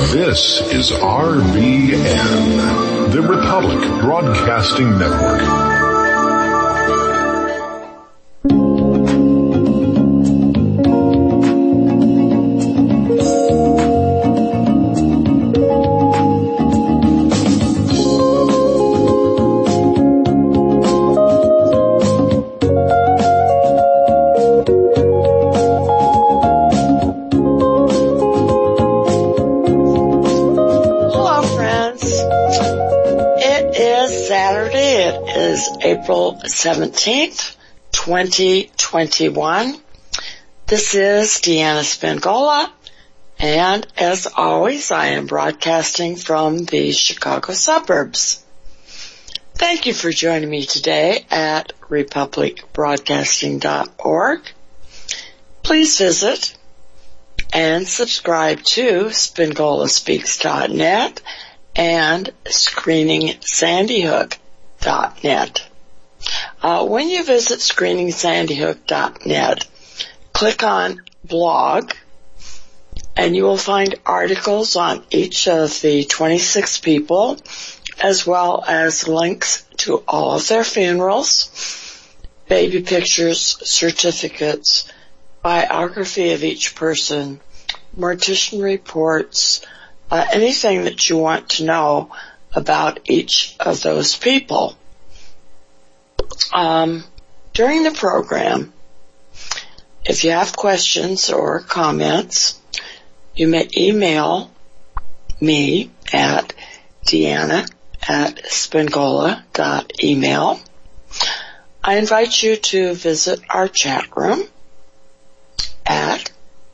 This is RBN, the Republic Broadcasting Network. April 17th, 2021. This is Deanna Spingola, and as always, I am broadcasting from the Chicago suburbs. Thank you for joining me today at republicbroadcasting.org. Please visit and subscribe to SpingolaSpeaks.net and ScreeningSandyHook.net. When you visit ScreeningSandyHook.net, click on blog, and you will find articles on each of the 26 people, as well as links to all of their funerals, baby pictures, certificates, biography of each person, mortician reports, anything that you want to know about each of those people. During the program, if you have questions or comments, you may email me at deanna@spingola.email. I invite you to visit our chat room at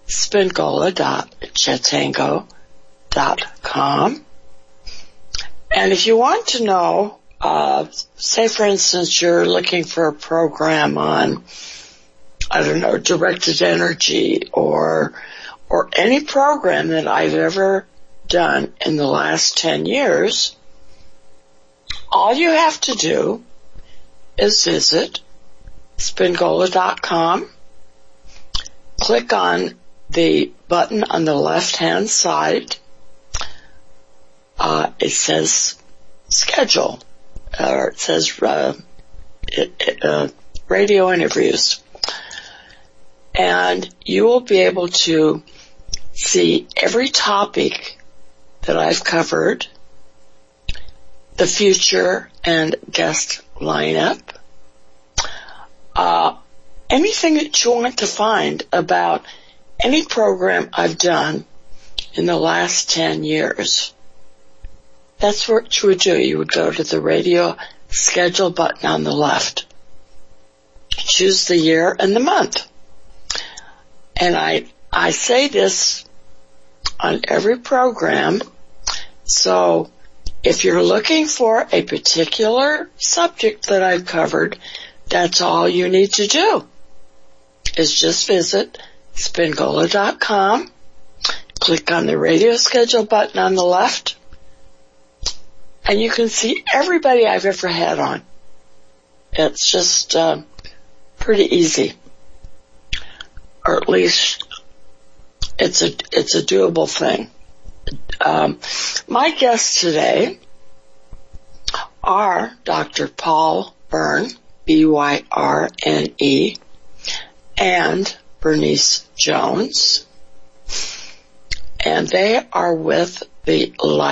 spingola.chatango.com. And if you want to know, say for instance you're looking for a program on, directed energy or any program that I've ever done in the last 10 years, all you have to do is visit spingola.com, click on the button on the left-hand side. It says schedule, or it says radio interviews. And you will be able to see every topic that I've covered, the future and guest lineup, anything that you want to find about any program I've done in the last 10 years. That's what you would do. You would go to the radio schedule button on the left, choose the year and the month. And I say this on every program, so if you're looking for a particular subject that I've covered, that's all you need to do, is just visit spingola.com, click on the radio schedule button on the left, and you can see everybody I've ever had on. It's just pretty easy. Or at least it's a doable thing. My guests today are Dr. Paul Byrne, Byrne, and Bernice Jones. And they are with the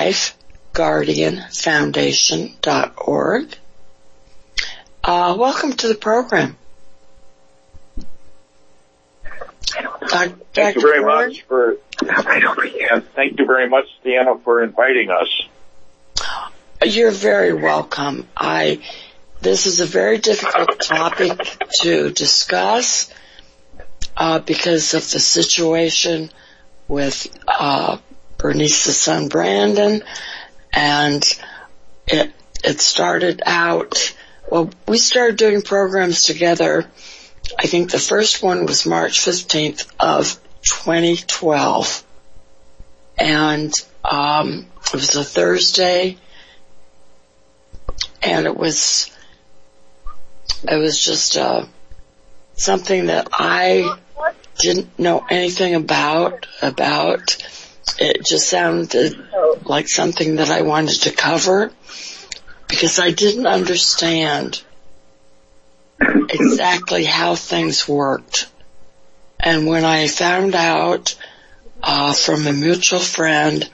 LifeGuardianFoundation.org. Welcome to the program. Thank you very much for thank you very much, Deanna, for inviting us. You're very welcome. This is a very difficult topic to discuss because of the situation with Bernice's son Brandon, and it started out. Well, we started doing programs together. I think the first one was March 15th of 2012. And it was a Thursday, and it was just something that I didn't know anything about it just sounded like something that I wanted to cover because I didn't understand exactly how things worked. And when I found out from a mutual friend,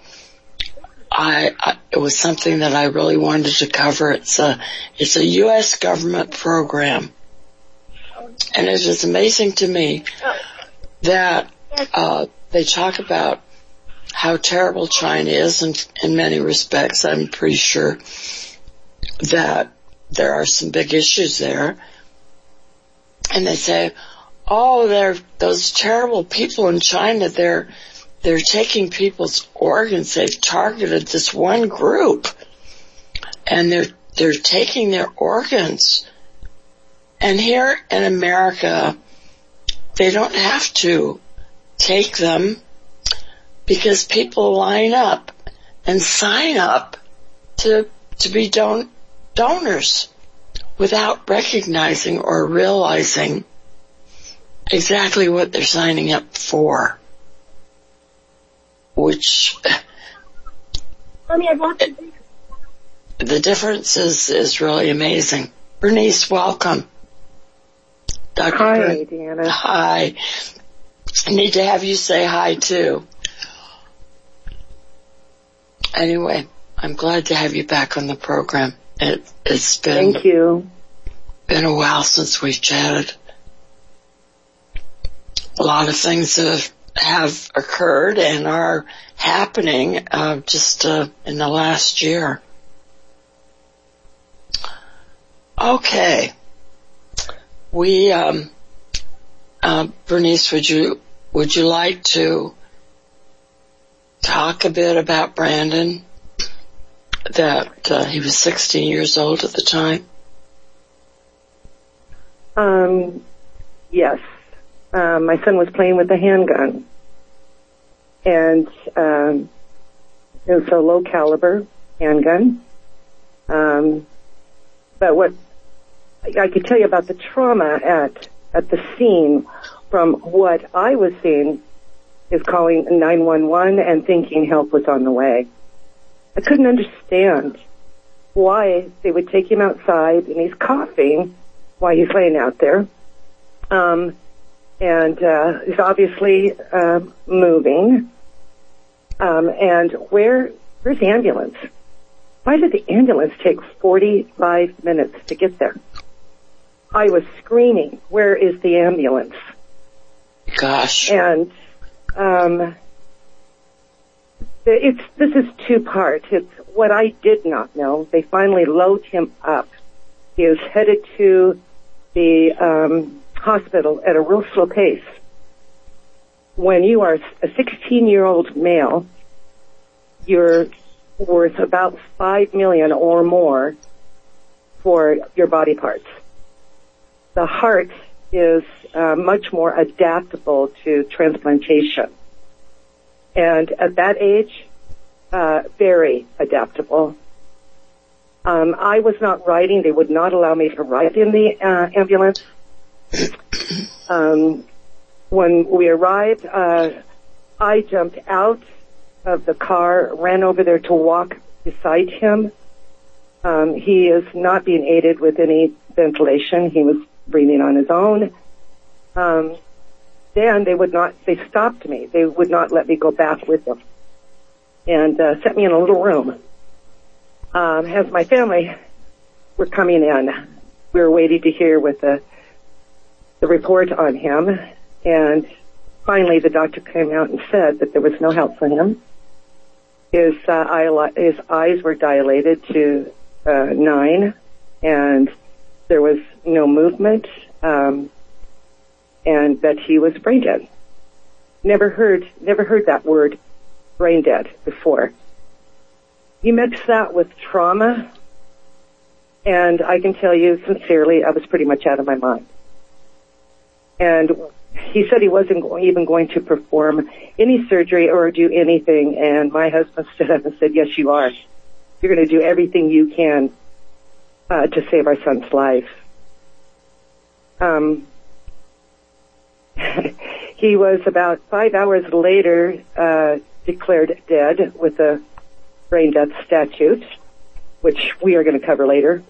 it was something that I really wanted to cover. It's a U.S. government program, and it is amazing to me that they talk about how terrible China is, and in many respects, I'm pretty sure that there are some big issues there. And they say, oh, those terrible people in China, they're taking people's organs. They've targeted this one group, and they're taking their organs. And here in America, they don't have to take them because people line up and sign up to be donors without recognizing or realizing exactly what they're signing up for. Which the difference is really amazing. Bernice, welcome. Dr. Hi, Deanna. Hi. I need to have you say hi too. Anyway, I'm glad to have you back on the program. It's been Thank you. Been a while since we've chatted. A lot of things have occurred and are happening just in the last year. Okay. We Bernice, would you like to talk a bit about Brandon? That he was 16 years old at the time? Yes. My son was playing with a handgun, and it was a low caliber handgun. But what I could tell you about the trauma at the scene, from what I was seeing, is calling 911 and thinking help was on the way. I couldn't understand why they would take him outside and he's coughing while he's laying out there. And he's obviously moving. And where's the ambulance? Why did the ambulance take 45 minutes to get there? I was screaming, where is the ambulance? Gosh. And this is two parts. It's what I did not know. They finally load him up. He is headed to the hospital at a real slow pace. When you are a 16-year-old male, you're worth about $5 million or more for your body parts. The heart is much more adaptable to transplantation. And at that age, very adaptable. I was not riding. They would not allow me to ride in the ambulance. When we arrived, I jumped out of the car, ran over there to walk beside him. He is not being aided with any ventilation. He was breathing on his own. Then they stopped me. They would not let me go back with them and sent me in a little room. As my family were coming in, we were waiting to hear what the report on him, and finally the doctor came out and said that there was no help for him. His eyes were dilated to 9, and there was no movement, and that he was brain dead. Never heard that word, brain dead, before. You mix that with trauma, and I can tell you sincerely, I was pretty much out of my mind. And he said he wasn't even going to perform any surgery or do anything, and my husband stood up and said, yes, you are. You're going to do everything you can to save our son's life. He was about 5 hours later declared dead with a brain death statute, which we are going to cover later.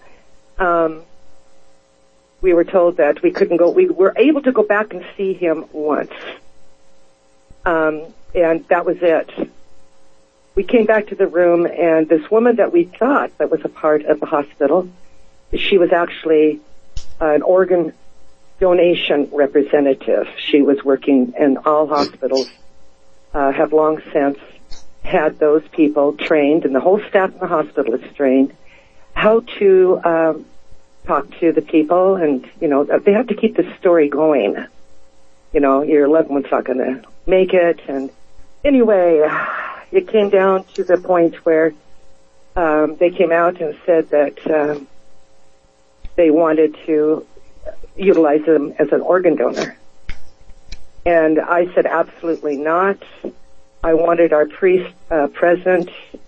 We were told that we couldn't go. We were able to go back and see him once, and that was it. We came back to the room, and this woman that we thought that was a part of the hospital, she was actually an organ donation representative. She was working, and all hospitals have long since had those people trained, and the whole staff in the hospital is trained, how to talk to the people, and, you know, they have to keep the story going. You know, your loved one's not going to make it, and anyway, it came down to the point where they came out and said that they wanted to utilize him as an organ donor. And I said, absolutely not. I wanted our priest present,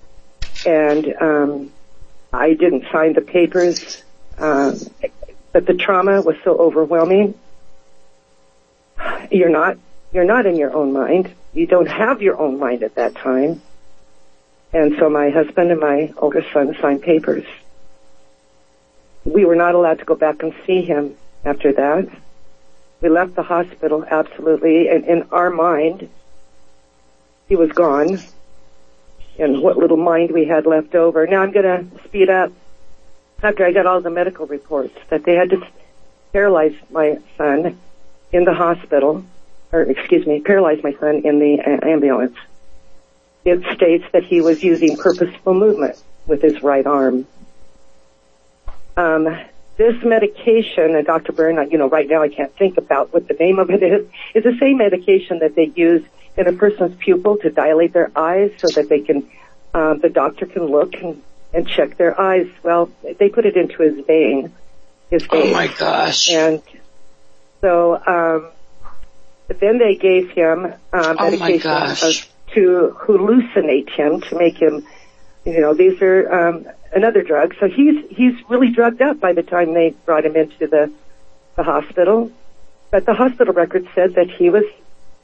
and I didn't sign the papers, but the trauma was so overwhelming. You're not in your own mind. You don't have your own mind at that time. And so my husband and my older son signed papers. We were not allowed to go back and see him after that. We left the hospital, absolutely, and in our mind, he was gone, and what little mind we had left over. Now I'm going to speed up. After I got all the medical reports that they had to paralyze my son in the hospital, paralyze my son in the ambulance. It states that he was using purposeful movement with his right arm. This medication, and Dr. Byrne, you know, right now I can't think about what the name of it is the same medication that they use in a person's pupil to dilate their eyes so that they can, the doctor can look and check their eyes. Well, they put it into his vein. Oh my gosh. And so, then they gave him, medication to hallucinate him, to make him, you know, these are, another drug. So he's really drugged up by the time they brought him into the hospital. But the hospital record said that he was,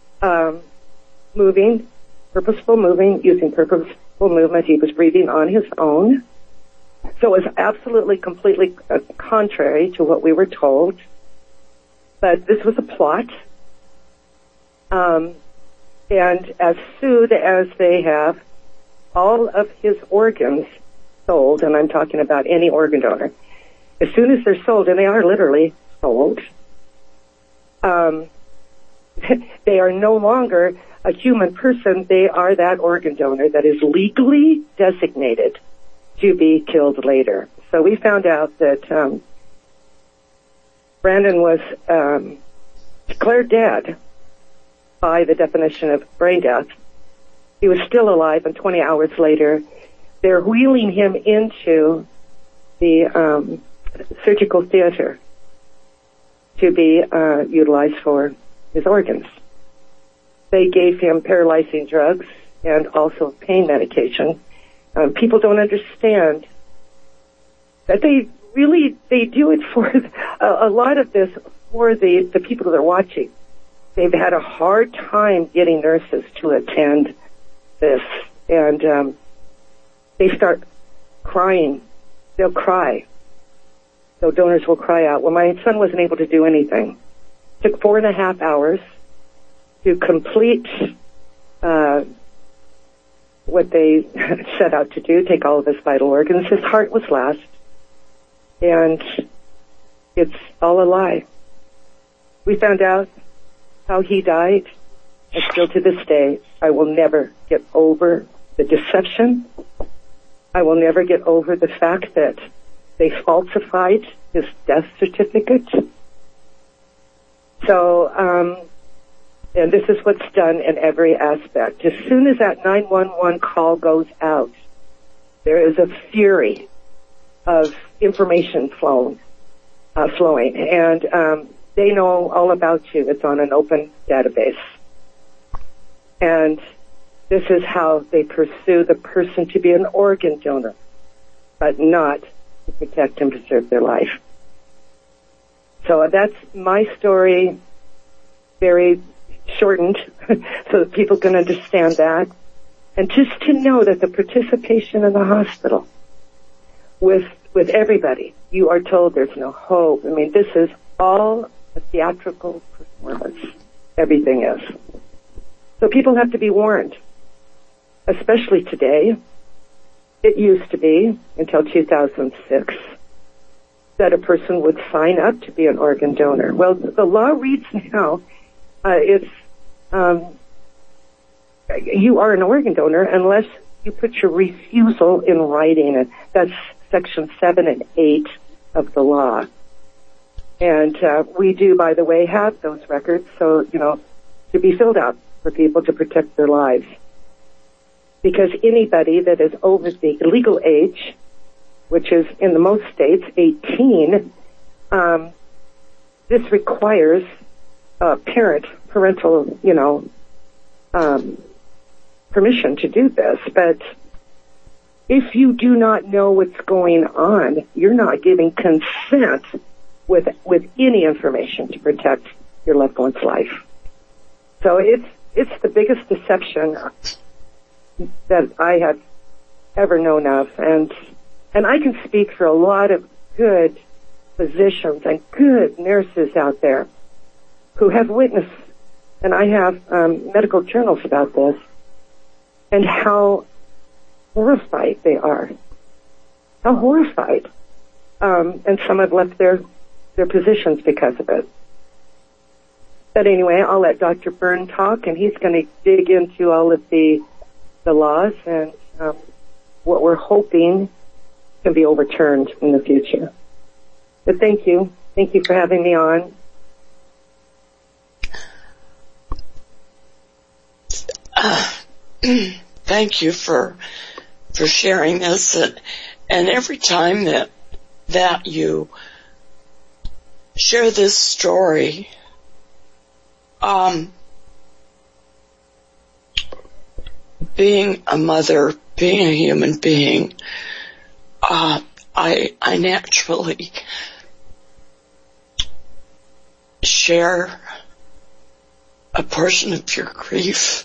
purposeful moving, using purposeful movement. He was breathing on his own. So it was absolutely, completely contrary to what we were told. But this was a plot. And as soon as they have all of his organs sold, and I'm talking about any organ donor, as soon as they're sold, and they are literally sold, they are no longer a human person. They are that organ donor that is legally designated to be killed later. So we found out that Brandon was declared dead by the definition of brain death. He was still alive, and 20 hours later, they're wheeling him into the surgical theater to be utilized for his organs. They gave him paralyzing drugs and also pain medication. People don't understand that they do it for a lot of this for the people that are watching. They've had a hard time getting nurses to attend this, and they start crying. They'll cry. So donors will cry out. Well, my son wasn't able to do anything. It took 4.5 hours to complete what they set out to do, take all of his vital organs. His heart was last, and it's all a lie. We found out how he died, and still to this day, I will never get over the deception. I will never get over the fact that they falsified his death certificate. So, and this is what's done in every aspect. As soon as that 911 call goes out, there is a fury of information flowing, and they know all about you. It's on an open database. And this is how they pursue the person to be an organ donor, but not to protect and preserve their life. So that's my story, very shortened, so that people can understand that. And just to know that the participation in the hospital with everybody, you are told there's no hope. I mean, this is all a theatrical performance. Everything is. So people have to be warned, especially today. It used to be, until 2006, that a person would sign up to be an organ donor. Well, the law reads now, you are an organ donor unless you put your refusal in writing. And that's Section 7 and 8 of the law. And we do, by the way, have those records, so, to be filled out for people to protect their lives. Because anybody that is over the legal age, which is in the most states 18, this requires parental, permission to do this. But if you do not know what's going on, you're not giving consent with any information to protect your loved one's life. So it's the biggest deception that I have ever known of, and I can speak for a lot of good physicians and good nurses out there who have witnessed, and I have medical journals about this, and how horrified they are. How horrified. And some have left their positions because of it. But anyway, I'll let Dr. Byrne talk, and he's going to dig into all of the laws and what we're hoping can be overturned in the future. But thank you. Thank you for having me on. Thank you for sharing this. And every time that you share this story, being a mother, being a human being, I naturally share a portion of your grief.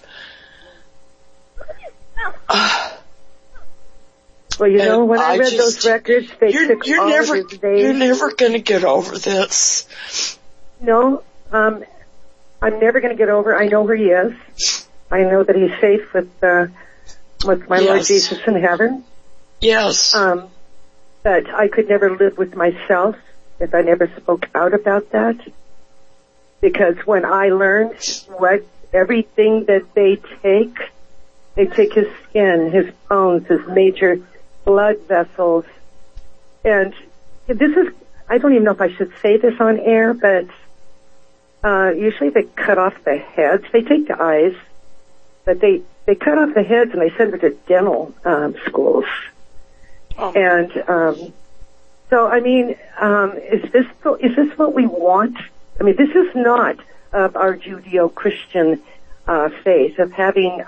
Well, when I read those records, they took all of his days. You're never going to get over this. No, I'm never going to get over. I know where he is. I know that he's safe with my Lord Jesus in heaven. Yes. But I could never live with myself if I never spoke out about that. Because when I learned everything that they take his skin, his bones, his major blood vessels. And this is, I don't even know if I should say this on air, but usually they cut off the heads. They take the eyes, but they cut off the heads and they send it to dental schools. Oh. And so, I mean, is this what we want? I mean, this is not of our Judeo-Christian faith of having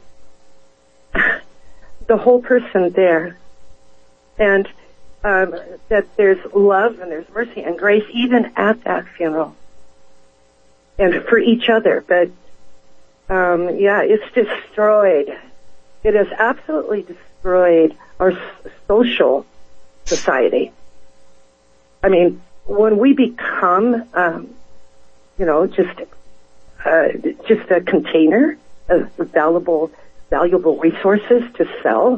the whole person there, and that there's love and there's mercy and grace even at that funeral, and for each other. But it's destroyed. It has absolutely destroyed our social society. I mean, when we become, just a container of valuable resources to sell,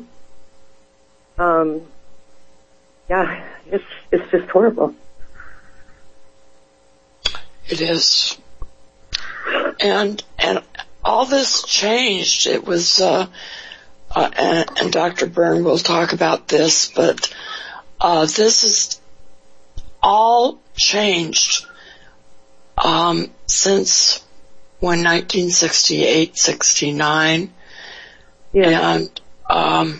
it's just horrible. It is. And all this changed. It was, and Dr. Byrne will talk about this, but this is all changed since 1968, 69. Yeah. And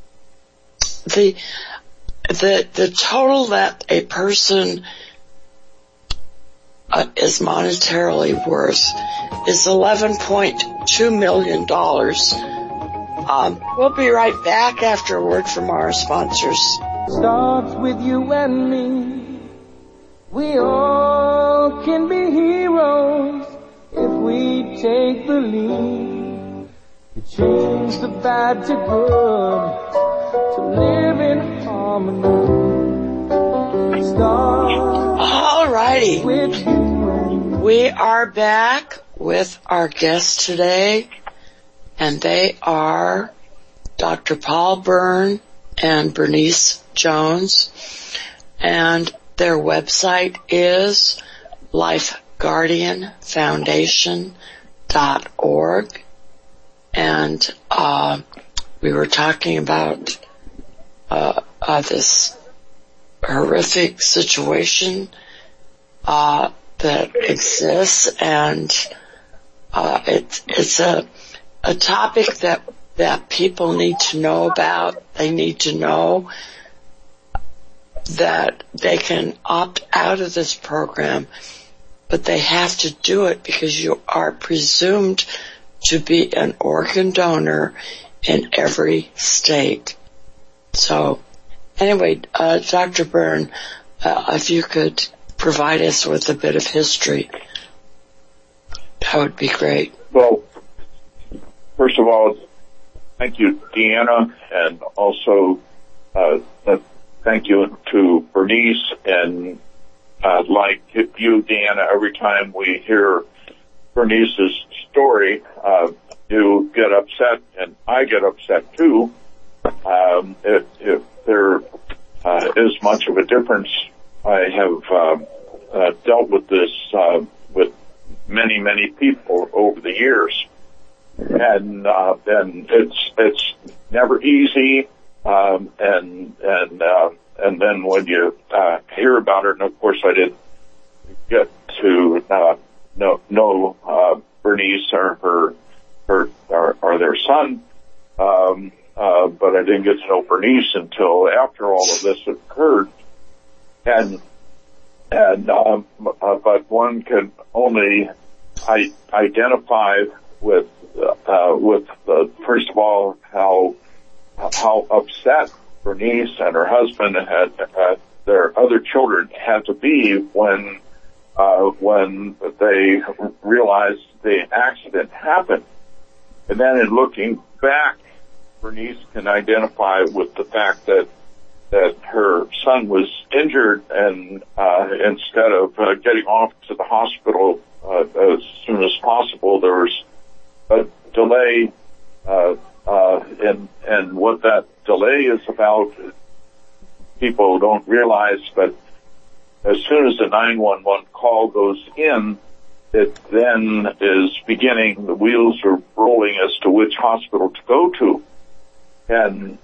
the total that a person is monetarily worth is $11.2 million. We'll be right back after a word from our sponsors. Starts with you and me. We all can be heroes if we take the lead. change the bad to good, to live in harmony. Start All righty. with you and We are back with our guests today, and they are Dr. Paul Byrne and Bernice Jones, and their website is lifeguardianfoundation.org. And we were talking about this horrific situation that exists, and it's a topic that people need to know about. They need to know that they can opt out of this program, but they have to do it because you are presumed to be an organ donor in every state. So, anyway, Dr. Byrne, if you could provide us with a bit of history, that would be great. Well, first of all, thank you, Deanna, and also thank you to Bernice. And like you, Deanna, every time we hear Bernice's story, you get upset, and I get upset too. If there is much of a difference, I have dealt with this with many people over the years, and it's never easy. And then when you hear about it, and of course I didn't get to know Bernice or their son, but I didn't get to know Bernice until after all of this occurred. But one can only identify with first of all how upset Bernice and her husband and their other children had to be when they realized the accident happened. And then in looking back, Bernice can identify with the fact that her son was injured, and instead of getting off to the hospital as soon as possible, there was a delay, and what that delay is about, people don't realize, but as soon as the 911 call goes in, it then is beginning, the wheels are rolling as to which hospital to go to. And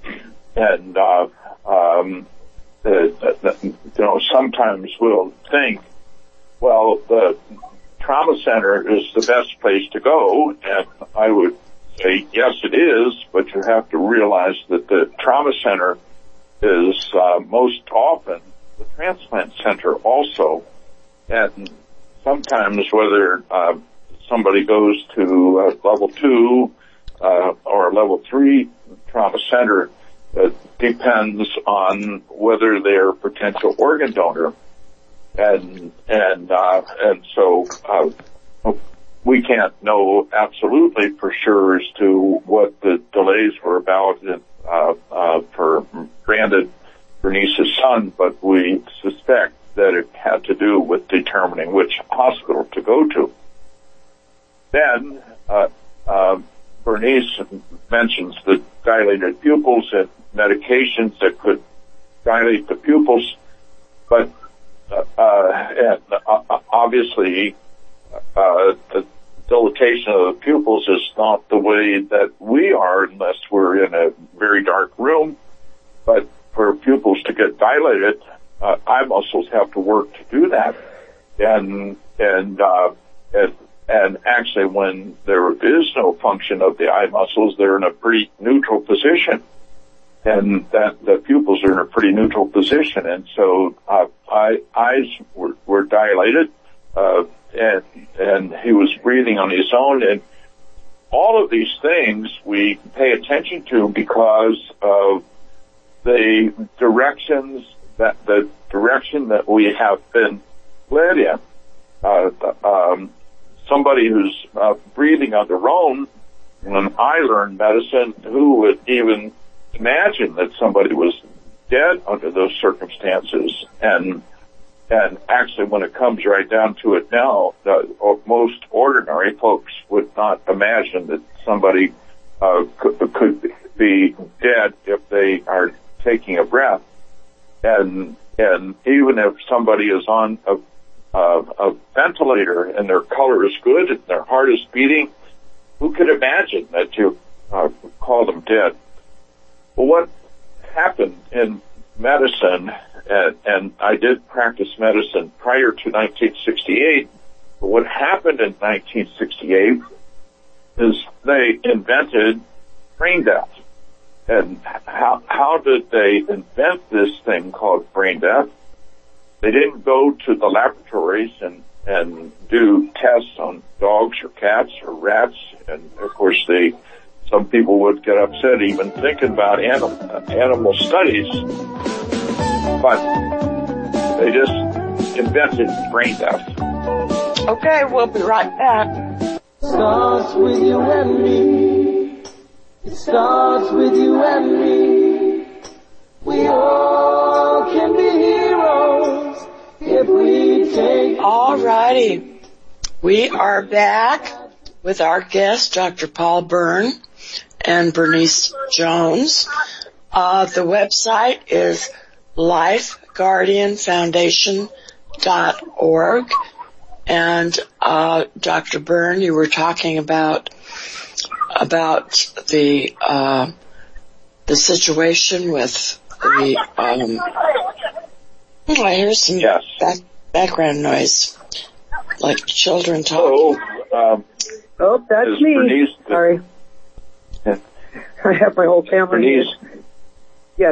sometimes we'll think, well, the trauma center is the best place to go, and I would say, yes, it is, but you have to realize that the trauma center is most often the transplant center also. And sometimes whether somebody goes to level 2 or level 3 trauma center, depends on whether they're a potential organ donor. And so we can't know absolutely for sure as to what the delays were about for Brandon, Bernice's son, but we suspect that it had to do with determining which hospital to go to. Then Bernice mentions the dilated pupils and medications that could dilate the pupils, but and obviously the dilatation of the pupils is not the way that we are unless we're in a very dark room. But for pupils to get dilated, eye muscles have to work to do that. And actually when there is no function of the eye muscles, they're in a pretty neutral position. And that the pupils are in a pretty neutral position. And so eyes were dilated, and he was breathing on his own. And all of these things we pay attention to because of the direction that we have been led in. Somebody who's breathing on their own when I learned medicine, who would even imagine that somebody was dead under those circumstances? And actually, when it comes right down to it now, most ordinary folks would not imagine that somebody could be dead if they are taking a breath. And even if somebody is on a ventilator and their color is good and their heart is beating, who could imagine that you call them dead? Well, what happened in medicine, and I did practice medicine prior to 1968, but what happened in 1968 is they invented brain death. And how did they invent this thing called brain death? They didn't go to the laboratories and do tests on dogs or cats or rats. And of course, some people would get upset even thinking about animal studies. But they just invented brain death. Okay, we'll be right back. Starts with you and me. It starts with you and me. We all can be heroes if we take... All righty. We are back with our guests, Dr. Paul Byrne and Bernice Jones. The website is lifeguardianfoundation.org. And Dr. Byrne, you were talking about the situation with the I hear some background noise, like children talking. That's me. Bernice, sorry. I have my whole family. Bernice. Yes.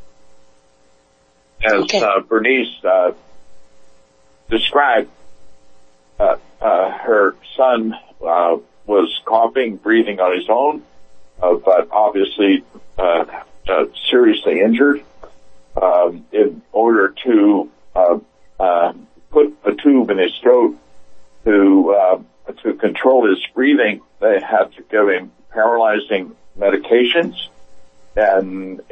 As Bernice described, her son was coughing, breathing on his own, but obviously seriously injured. In order to put a tube in his throat to control his breathing, they had to give him paralyzing medications, and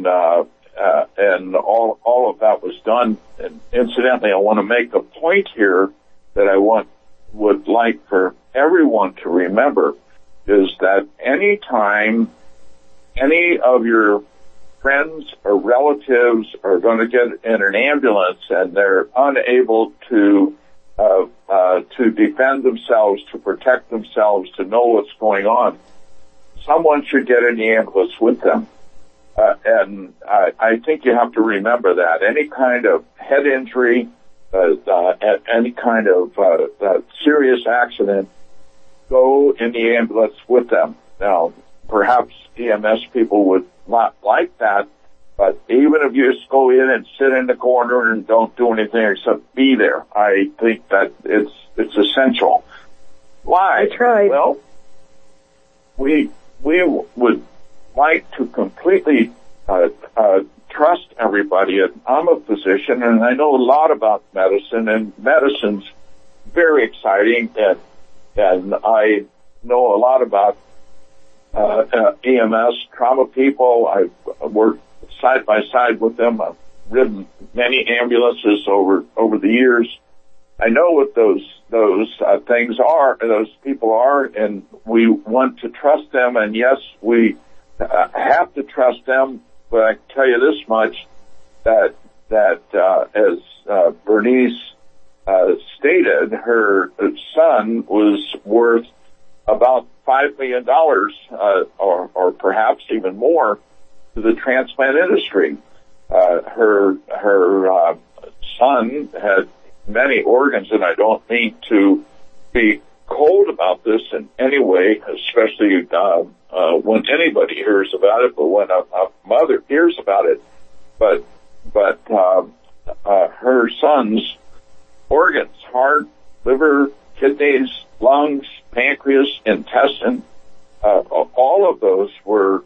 all of that was done. And incidentally, I want to make a point here that I would like for everyone to remember is that any time any of your friends or relatives are going to get in an ambulance and they're unable to defend themselves, to protect themselves, to know what's going on, someone should get in the ambulance with them. And I think you have to remember that. Any kind of head injury, any kind of serious accident, go in the ambulance with them. Now, perhaps EMS people would not like that, but even if you just go in and sit in the corner and don't do anything except be there, I think that it's essential. Why? I tried. Well, we would like to completely trust everybody. I'm a physician, and I know a lot about medicine, and medicine's very exciting, and I know a lot about EMS, trauma people. I've worked side by side with them. I've ridden many ambulances over the years. I know what those things are, those people are, and we want to trust them. And yes, we have to trust them. But I can tell you this much: that as Bernice stated, her son was worth about $5 million, or perhaps even more, to the transplant industry. Her son had many organs, and I don't mean to be cold about this in any way, especially when anybody hears about it, but when a mother hears about it. But her son's organs, heart, liver, kidneys, lungs, pancreas, intestine, all of those were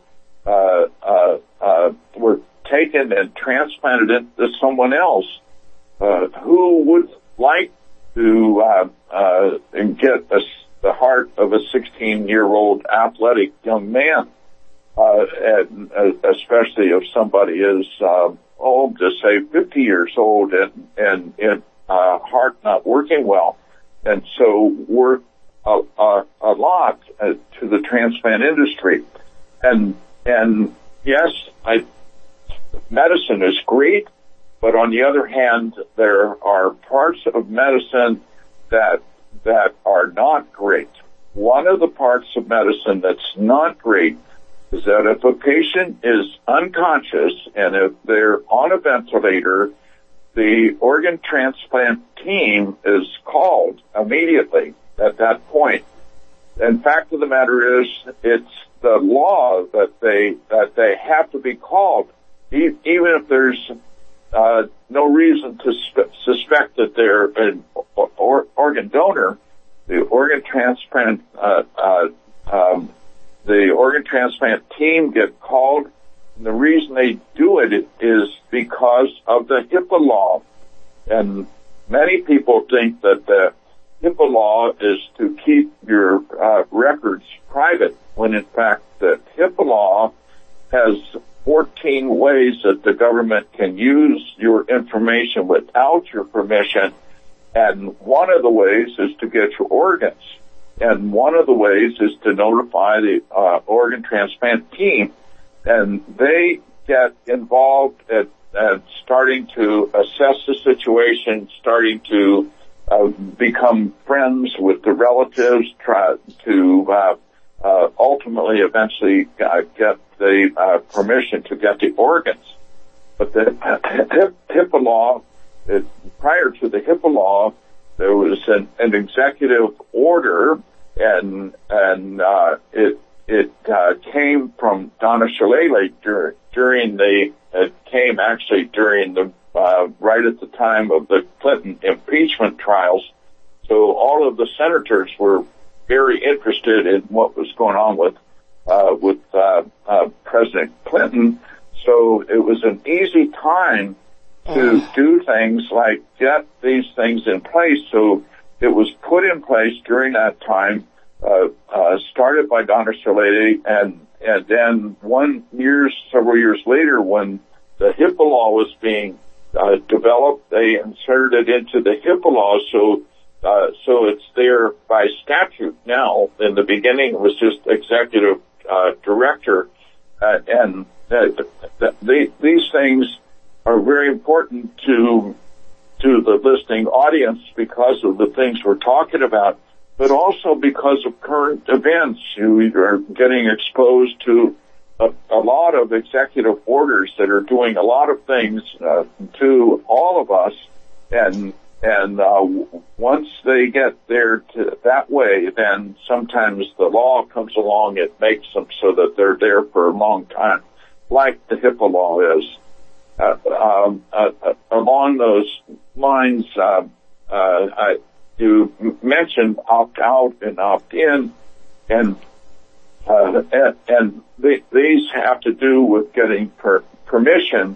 taken and transplanted into someone else who would like to get the heart of a 16-year-old athletic young man, and especially if somebody is, just say 50 years old and heart not working well. And so we're a lot to the transplant industry. And yes, medicine is great, but on the other hand, there are parts of medicine that are not great. One of the parts of medicine that's not great is that if a patient is unconscious and if they're on a ventilator, the organ transplant team is called immediately at that point. And fact of the matter is, it's the law that they have to be called, even if there's no reason to suspect that they're an organ donor. The organ transplant team get called. And the reason they do it is because of the HIPAA law. And many people think that the HIPAA law is to keep your records private, when in fact the HIPAA law has 14 ways that the government can use your information without your permission. And one of the ways is to get your organs. And one of the ways is to notify the organ transplant team. And they get involved at starting to assess the situation, starting to become friends with the relatives, try to ultimately eventually get the permission to get the organs. But the HIPAA law, prior to the HIPAA law, there was an executive order, and it came from Donna Shalala during the right at the time of the Clinton impeachment trials. So all of the senators were very interested in what was going on with President Clinton. So it was an easy time to do things like get these things in place. So it was put in place during that time, started by Donna Shalala, and then several years later, when the HIPAA law was being developed, they inserted it into the HIPAA law. So it's there by statute now. In the beginning, it was just executive director, and these things are very important to the listening audience because of the things we're talking about, but also because of current events. You are getting exposed to a lot of executive orders that are doing a lot of things to all of us, and once they get there that way, then sometimes the law comes along. It makes them so that they're there for a long time, like the HIPAA law is. Along those lines, you mentioned opt-out and opt-in, and these have to do with getting permission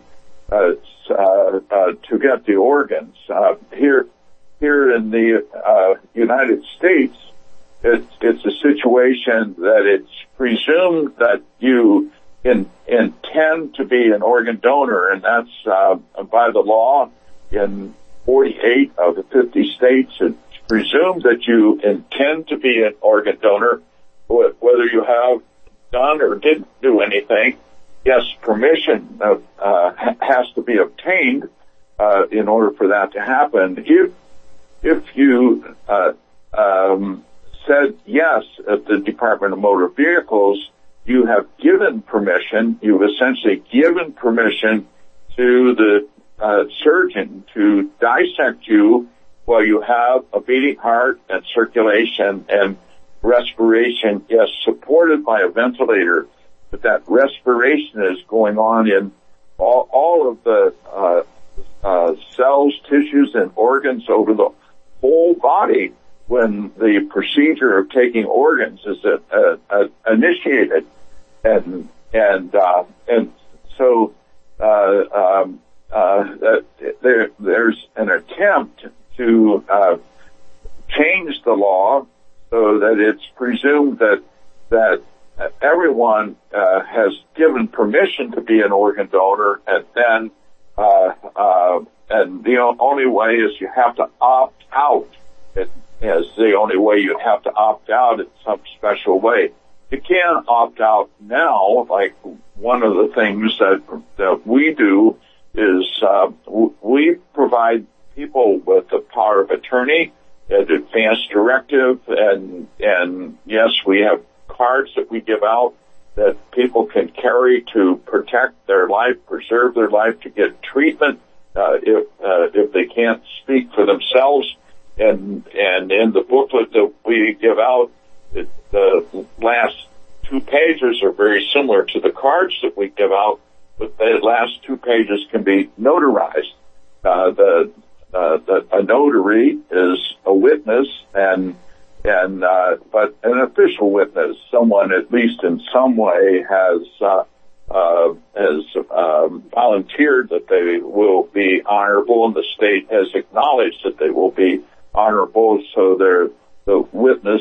to get the organs. Here in the United States, it's a situation that it's presumed that you intend to be an organ donor, and that's by the law in 48 of the 50 states. It's presumed that you intend to be an organ donor, whether you have done or didn't do anything. Yes, permission has to be obtained in order for that to happen. If you said yes at the Department of Motor Vehicles, you have given permission. You've essentially given permission to the surgeon to dissect you while you have a beating heart and circulation and respiration, yes, supported by a ventilator, but that respiration is going on in all of the cells, tissues, and organs over the whole body when the procedure of taking organs is initiated, and so there's an attempt to change the law so that permission to be an organ donor, and then and the only way is you have to opt out. It is the only way you have to opt out in some special way. You can opt out now. Like one of the things that we do is we provide people with the power of attorney, an advance directive, and yes, we have cards that we give out that people can carry to protect their life, preserve their life, to get treatment if they can't speak for themselves. And in the booklet that we give out, the last 2 pages are very similar to the cards that we give out, but the last 2 pages can be notarized. A notary is a witness but an official witness, someone at least in some way has volunteered that they will be honorable, and the state has acknowledged that they will be honorable. So they're the witness.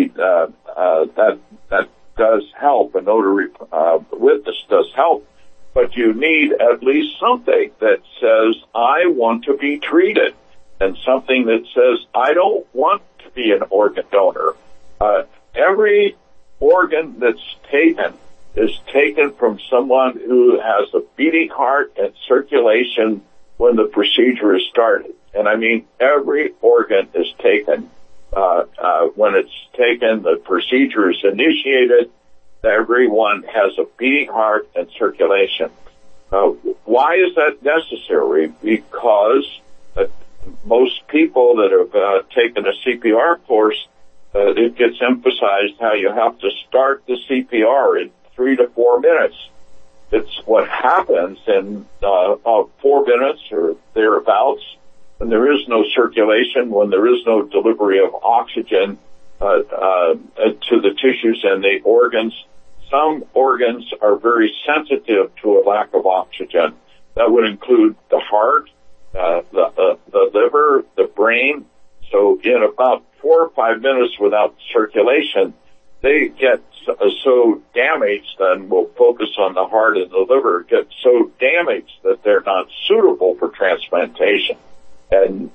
That does help. A notary witness does help, but you need at least something that says I want to be treated, and something that says I don't want to be an organ donor. Every organ that's taken is taken from someone who has a beating heart and circulation when the procedure is started. And I mean, every organ is taken. When it's taken, the procedure is initiated. Everyone has a beating heart and circulation. Why is that necessary? Because most people that have taken a CPR course, it gets emphasized how you have to start the CPR in 3 to 4 minutes. It's what happens in 4 minutes or thereabouts when there is no circulation, when there is no delivery of oxygen to the tissues and the organs. Some organs are very sensitive to a lack of oxygen. That would include the heart, the liver, the brain. So in about 4 or 5 minutes without circulation, they get so damaged, and we'll focus on the heart and the liver, get so damaged that they're not suitable for transplantation. And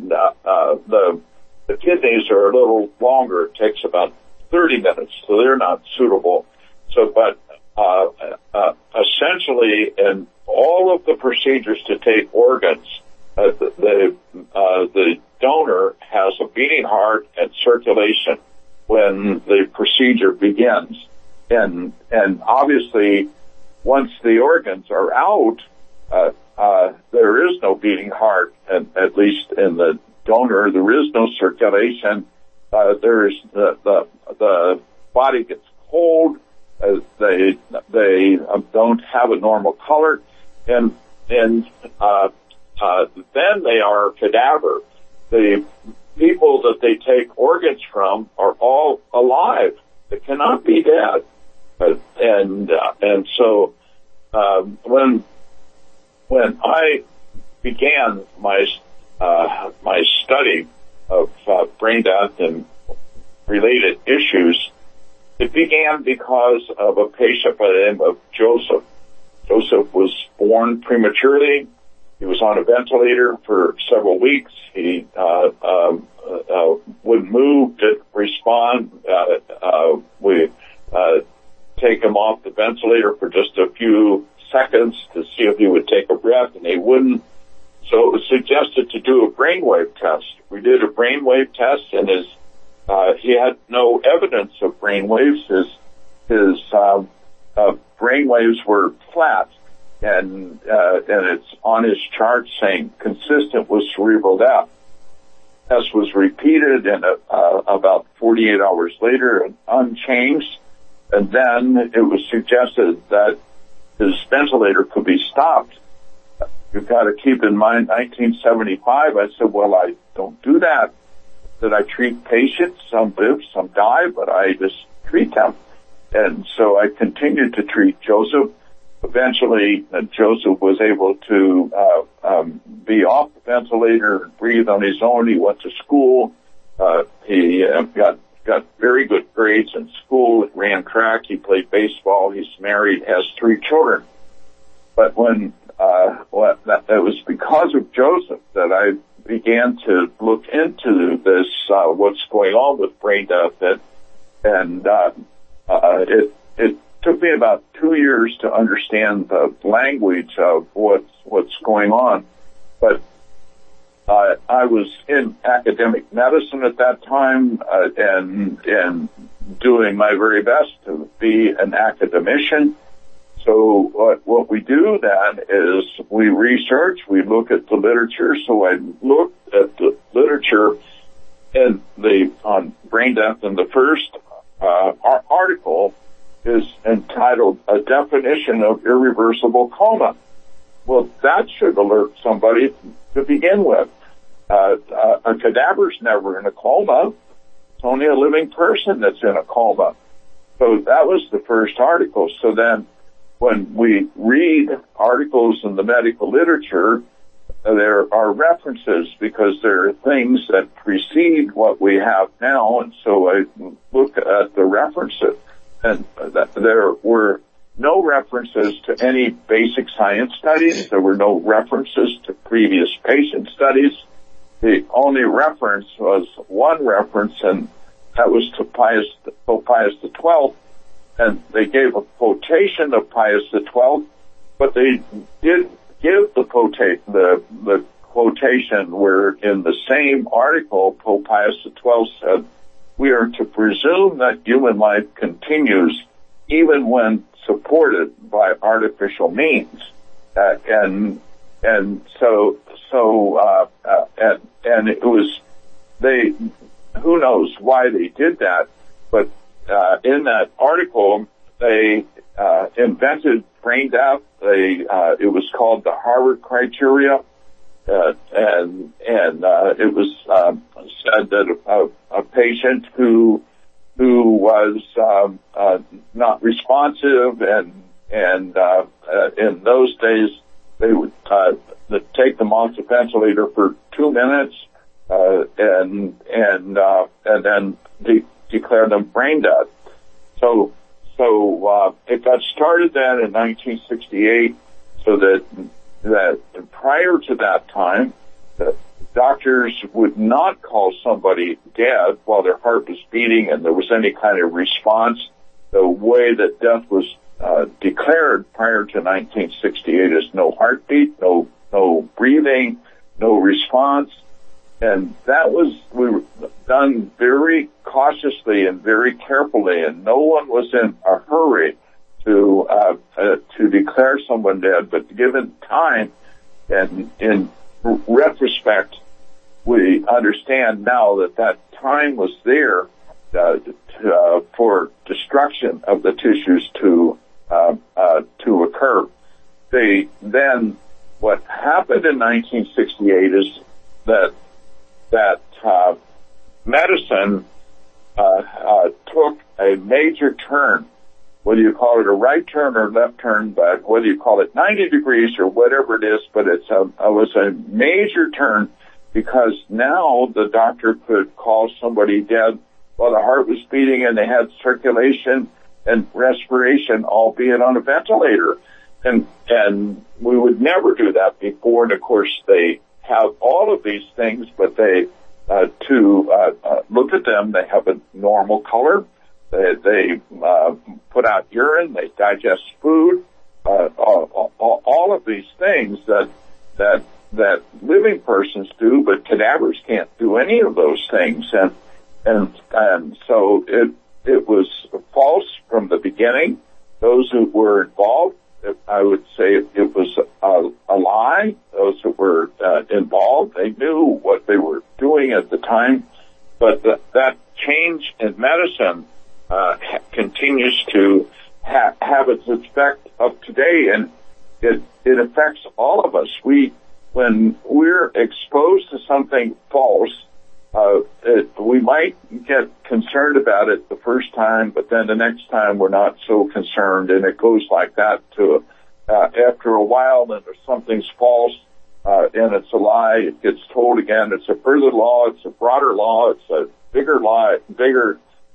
the kidneys are a little longer. It takes about 30 minutes, so they're not suitable. So, but essentially, in all of the procedures to take organs, the donor has a beating heart and circulation when the procedure begins. And obviously, once the organs are out, there is no beating heart, and at least in the donor, there is no circulation. There is the body gets cold. They don't have a normal color, and then they are cadaver. The people that they take organs from are all alive. They cannot be dead. And so when I began my study of brain death and related issues, it began because of a patient by the name of Joseph. Joseph was born prematurely. He was on a ventilator for several weeks. He wouldn't move, didn't respond. We take him off the ventilator for just a few seconds to see if he would take a breath, and he wouldn't. So it was suggested to do a brainwave test. We did a brainwave test, and he had no evidence of brainwaves. His brainwaves were flat, and it's on his chart saying consistent with cerebral death. Test was repeated, and about 48 hours later, and unchanged. And then it was suggested that his ventilator could be stopped. You've got to keep in mind 1975. I said, well, I don't do that. That I treat patients, some live, some die, but I just treat them. And so I continued to treat Joseph. Eventually, Joseph was able to be off the ventilator and breathe on his own. He went to school. He got got very good grades in school, ran track, he played baseball, he's married, has 3 children. But it was because of Joseph that I began to look into this, what's going on with brain death, and it took me about 2 years to understand the language of what's going on. But I was in academic medicine at that time, and doing my very best to be an academician. So what we do then is we research, we look at the literature. So I looked at the literature on brain death, and the first article is entitled "A Definition of Irreversible Coma." Well, that should alert somebody to begin with. A cadaver's never in a coma. It's only a living person that's in a coma. So that was the first article. So then when we read articles in the medical literature, there are references because there are things that precede what we have now. And so I look at the references, and there were no references to any basic science studies. There were no references to previous patient studies. The only reference was one reference, and that was to Pope Pius XII, and they gave a quotation of Pius XII, but they did give the quotation where in the same article Pope Pius XII said, "We are to presume that human life continues even when supported by artificial means," and it was who knows why they did that, but in that article they invented brain death. It was called the Harvard criteria, and it was said that a patient who was not responsive, and in those days they would take them off the ventilator for 2 minutes, and then declare them brain dead. So it got started then in 1968, so that prior to that time, the doctors would not call somebody dead while their heart was beating and there was any kind of response. The way that death was declared prior to 1968 is no heartbeat, no breathing, no response. And that was done very cautiously and very carefully, and no one was in a hurry to declare someone dead. But given time, and in retrospect, we understand now that time was there for destruction of the tissues to occur. Then what happened in 1968 is that medicine took a major turn, whether you call it a right turn or left turn, but whether you call it 90 degrees or whatever it is, but it was a major turn, because now the doctor could call somebody dead while the heart was beating and they had circulation and respiration, albeit on a ventilator. And we would never do that before. And of course, they have all of these things, but they look at them, they have a normal color. They put out urine. They digest food. All of these things that living persons do, but cadavers can't do any of those things. And so it was false from the beginning. Those who were involved, I would say it was a lie. Those who were involved, they knew what they were doing at the time. But that change in medicine continues to have its effect of today, and it affects all of us. When we're exposed to something false, we might get concerned about it the first time, but then the next time we're not so concerned, and it goes like that to after a while. Then if something's false and it's a lie, it gets told again. It's a further law. It's a broader law. It's a bigger lie, bigger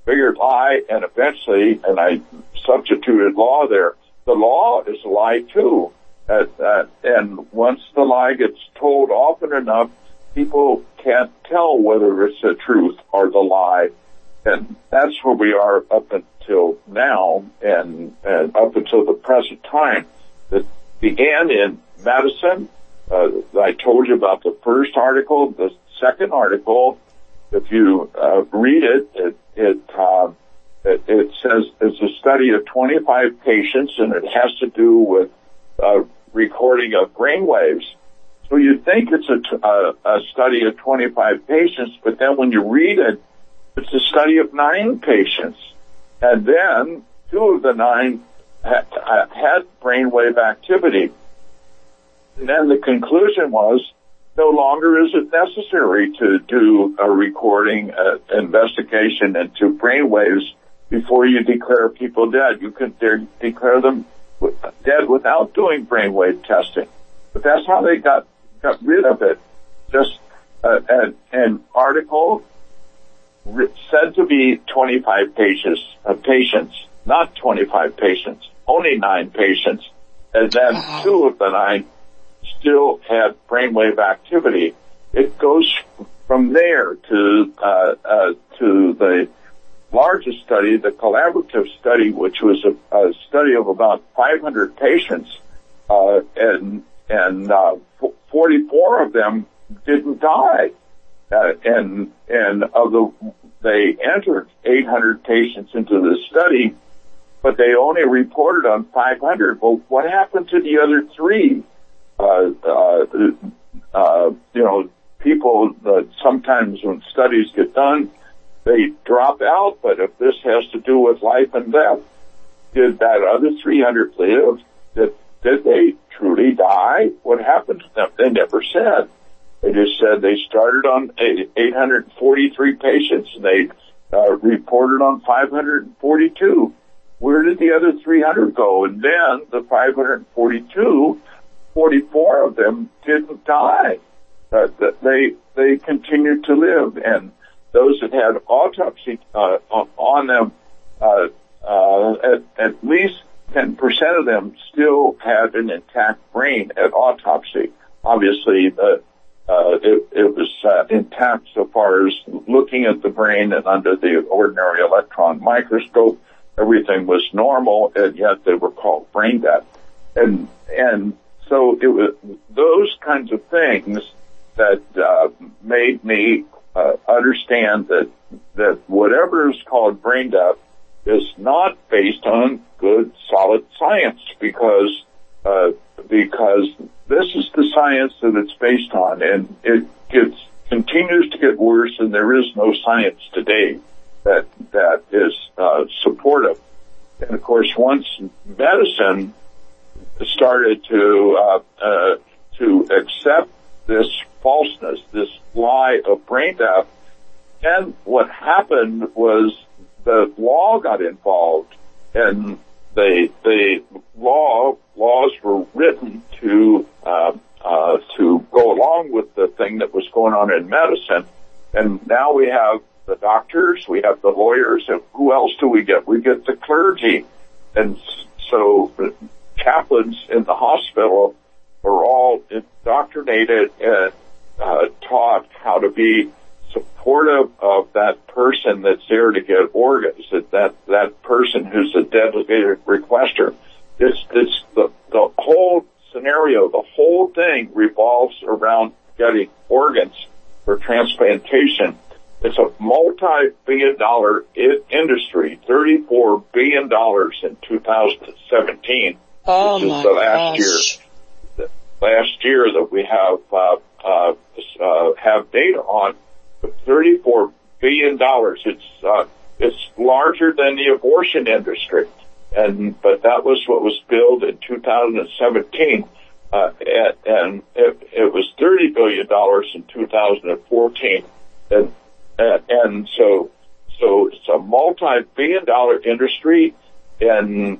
figured lie, and eventually, and I substituted law there. The law is a lie too. And once the lie gets told often enough, people can't tell whether it's the truth or the lie. And that's where we are up until now and up until the present time. That began in Madison. I told you about the first article. The second article, if you read it, it says it's a study of 25 patients, and it has to do with recording of brain waves. So you think it's a study of 25 patients, but then when you read it, it's a study of 9 patients. And then 2 of the 9 had brainwave activity. And then the conclusion was no longer is it necessary to do a recording, investigation into brainwaves before you declare people dead. You can declare them dead without doing brainwave testing. But that's how they got rid of it. Just an article said to be 25 patients, not 25 patients, only 9 patients, and then 2 of the 9 still had brainwave activity. It goes from there to the largest study, the collaborative study, which was a study of about 500 patients, and 44 of them didn't die. They entered 800 patients into the study, but they only reported on 500. Well, what happened to the other 3? People sometimes when studies get done, they drop out. But if this has to do with life and death, did that other 300 live? Did they truly die? What happened to them? They never said. They just said they started on 843 patients and they reported on 542. Where did the other 300 go? And then the 542, 44 of them didn't die. They continued to live, and those that had autopsy on them, at least 10% of them still had an intact brain at autopsy. Obviously, it was intact so far as looking at the brain, and under the ordinary electron microscope, everything was normal, and yet they were called brain dead. And so it was those kinds of things that made me understand that whatever is called brain death is not based on good, solid science, because this is the science that it's based on, and it continues to get worse, and there is no science today that is supportive. And of course, once medicine started to accept this falseness, this lie of brain death, and what happened was the law got involved, and the laws were written to go along with the thing that was going on in medicine. And now we have the doctors, we have the lawyers, and who else do we get? We get the clergy. And so chaplains in the hospital are all indoctrinated and taught how to be supportive of that person that's there to get organs, that person who's a dedicated requester. It's the whole scenario, the whole thing revolves around getting organs for transplantation. It's a multi-billion-dollar industry, $34 billion in 2017. Oh, which is my the last gosh. last year that we have data on. $34 billion. It's larger than the abortion industry, but that was what was billed in 2017, and it was $30 billion in 2014, and so it's a multi-billion-dollar industry, and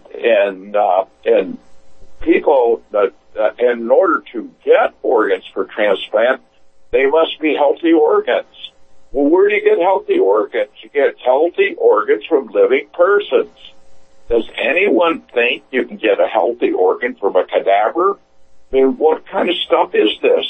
people that in order to get organs for transplant, they must be healthy organs. Well, where do you get healthy organs? You get healthy organs from living persons. Does anyone think you can get a healthy organ from a cadaver? I mean, what kind of stuff is this?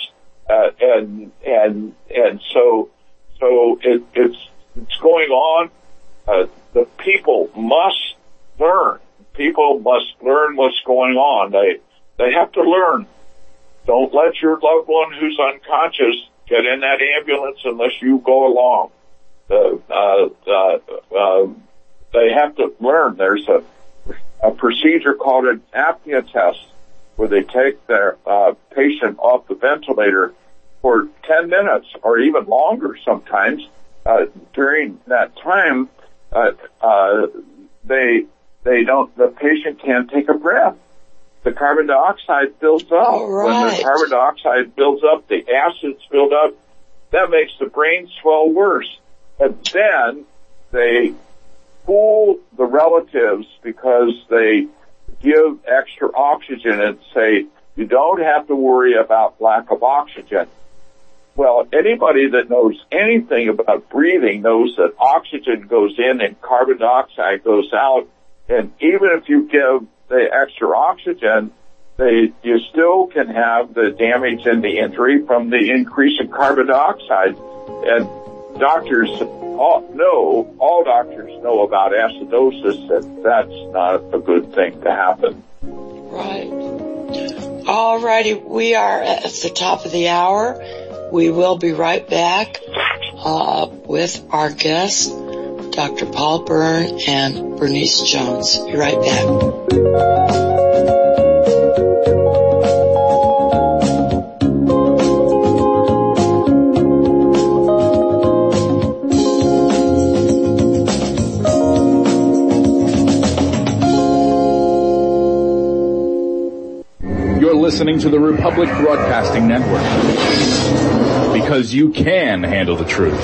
So it's going on. The people must learn. People must learn what's going on. They have to learn. Don't let your loved one who's unconscious get in that ambulance unless you go along. They have to learn. There's a procedure called an apnea test where they take their patient off the ventilator for 10 minutes or even longer sometimes. During that time, the patient can't take a breath. The carbon dioxide builds up. Right. When the carbon dioxide builds up, the acids build up. That makes the brain swell worse. And then they fool the relatives because they give extra oxygen and say, you don't have to worry about lack of oxygen. Well, anybody that knows anything about breathing knows that oxygen goes in and carbon dioxide goes out. And even if you give the extra oxygen, you still can have the damage and the injury from the increase in carbon dioxide. And doctors all doctors know about acidosis, and that's not a good thing to happen. Right. All righty. We are at the top of the hour. We will be right back with our guests, Dr. Paul Byrne and Bernice Jones. Be right back. Listening to the Republic Broadcasting Network, because you can handle the truth.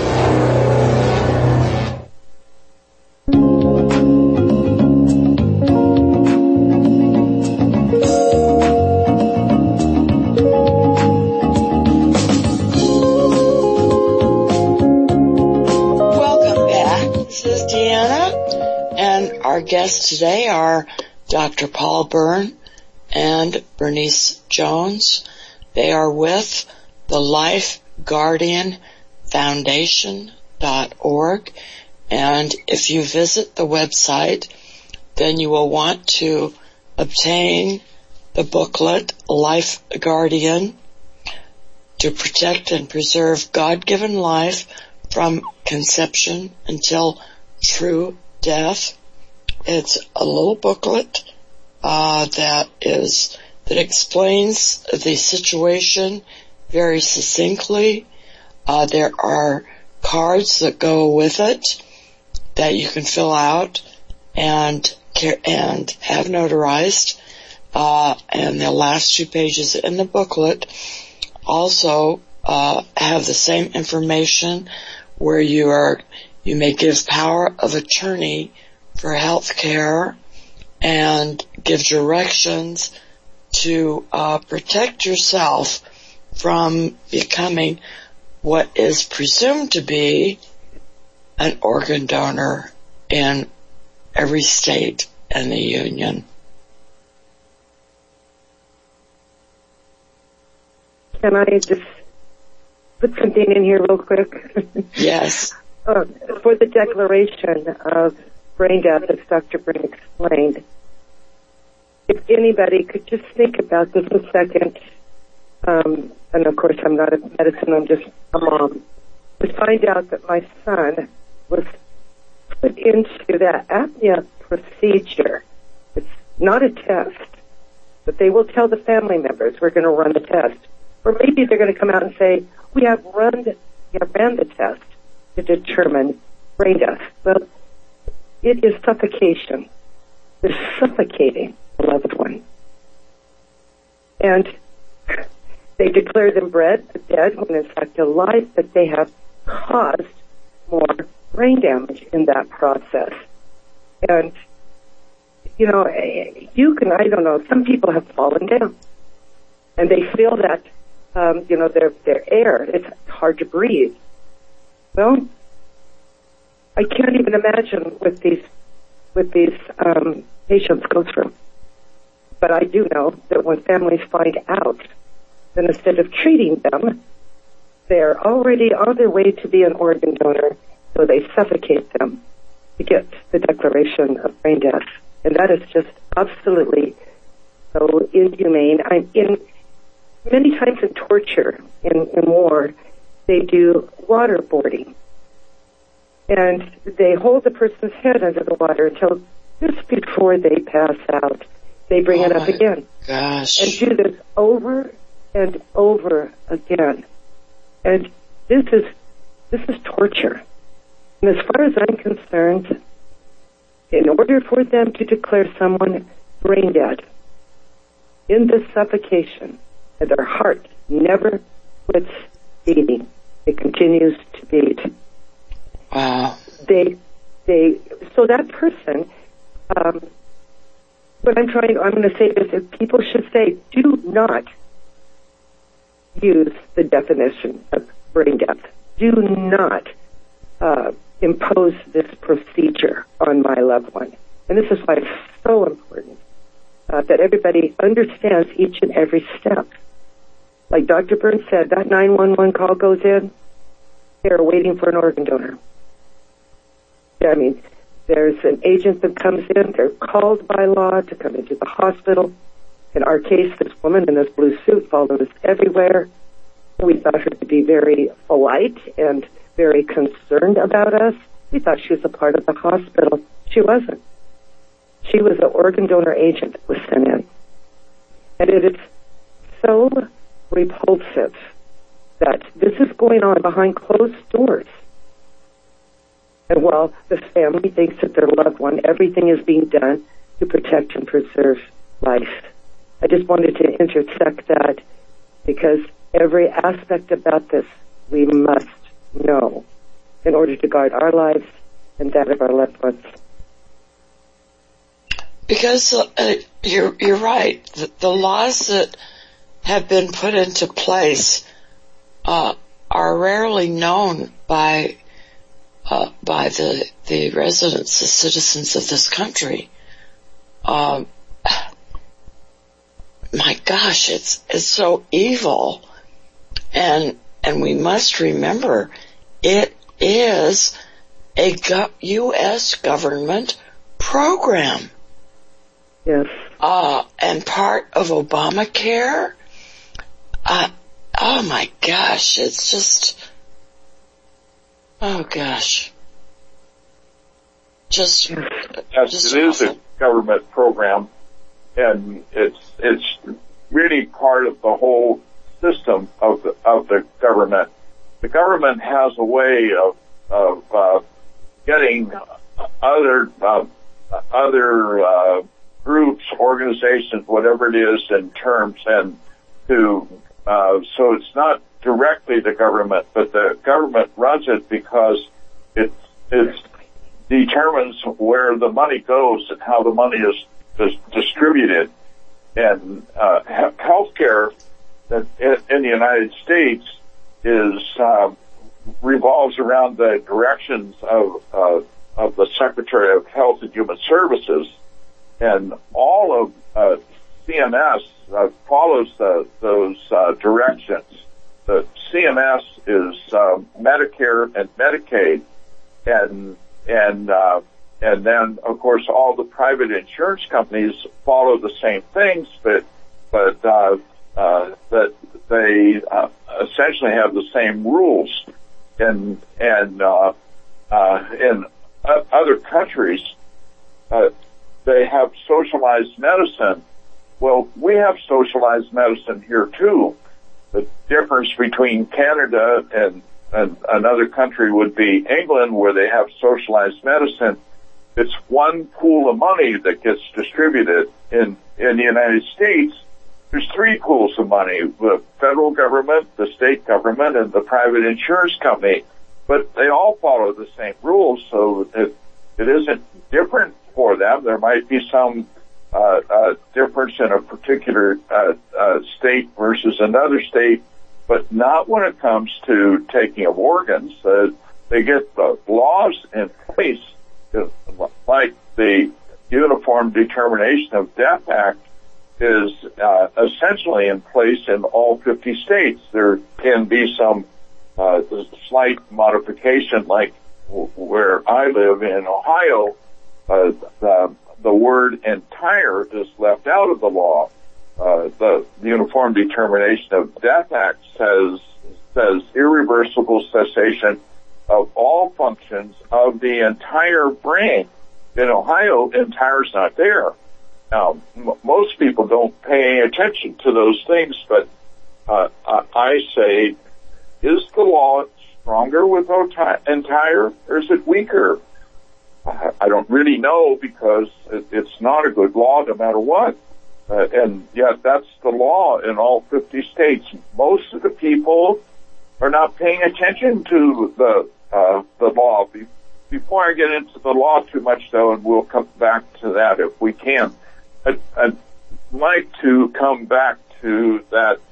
Welcome back. This is Deanna, and our guests today are Dr. Paul Byrne and Bernice Jones. They are with the Life Guardian Foundation.org, and if you visit the website, then you will want to obtain the booklet Life Guardian to protect and preserve God-given life from conception until true death. It's a little booklet that explains the situation very succinctly. There are cards that go with it that you can fill out and have notarized. And the last 2 pages in the booklet also have the same information where you may give power of attorney for health care and give directions to protect yourself from becoming what is presumed to be an organ donor in every state in the union. Can I just put something in here real quick? Yes. For the declaration of brain death, as Dr. Byrne explained, if anybody could just think about this a second, and of course I'm not a medicine, I'm just a mom, to find out that my son was put into that apnea procedure. It's not a test, but they will tell the family members, we're going to run the test. Or maybe they're going to come out and say, we have ran the test to determine brain death. Well, it is suffocation. They're suffocating the loved one. And they declare them dead when in fact alive, but they have caused more brain damage in that process. And, you know, I don't know, some people have fallen down. And they feel that, their air, it's hard to breathe. Well, I can't even imagine what these patients go through. But I do know that when families find out, then instead of treating them, they're already on their way to be an organ donor, so they suffocate them to get the declaration of brain death. And that is just absolutely so inhumane. Many times in torture, in war, they do waterboarding. And they hold the person's head under the water until just before they pass out. They bring it up again. Gosh. And do this over and over again. And this is torture. And as far as I'm concerned, in order for them to declare someone brain dead in this suffocation, and their heart never quits beating, it continues to beat. Wow. So that person, what I'm going to say is that people should say, do not use the definition of brain death. Do not impose this procedure on my loved one. And this is why it's so important that everybody understands each and every step. Like Dr. Burns said, that 911 call goes in, they're waiting for an organ donor. I mean, there's an agent that comes in, they're called by law to come into the hospital. In our case, this woman in this blue suit followed us everywhere. We thought her to be very polite and very concerned about us. We thought she was a part of the hospital. She wasn't. She was an organ donor agent that was sent in. And it is so repulsive that this is going on behind closed doors. And while the family thinks that their loved one, everything is being done to protect and preserve life. I just wanted to intersect that because every aspect about this we must know in order to guard our lives and that of our loved ones. Because you're right. The laws that have been put into place are rarely known by the residents, the citizens of this country. My gosh, it's so evil, and we must remember it is a U.S. government program. Yes. And part of Obamacare. Oh my gosh, it's just. Oh gosh. Yes, it is a government program, and it's really part of the whole system of the government. The government has a way of getting other groups, organizations, whatever it is, in terms and to so it's not directly the government, but the government runs it because it determines where the money goes and how the money is distributed. And healthcare in the United States revolves around the directions of the Secretary of Health and Human Services, and all of CMS follows those directions. The CMS is Medicare and Medicaid, and then of course all the private insurance companies follow the same things, but that they essentially have the same rules. And in other countries, they have socialized medicine. Well, we have socialized medicine here too. The difference between Canada and another country would be England, where they have socialized medicine. It's one pool of money that gets distributed. In the United States, there's three pools of money: the federal government, the state government, and the private insurance company. But they all follow the same rules, so it isn't different for them. There might be some difference in a particular state versus another state, but not when it comes to taking of organs. they get the laws in place, like the Uniform Determination of Death Act is essentially in place in all 50 states. There can be some slight modification, like where I live in Ohio, the word entire is left out of the law. The Uniform Determination of Death Act says irreversible cessation of all functions of the entire brain. In Ohio, entire's not there. Now, most people don't pay attention to those things, but I say, is the law stronger with entire, or is it weaker? I don't really know, because it's not a good law no matter what. And yet that's the law in all 50 states. Most of the people are not paying attention to the law. Before I get into the law too much, though, and we'll come back to that if we can, I'd like to come back to that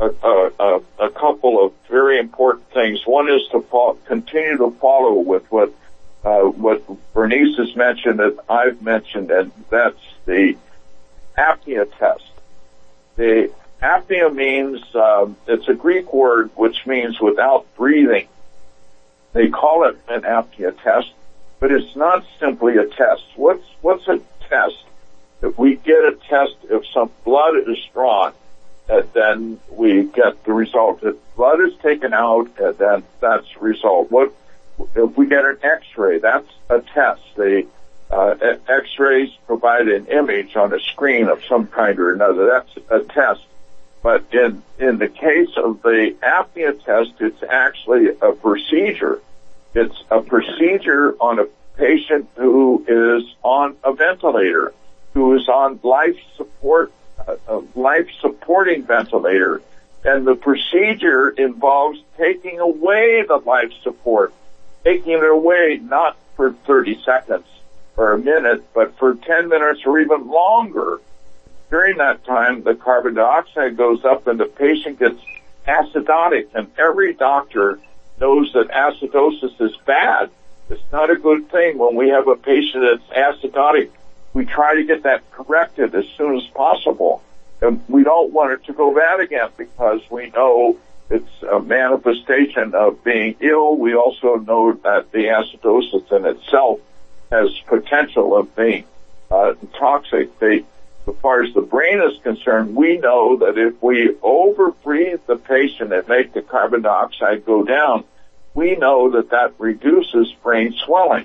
a couple of very important things. One is to continue to follow with what Bernice has mentioned and I've mentioned, and that's the apnea test. The apnea means, it's a Greek word which means without breathing. They call it an apnea test, but it's not simply a test. What's a test? If we get a test, if some blood is drawn, then we get the result. If blood is taken out, then that's the result. If we get an X-ray, that's a test. The X-rays provide an image on a screen of some kind or another. That's a test. But in the case of the apnea test, it's actually a procedure. It's a procedure on a patient who is on a ventilator, who is on life-supporting ventilator. And the procedure involves taking away the life support, taking it away not for 30 seconds or a minute, but for 10 minutes or even longer. During that time, the carbon dioxide goes up and the patient gets acidotic, and every doctor knows that acidosis is bad. It's not a good thing when we have a patient that's acidotic. We try to get that corrected as soon as possible. And we don't want it to go bad again, because we know it's a manifestation of being ill. We also know that the acidosis in itself has potential of being toxic. As far as the brain is concerned, we know that if we overbreathe the patient and make the carbon dioxide go down, we know that reduces brain swelling.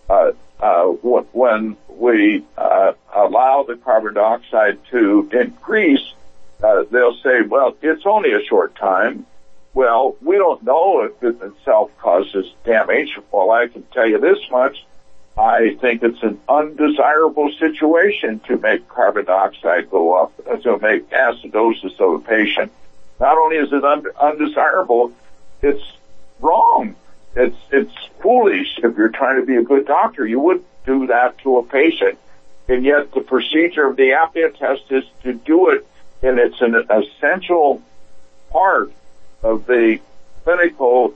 When we allow the carbon dioxide to increase, they'll say, well, it's only a short time. Well, we don't know if it itself causes damage. Well, I can tell you this much. I think it's an undesirable situation to make carbon dioxide go up, to make acidosis of a patient. Not only is it undesirable, it's wrong. It's foolish. If you're trying to be a good doctor, you wouldn't do that to a patient. And yet the procedure of the apnea test is to do it, and it's an essential part of the clinical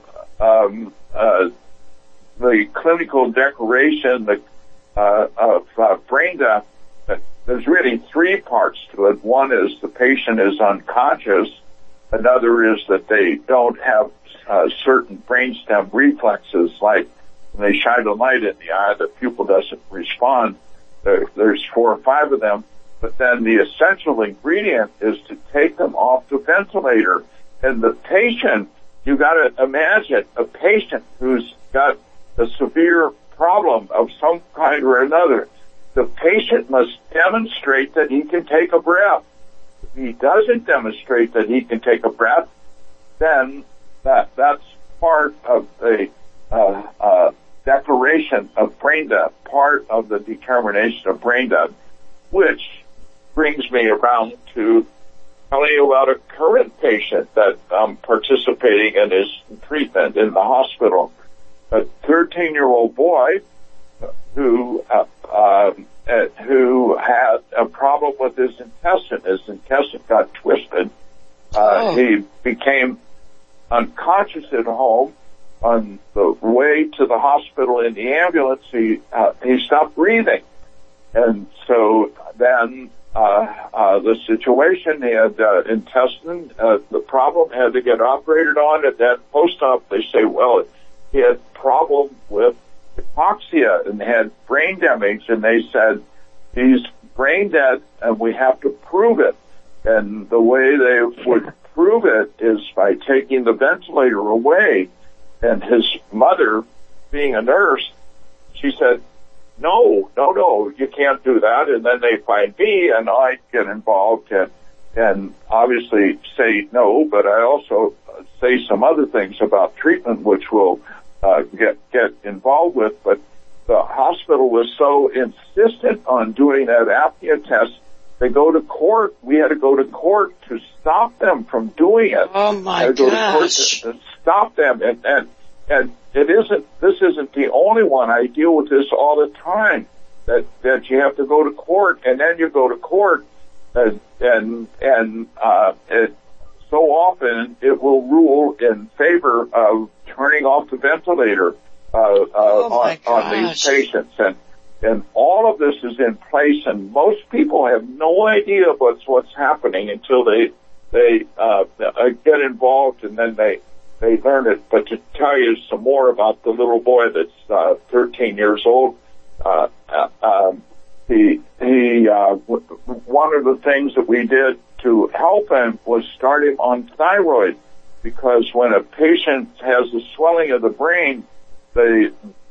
declaration of brain death. There's really three parts to it. One is the patient is unconscious. Another is that they don't have certain brainstem reflexes, like when they shine a light in the eye, the pupil doesn't respond. There's 4 or 5 of them. But then the essential ingredient is to take them off the ventilator. And the patient, you got to imagine a patient who's got a severe problem of some kind or another. The patient must demonstrate that he can take a breath. If he doesn't demonstrate that he can take a breath, then that's part of the declaration of brain death, part of the determination of brain death, which brings me around to telling you about a current patient that I'm participating in his treatment in the hospital. A 13-year-old boy who had a problem with his intestine. His intestine got twisted. He became unconscious at home. on the way to the hospital in the ambulance, he stopped breathing. And so then, the situation, he had, intestine, the problem, had to get operated on. At that post-op, they say, well, he had problem with hypoxia and had brain damage, and they said, he's brain dead and we have to prove it. And the way they would prove it is by taking the ventilator away. And his mother, being a nurse, she said, no, you can't do that. And then they find me, and I get involved and obviously say no, but I also say some other things about treatment which we'll get involved with. But the hospital was so insistent on doing that apnea test, they go to court. We had to go to court to stop them from doing it. Oh my gosh! To stop them, and this isn't the only one. I deal with this all the time. That you have to go to court, and then you go to court, and it so often it will rule in favor of turning off the ventilator on these patients, and all of this is in place, and most people have no idea what's happening until they get involved, and then they learn it. But to tell you some more about the little boy that's 13 years old, one of the things that we did to help him was start him on thyroid, because when a patient has a swelling of the brain, the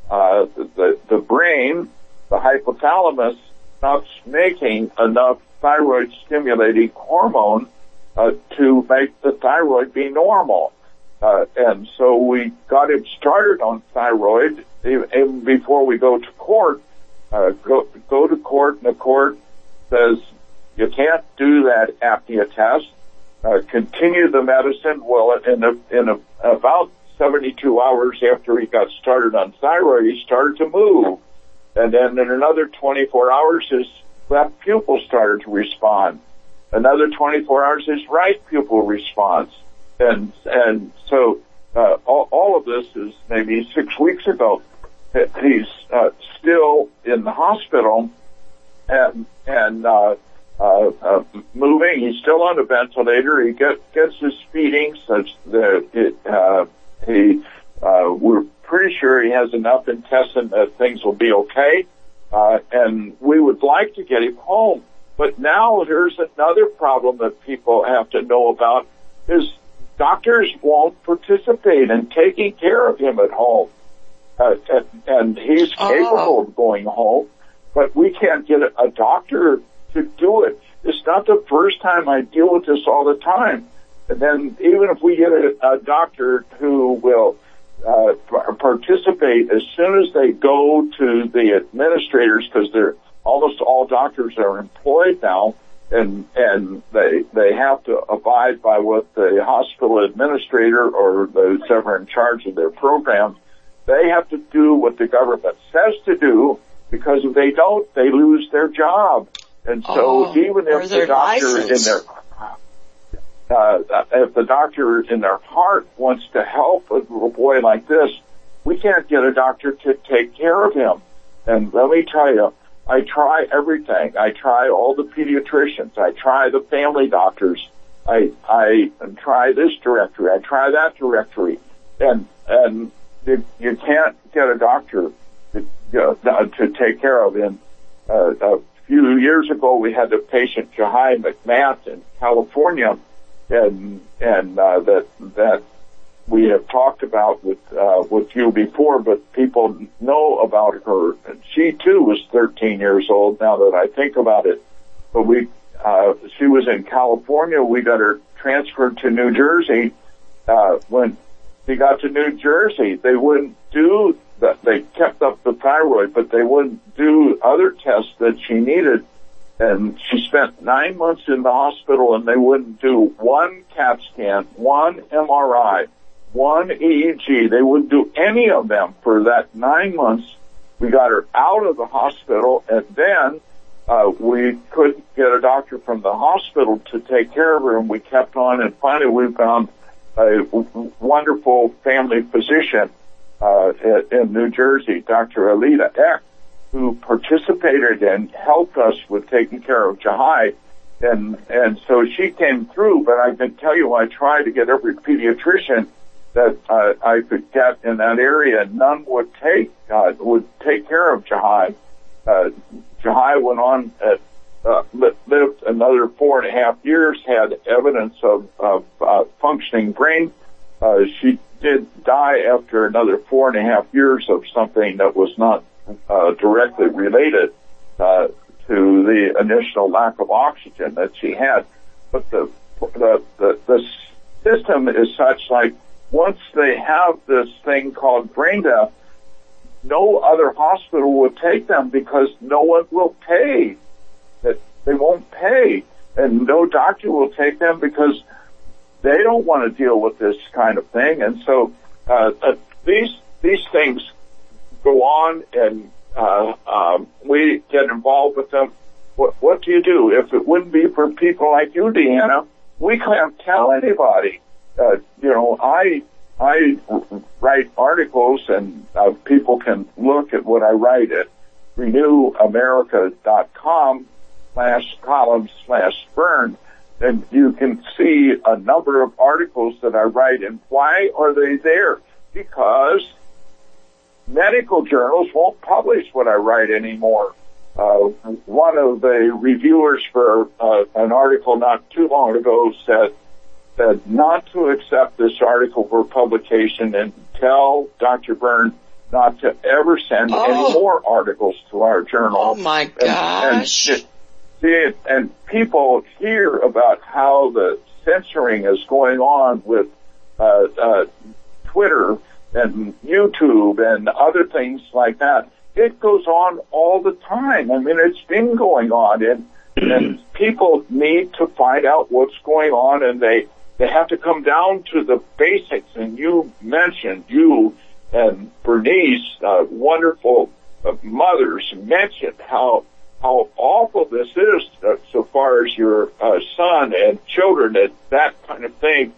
brain, the hypothalamus, stops making enough thyroid-stimulating hormone to make the thyroid be normal. And so we got him started on thyroid even before we go to court. Go to court, and the court says you can't do that apnea test. Continue the medicine. Well, in about 72 hours after he got started on thyroid, he started to move. And then in another 24 hours, his left pupil started to respond. Another 24 hours, his right pupil responds. And so all of this is maybe 6 weeks ago. He's still in the hospital and moving. He's still on a ventilator. He gets his feeding such that we're pretty sure he has enough intestine that things will be okay. And we would like to get him home. But now here's another problem that people have to know about is doctors won't participate in taking care of him at home. And he's capable of going home, but we can't get a doctor to do it. It's not the first time. I deal with this all the time. And then even if we get a doctor who will participate, as soon as they go to the administrators, because they're almost all doctors are employed now, and they have to abide by what the hospital administrator or those that are in charge of their program, they have to do what the government says to do, because if they don't, they lose their job. And so even if the doctor if the doctor in their heart wants to help a little boy like this, we can't get a doctor to take care of him. And let me tell you, I try everything. I try all the pediatricians. I try the family doctors. I try this directory. I try that directory. And you can't get a doctor to take care of him. A few years ago, we had the patient Jahai McMath in California, and that we have talked about with you before, but people know about her. And she too was 13 years old. Now that I think about it, but she was in California. We got her transferred to New Jersey. When she got to New Jersey, they wouldn't do that. They kept up the thyroid, but they wouldn't do other tests that she needed. And she spent 9 months in the hospital, and they wouldn't do one CAT scan, one MRI, one EEG. They wouldn't do any of them for that 9 months. We got her out of the hospital, and then we couldn't get a doctor from the hospital to take care of her, and we kept on, and finally we found a wonderful family physician in New Jersey, Dr. Alida Eck, who participated and helped us with taking care of Jahai. And so she came through, but I can tell you I tried to get every pediatrician that I could get in that area. None would take care of Jahai. Jahai went on, lived another 4.5 years, had evidence of functioning brain. She did die after another 4.5 years of something that was not directly related to the initial lack of oxygen that she had. But the system is such, like, once they have this thing called brain death, no other hospital will take them because no one will pay. That they won't pay, and no doctor will take them because they don't want to deal with this kind of thing. And so these things go on, and we get involved with them. What do you do? If it wouldn't be for people like you, Deanna, we can't tell anybody. I write articles, and people can look at what I write at renewamerica.com/columns/Vern, and you can see a number of articles that I write. And why are they there? Because medical journals won't publish what I write anymore. One of the reviewers for an article not too long ago said not to accept this article for publication and tell Dr. Vern not to ever send any more articles to our journal. Oh, my gosh. And people hear about how the censoring is going on with Twitter and YouTube and other things like that. It goes on all the time. I mean, it's been going on, and people need to find out what's going on, and they have to come down to the basics. And you mentioned, you and Bernice, wonderful mothers, mentioned how awful this is so far as your son and children and that kind of thing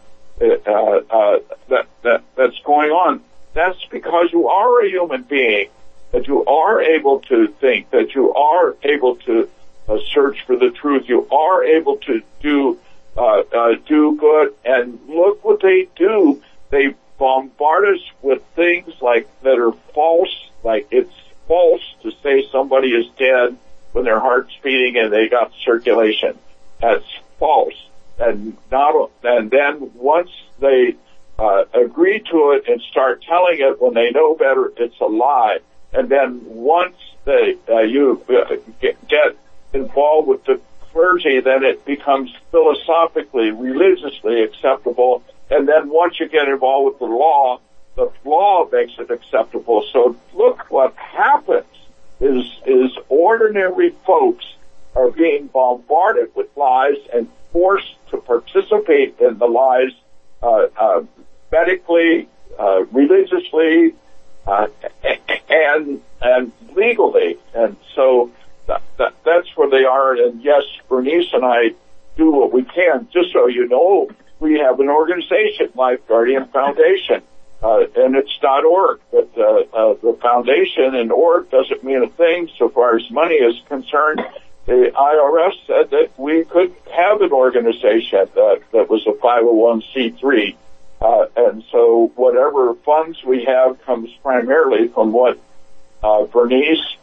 that's going on. That's because you are a human being, that you are able to think, that you are able to search for the truth, you are able to do good. And look what they do. They bombard us with things like that are false. Like, it's false to say somebody is dead when their heart's beating and they got circulation. That's false. And then once they agree to it and start telling it when they know better, it's a lie. And then once you get involved with the clergy, then it becomes philosophically, religiously acceptable. And then once you get involved with the law makes it acceptable. So look what happens is ordinary folks are being bombarded with lies and forced to participate in the lies medically, religiously, and legally. And so that's where they are. And yes, Bernice and I do what we can. Just so you know, we have an organization, Life Guardian Foundation, and it's .org. But the foundation and org doesn't mean a thing so far as money is concerned. The IRS said that we could have an organization that was a 501c3. And so whatever funds we have comes primarily from what Bernice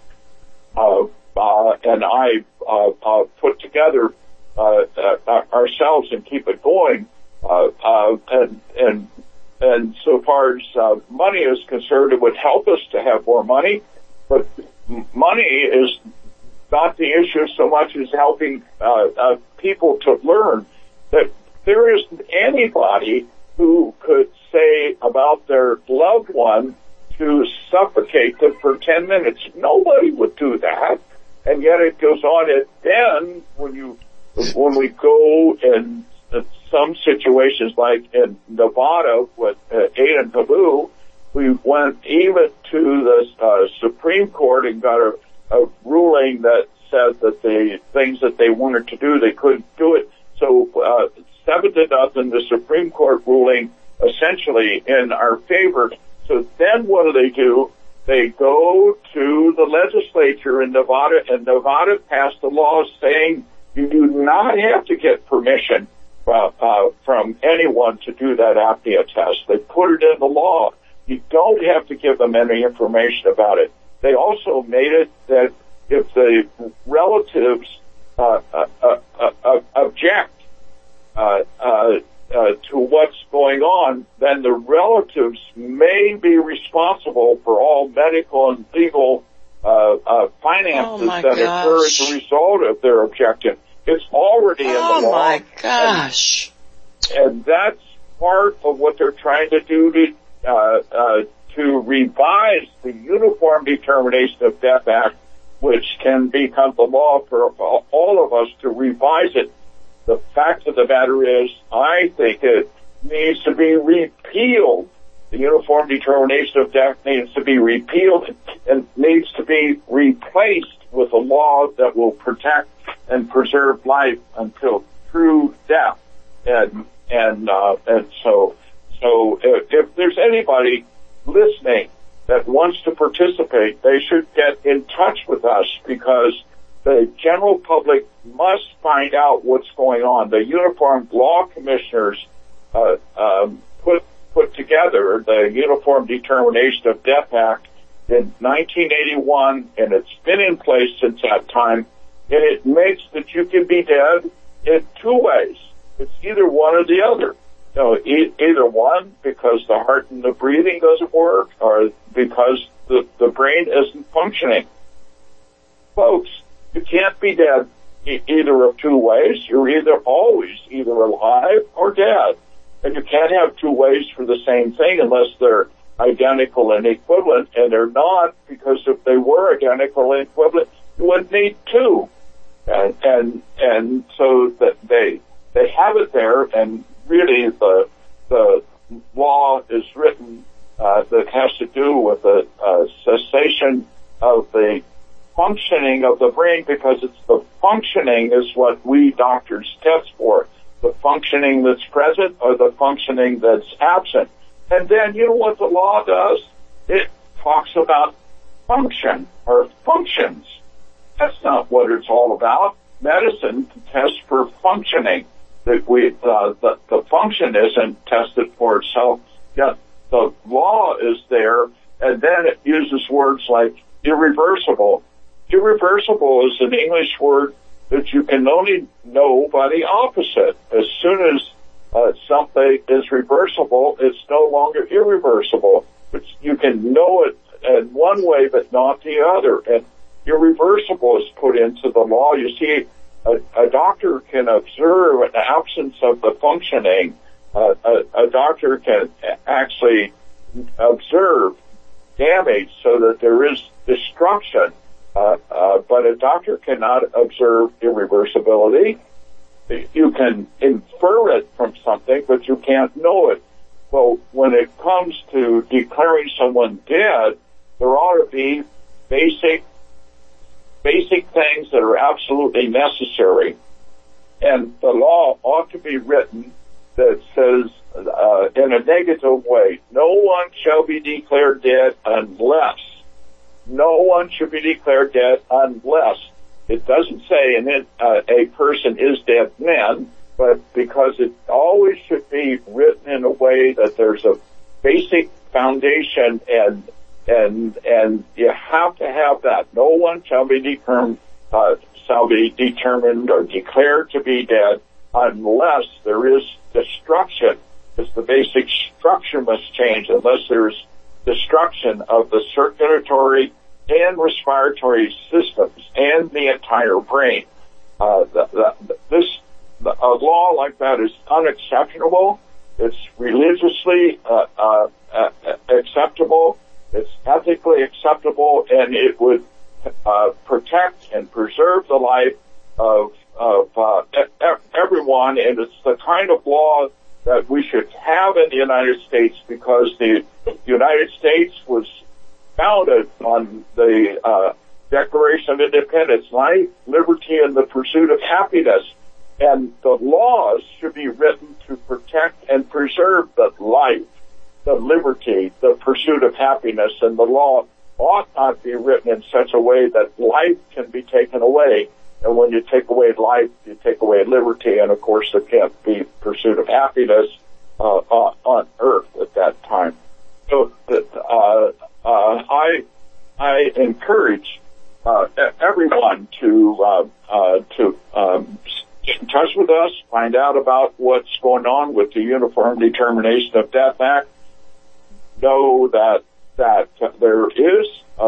and I put together ourselves and keep it going. And so far as money is concerned, it would help us to have more money. But money is not the issue so much as helping people to learn that there isn't anybody who could say about their loved one to suffocate them for 10 minutes. Nobody would do that. And yet it goes on. And then when we go in some situations like in Nevada with Aiden Taboo, we went even to the Supreme Court and got a ruling that said that the things that they wanted to do, they couldn't do it. So 7-0, the Supreme Court ruling essentially in our favor. So then what do? They go to the legislature in Nevada, and Nevada passed a law saying you do not have to get permission from anyone to do that apnea test. They put it in the law. You don't have to give them any information about it. They also made it that if the relatives object to what's going on, then the relatives may be responsible for all medical and legal finances that occur as a result of their objection. It's already in the law. Oh my gosh! And that's part of what they're trying to do to revise the Uniform Determination of Death Act, which can become the law for all of us to revise it. The fact of the matter is, I think it needs to be repealed. The Uniform Determination of Death needs to be repealed and needs to be replaced with a law that will protect and preserve life until true death. And so if there's anybody listening that wants to participate, they should get in touch with us, because the general public must find out what's going on. The Uniform Law Commissioners put together the Uniform Determination of Death Act in 1981, and it's been in place since that time. And it makes that you can be dead in two ways. It's either one or the other. Either one because the heart and the breathing doesn't work, or because the brain isn't functioning. Folks, you can't be dead either of two ways. You're always either alive or dead. And you can't have two ways for the same thing unless they're identical and equivalent, and they're not, because if they were identical and equivalent, you wouldn't need two. And so that they have it there, and really the law is written that has to do with the cessation of the functioning of the brain, because it's the functioning is what we doctors test for. The functioning that's present or the functioning that's absent. And then you know what the law does? It talks about function or functions. That's not what it's all about. Medicine tests for functioning. The function isn't tested for itself, yet the law is there, and then it uses words like irreversible. Irreversible is an English word that you can only know by the opposite. As soon as something is reversible, it's no longer irreversible. But you can know it in one way, but not the other. And irreversible is put into the law. You see, a doctor can observe an absence of the functioning. A doctor can actually observe damage so that there is destruction. But a doctor cannot observe irreversibility. You can infer it from something, but you can't know it. Well, when it comes to declaring someone dead, there ought to be basic things that are absolutely necessary. And the law ought to be written that says, in a negative way, no one shall be declared dead unless. No one should be declared dead unless. It doesn't say a person is dead then, but because it always should be written in a way that there's a basic foundation, and you have to have that. No one shall be determined or declared to be dead unless there is destruction. Because the basic structure must change unless there's destruction of the circulatory and respiratory systems and the entire brain. A law like that is unacceptable. It's religiously acceptable. It's ethically acceptable, and it would protect and preserve the life of everyone. And it's the kind of law that we should have in the United States, because the United States was founded on the Declaration of Independence, life, liberty, and the pursuit of happiness. And the laws should be written to protect and preserve that life the liberty, the pursuit of happiness, and the law ought not be written in such a way that life can be taken away. And when you take away life, you take away liberty, and of course there can't be pursuit of happiness on earth at that time. So I encourage everyone to get in touch with us, find out about what's going on with the Uniform Determination of Death Act. Know that there is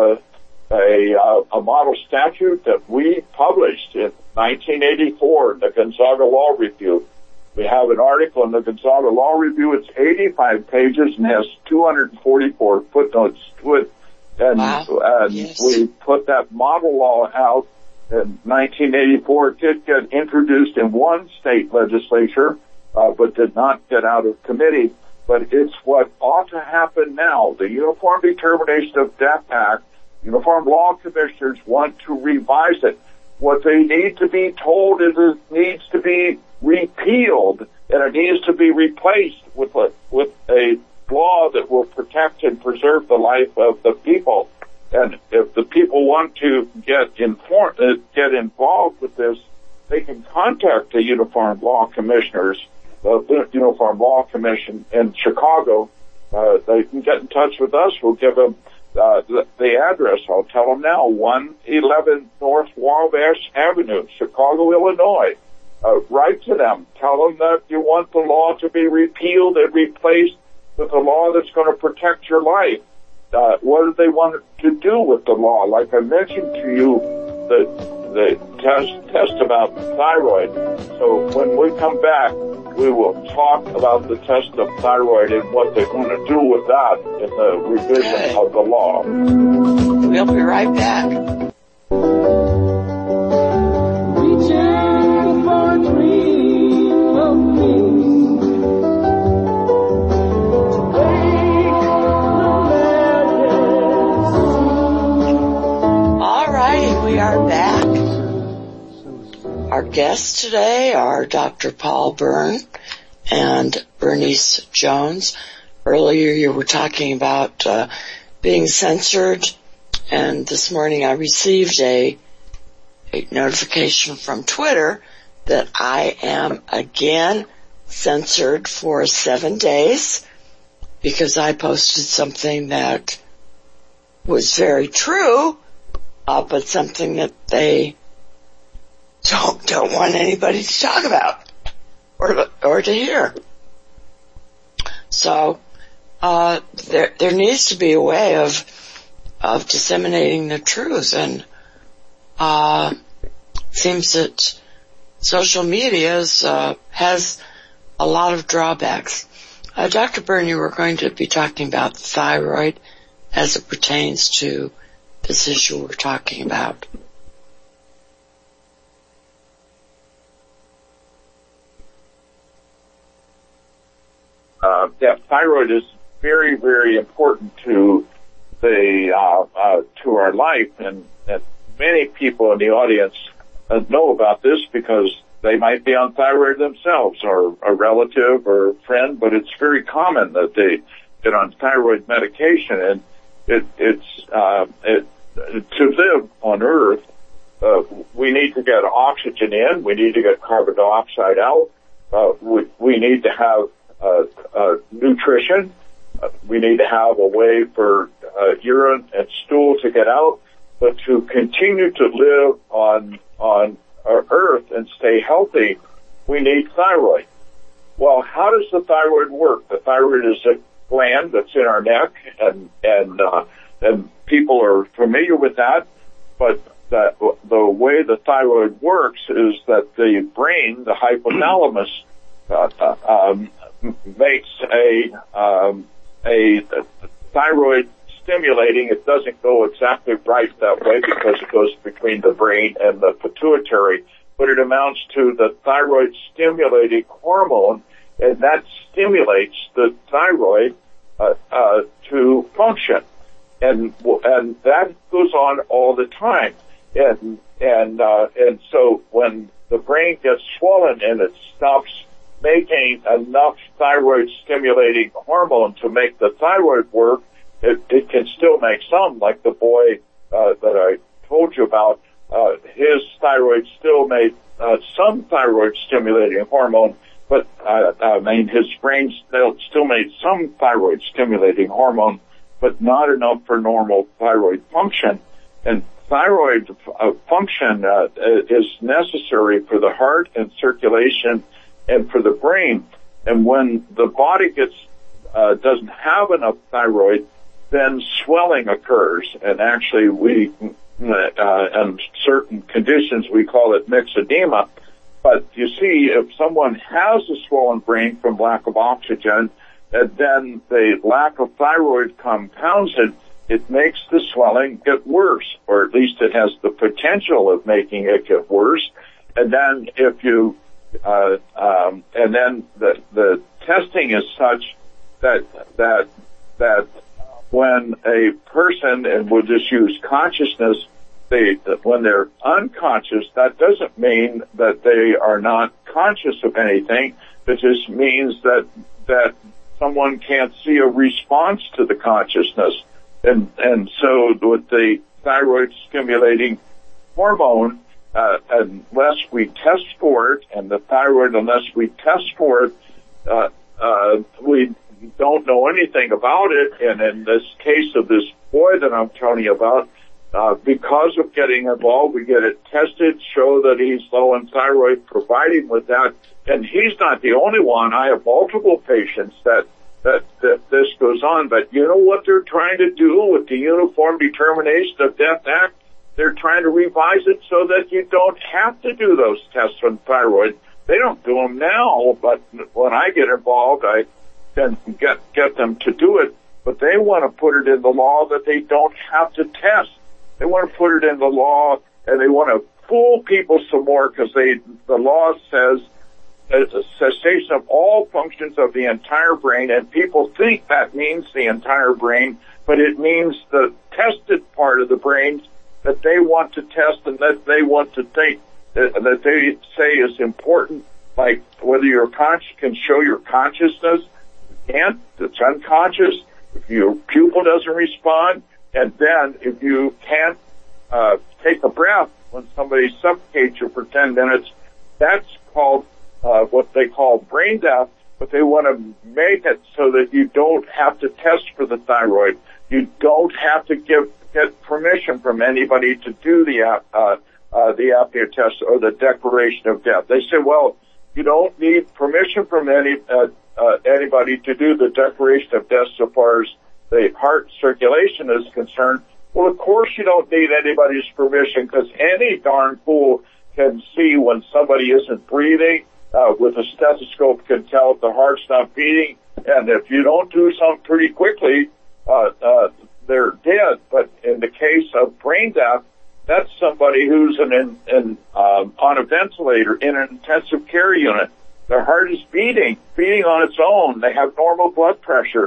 a model statute that we published in 1984 in the Gonzaga Law Review. We have an article in the Gonzaga Law Review. It's 85 pages and has 244 footnotes to it. And, Yes. We put that model law out in 1984. It did get introduced in one state legislature, but did not get out of committee. But it's what ought to happen now. The Uniform Determination of Death Act, Uniform Law Commissioners want to revise it. What they need to be told is it needs to be repealed, and it needs to be replaced with a law that will protect and preserve the life of the people. And if the people want to get involved with this, they can contact the Uniform Law Commissioners, the Uniform Law Commission in Chicago. They can get in touch with us. We'll give them the address. I'll tell them now, 111 North Wabash Avenue, Chicago, Illinois. Write to them. Tell them that you want the law to be repealed and replaced with a law that's going to protect your life. What do they want to do with the law? Like I mentioned to you, the test about thyroid. So when we come back, we will talk about the test of thyroid and what they're going to do with that in the revision of the law. We'll be right back. Reaching for a dream of peace. All righty, we are back. Our guests today are Dr. Paul Byrne and Bernice Jones. Earlier you were talking about being censored, and this morning I received a notification from Twitter that I am again censored for 7 days because I posted something that was very true, but something that they don't want anybody to talk about or to hear. So there needs to be a way of disseminating the truth, and seems that social media has a lot of drawbacks. Dr. Byrne, you were going to be talking about the thyroid as it pertains to this issue we're talking about. Thyroid is very, very important to to our life, and many people in the audience know about this because they might be on thyroid themselves, or a relative or a friend. But it's very common that they get on thyroid medication, and to live on Earth, we need to get oxygen in, we need to get carbon dioxide out, we need to have nutrition, we need to have a way for urine and stool to get out, but to continue to live on our Earth and stay healthy, we need thyroid. Well, how does the thyroid work? The thyroid is a gland that's in our neck, and people are familiar with that, but the way the thyroid works is that the brain, the hypothalamus, makes a thyroid stimulating. It doesn't go exactly right that way because it goes between the brain and the pituitary, but it amounts to the thyroid stimulating hormone, and that stimulates the thyroid to function, and that goes on all the time, and so when the brain gets swollen and it stops making enough thyroid-stimulating hormone to make the thyroid work, it can still make some, like the boy that I told you about. His thyroid still made some thyroid-stimulating hormone, but his brain still made some thyroid-stimulating hormone, but not enough for normal thyroid function. And thyroid function is necessary for the heart and circulation and for the brain. And when the body doesn't have enough thyroid, then swelling occurs. And actually, in certain conditions, we call it myxedema. But you see, if someone has a swollen brain from lack of oxygen, then the lack of thyroid compounds it. It makes the swelling get worse, or at least it has the potential of making it get worse. And then and then the testing is such that when a person, and we'll just use consciousness, when they're unconscious, that doesn't mean that they are not conscious of anything. It just means that someone can't see a response to the consciousness. And so with the thyroid stimulating hormone, unless we test for it, and the thyroid, unless we test for it, we don't know anything about it. And in this case of this boy that I'm telling you about, because of getting involved, we get it tested, show that he's low in thyroid, provide him with that. And he's not the only one. I have multiple patients that this goes on. But you know what they're trying to do with the Uniform Determination of Death Act? They're trying to revise it so that you don't have to do those tests on thyroid. They don't do them now, but when I get involved, I can get them to do it. But they want to put it in the law that they don't have to test. They want to put it in the law, and they want to fool people some more because the law says a cessation of all functions of the entire brain, and people think that means the entire brain, but it means the tested part of the brain that they want to test and that they want to think that they say is important, like whether your can show your consciousness. You can't. It's unconscious. If your pupil doesn't respond, and then if you can't take a breath when somebody suffocates you for 10 minutes, that's called what they call brain death, but they want to make it so that you don't have to test for the thyroid. You don't have to get permission from anybody to do the apnea test or the declaration of death. They say, well, you don't need permission from anybody to do the declaration of death so far as the heart circulation is concerned. Well, of course you don't need anybody's permission, because any darn fool can see when somebody isn't breathing. With a stethoscope can tell if the heart's not beating, and if you don't do something pretty quickly, they're dead. But in the case of brain death, that's somebody who's on a ventilator in an intensive care unit. Their heart is beating on its own. They have normal blood pressure.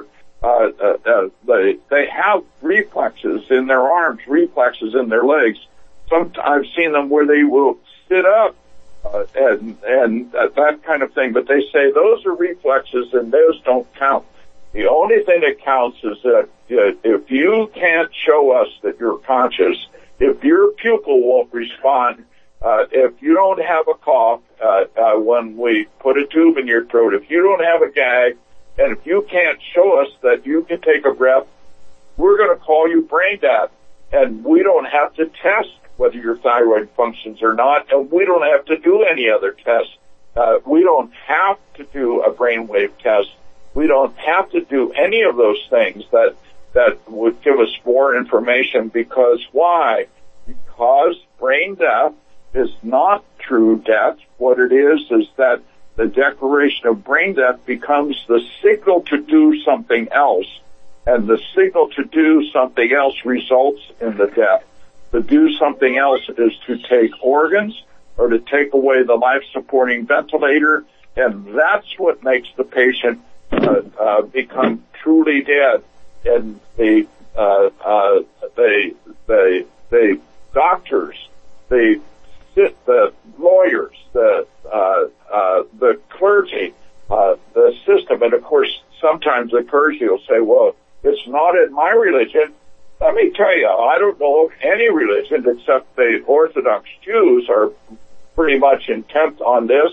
They have reflexes in their arms, reflexes in their legs. I've seen them where they will sit up and that kind of thing. But they say those are reflexes and those don't count. The only thing that counts is that if you can't show us that you're conscious, if your pupil won't respond, if you don't have a cough when we put a tube in your throat, if you don't have a gag, and if you can't show us that you can take a breath, we're going to call you brain dead. And we don't have to test whether your thyroid functions or not, and we don't have to do any other tests. We don't have to do a brainwave test. We don't have to do any of those things that would give us more information. Because why? Because brain death is not true death. What it is that the declaration of brain death becomes the signal to do something else. And the signal to do something else results in the death. To do something else is to take organs or to take away the life-supporting ventilator, and that's what makes the patient become truly dead. And the doctors, the lawyers, the clergy, sometimes the clergy will say, well, it's not in my religion. Let me tell you, I don't know of any religion except the Orthodox Jews are pretty much intent on this.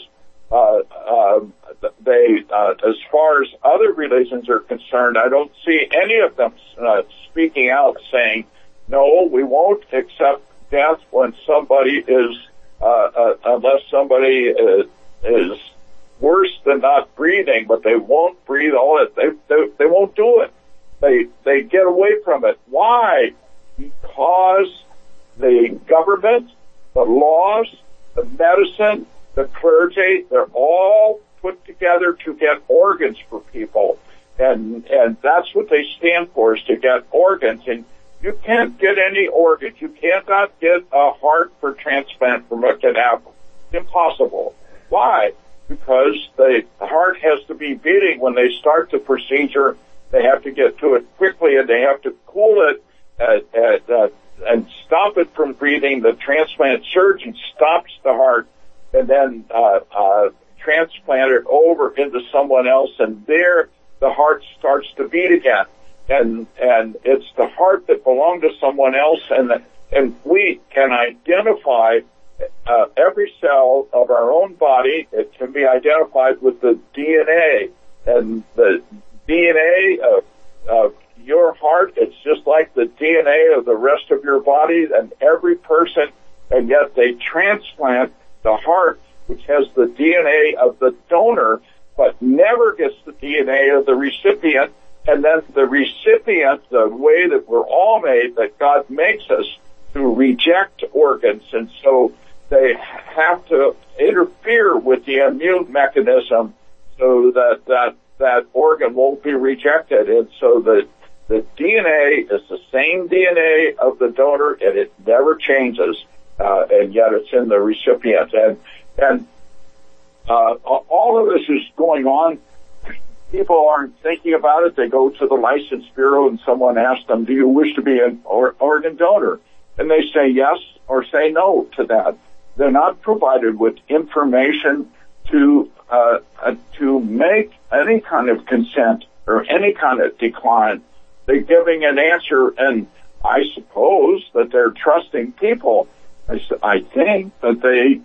As far as other religions are concerned, I don't see any of them speaking out saying, no, we won't accept death when somebody is, unless somebody is worse than not breathing, but they won't breathe all it. They won't do it. They get away from it. Why? Because the government, the laws, the medicine, the clergy, they're all put together to get organs for people. And that's what they stand for, is to get organs. And you can't get any organs. You cannot get a heart for transplant from a cadaver. Impossible. Why? Because the heart has to be beating when they start the procedure. They have to get to it quickly, and they have to cool it and stop it from breathing. The transplant surgeon stops the heart and then transplant it over into someone else, and there the heart starts to beat again. And it's the heart that belonged to someone else, and we can identify every cell of our own body. It can be identified with the DNA, and the DNA of your heart, it's just like the DNA of the rest of your body and every person, and yet they transplant the heart, which has the DNA of the donor, but never gets the DNA of the recipient. And then the recipient, the way that we're all made, that God makes us to reject organs, and so they have to interfere with the immune mechanism so that organ won't be rejected. And so the DNA is the same DNA of the donor, and it never changes, and yet it's in the recipient. And all of this is going on. People aren't thinking about it. They go to the license bureau and someone asks them, do you wish to be an organ donor? And they say yes or say no to that. They're not provided with information to make any kind of consent or any kind of decline. They're giving an answer, and I suppose that they're trusting people. I think that they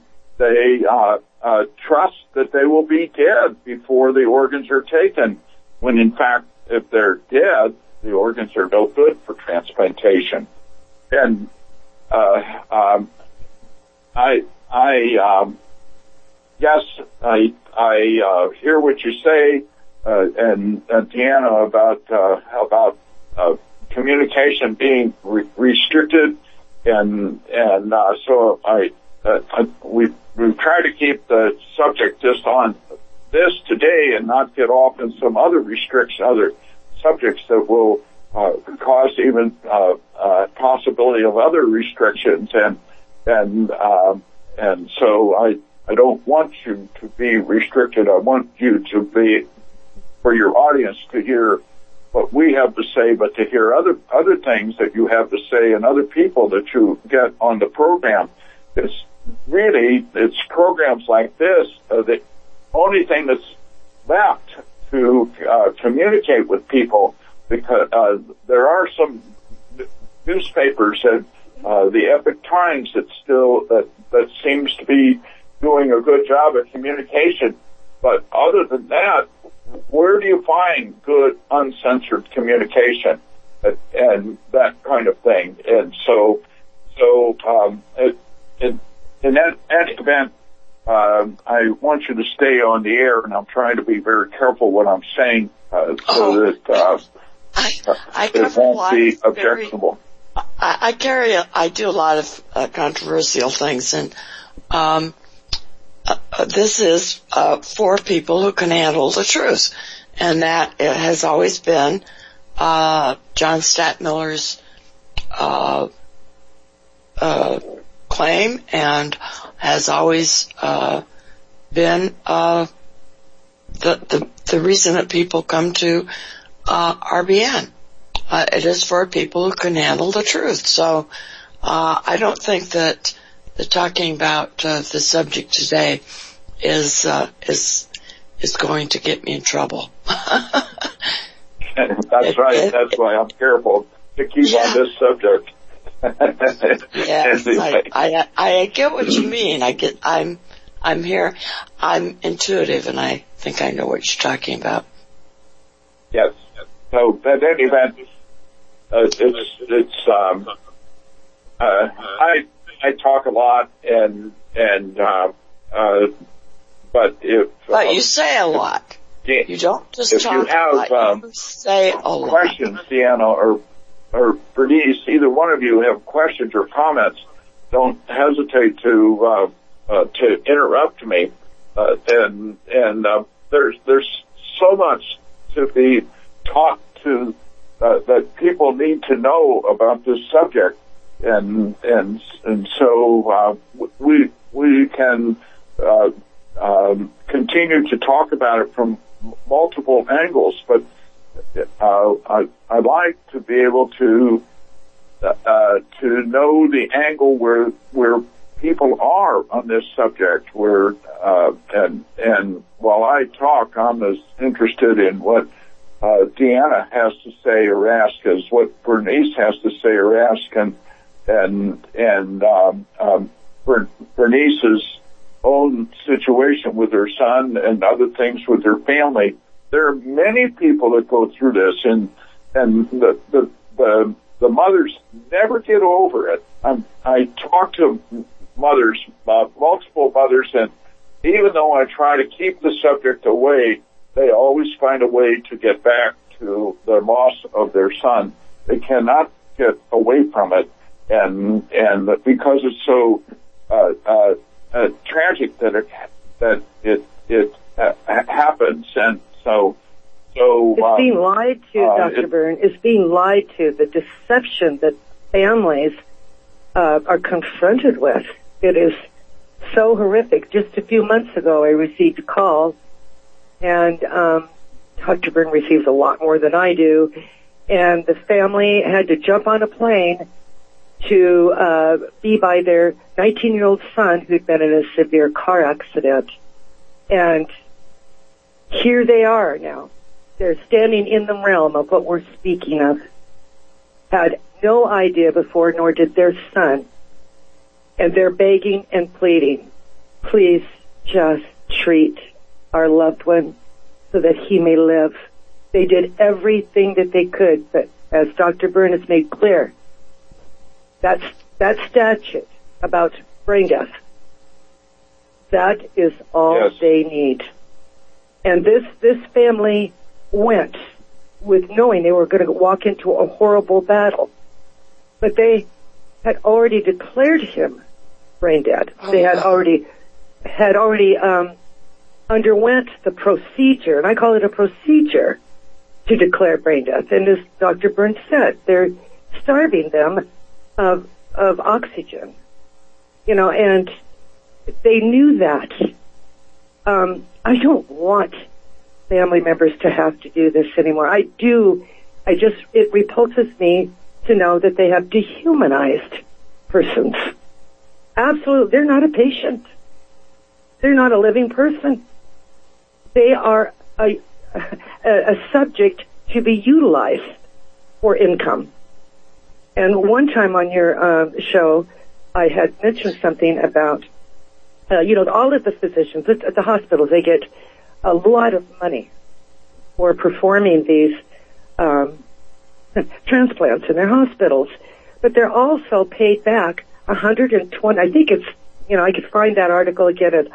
trust that they will be dead before the organs are taken, when in fact, if they're dead, the organs are no good for transplantation. And yes, I hear what you say, and Deanna, about communication being restricted, and so we try to keep the subject just on this today and not get off in some other restriction, other subjects that will cause even possibility of other restrictions, and so I don't want you to be restricted. I want you to be, for your audience to hear what we have to say, but to hear other things that you have to say and other people that you get on the program. It's programs like this, the only thing that's left to communicate with people, because there are some newspapers and the Epic Times that seems to be doing a good job at communication. But other than that, where do you find good uncensored communication and that kind of thing? And so in that event, I want you to stay on the air, and I'm trying to be very careful what I'm saying so that it won't be objectionable. I do a lot of controversial things, and this is for people who can handle the truth, and that it has always been John Stadtmiller's claim, and has always been the reason that people come to RBN. It is for people who can handle the truth. So I don't think that talking about the subject today is going to get me in trouble. That's right. That's why I'm careful to keep on this subject. Yes, Anyway. I get what you mean. I'm here. I'm intuitive, and I think I know what you're talking about. Yes. So, at any event, I talk a lot, but you say a lot. You don't just if talk you have, a lot. You say a lot. questions, Deanna or Bernice, either one of you have questions or comments, don't hesitate to interrupt me. There's so much to be taught to that people need to know about this subject, and so we can continue to talk about it from multiple angles, but I'd like to be able to know the angle where people are on this subject, and while I talk, I'm as interested in what Deanna has to say or ask as what Bernice has to say or ask, and Bernice's own situation with her son and other things with her family. There are many people that go through this, and the mothers never get over it. I talk to mothers, multiple mothers, and even though I try to keep the subject away, they always find a way to get back to the loss of their son. They cannot get away from it, and because it's so tragic that it happens, and so it's being lied to, Dr. Byrne. It's being lied to. The deception that families are confronted with. It is so horrific. Just a few months ago, I received a call, and Dr. Byrne receives a lot more than I do, and the family had to jump on a plane to be by their 19-year-old son who'd been in a severe car accident. And here they are now. They're standing in the realm of what we're speaking of. Had no idea before, nor did their son. And they're begging and pleading, please just treat our loved one so that he may live. They did everything that they could, but as Dr. Byrne has made clear, that statute about brain death, that is all they need. And this family went with knowing they were going to walk into a horrible battle. But they had already declared him brain dead. They had already underwent the procedure, and I call it a procedure, to declare brain death. And as Dr. Byrne said, they're starving them of oxygen, and they knew that. I don't want family members to have to do this anymore. It repulses me to know that they have dehumanized persons. Absolutely. They're not a patient. They're not a living person. They are a subject to be utilized for income. And one time on your show, I had mentioned something about, all of the physicians at the hospitals, they get a lot of money for performing these transplants in their hospitals, but they're also paid back 120. I think it's, I could find that article again at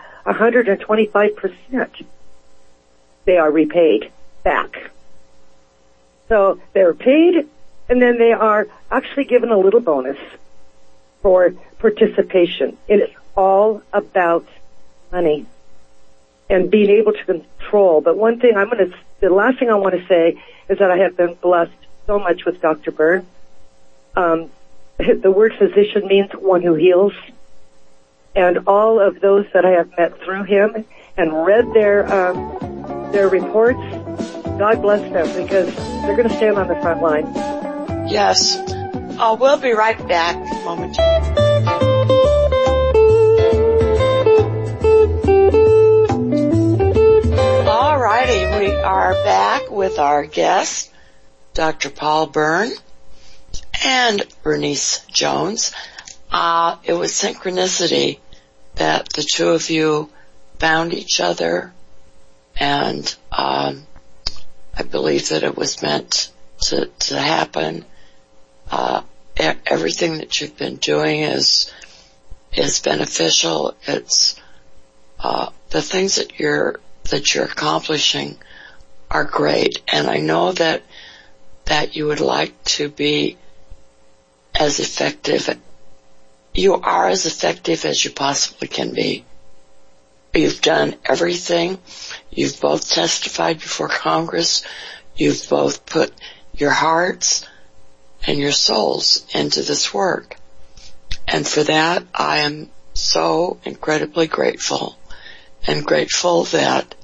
125%. They are repaid back. So they're paid, and then they are actually given a little bonus for participation. And it's all about money and being able to control. But the last thing I want to say is that I have been blessed so much with Dr. Byrne. The word physician means one who heals. And all of those that I have met through him and read their reports, God bless them, because they're going to stand on the front line. Yes. We'll be right back in a moment. All righty. We are back with our guest, Dr. Paul Byrne and Bernice Jones. It was synchronicity that the two of you found each other, and I believe that it was meant to happen. Everything that you've been doing is beneficial. It's the things that you're accomplishing are great, and I know that you would like to be as effective. You are as effective as you possibly can be. You've done everything. You've both testified before Congress. You've both put your hearts and your souls into this work. And for that, I am so incredibly grateful, and grateful that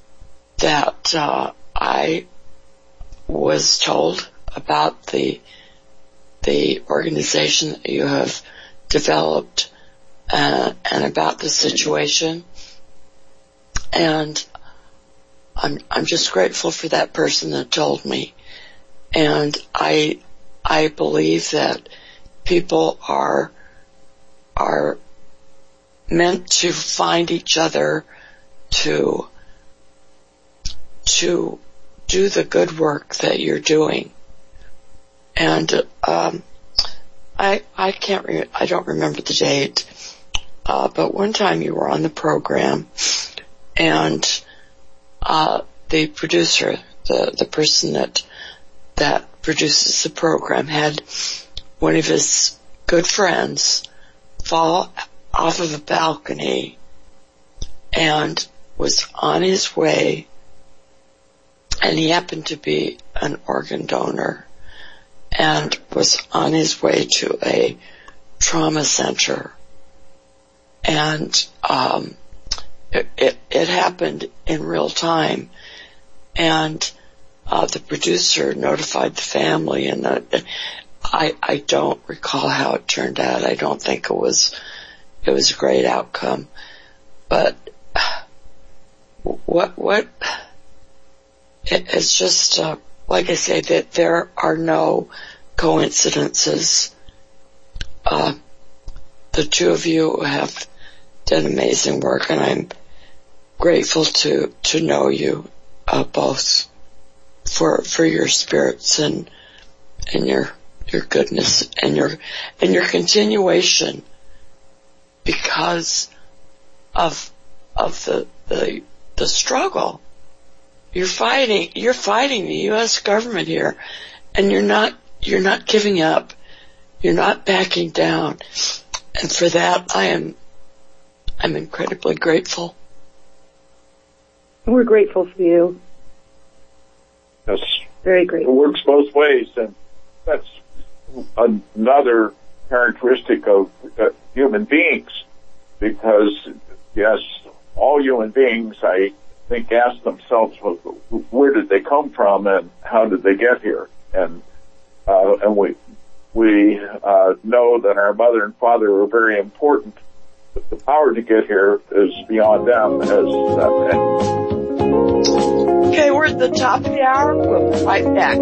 I was told about the organization that you have developed and about the situation. And I'm just grateful for that person that told me. And I believe that people are meant to find each other to do the good work that you're doing. And I don't remember the date, but one time you were on the program, and the producer, the person that produces the program, had one of his good friends fall off of a balcony and was on his way, and he happened to be an organ donor and was on his way to a trauma center. And it happened in real time, and the producer notified the family, and I don't recall how it turned out. I don't think it was a great outcome, but it's just like I say, that there are no coincidences. The two of you have done amazing work, and I'm grateful to know you both for your spirits and your goodness and your continuation, because of the struggle. You're fighting the U.S. government here, and you're not giving up. You're not backing down. And for that, I'm incredibly grateful. We're grateful for you. Yes. Very grateful. It works both ways, and that's another characteristic of human beings, because, yes, all human beings, I think, ask themselves, where did they come from and how did they get here? And we know that our mother and father are very important, but the power to get here is beyond them. Okay, we're at the top of the hour. We'll be right back.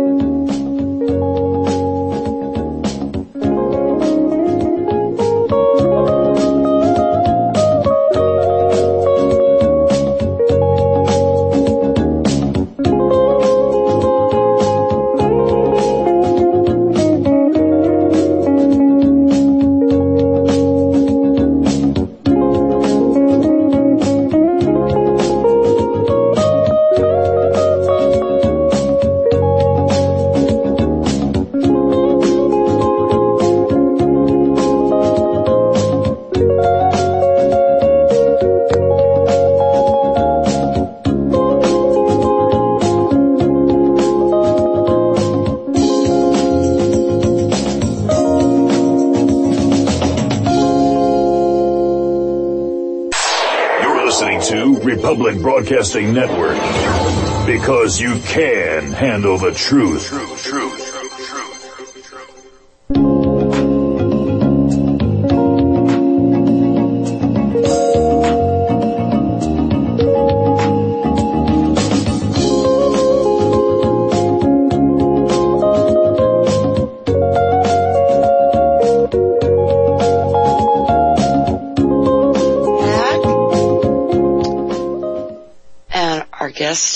Republic Broadcasting Network, because you can handle the truth.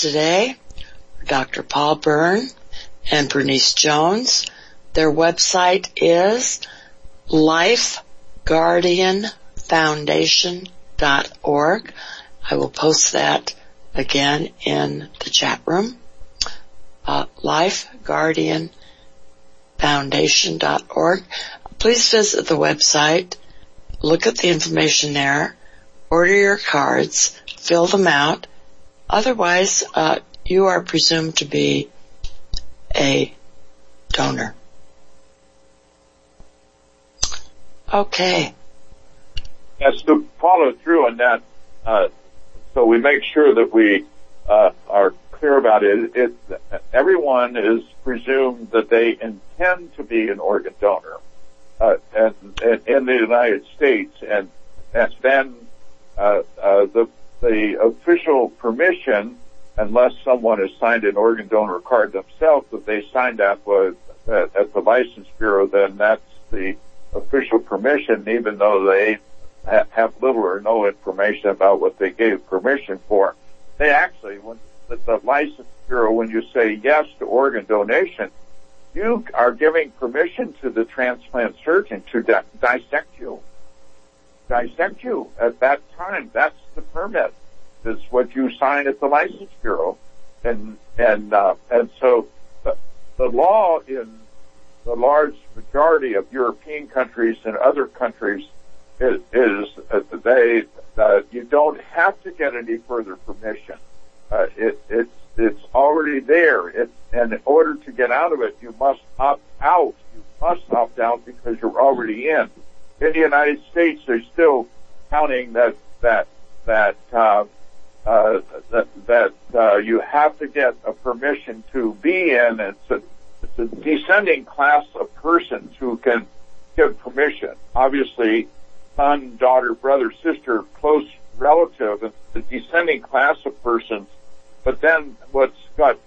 today are Dr. Paul Byrne and Bernice Jones. Their website is lifeguardianfoundation.org. I will post that again in the chat room. lifeguardianfoundation.org. Please visit the website, look at the information there, order your cards, fill them out. Otherwise, you are presumed to be a donor. Okay. Yes, to follow through on that, so we make sure that we are clear about it. Everyone is presumed that they intend to be an organ donor and in the United States, and then the official permission, unless someone has signed an organ donor card themselves, that they signed that at the License Bureau, then that's the official permission, even though they have little or no information about what they gave permission for. They actually, when the License Bureau, when you say yes to organ donation, you are giving permission to the transplant surgeon to dissect you. Dissect you at that time. That's the permit. Is what you sign at the License Bureau, and so the law in the large majority of European countries and other countries is you don't have to get any further permission. It's already there. And in order to get out of it, you must opt out. You must opt out because you're already in. In the United States, they're still counting that you have to get a permission to be in. It's a descending class of persons who can give permission. Obviously, son, daughter, brother, sister, close relative, it's the descending class of persons. But then what's got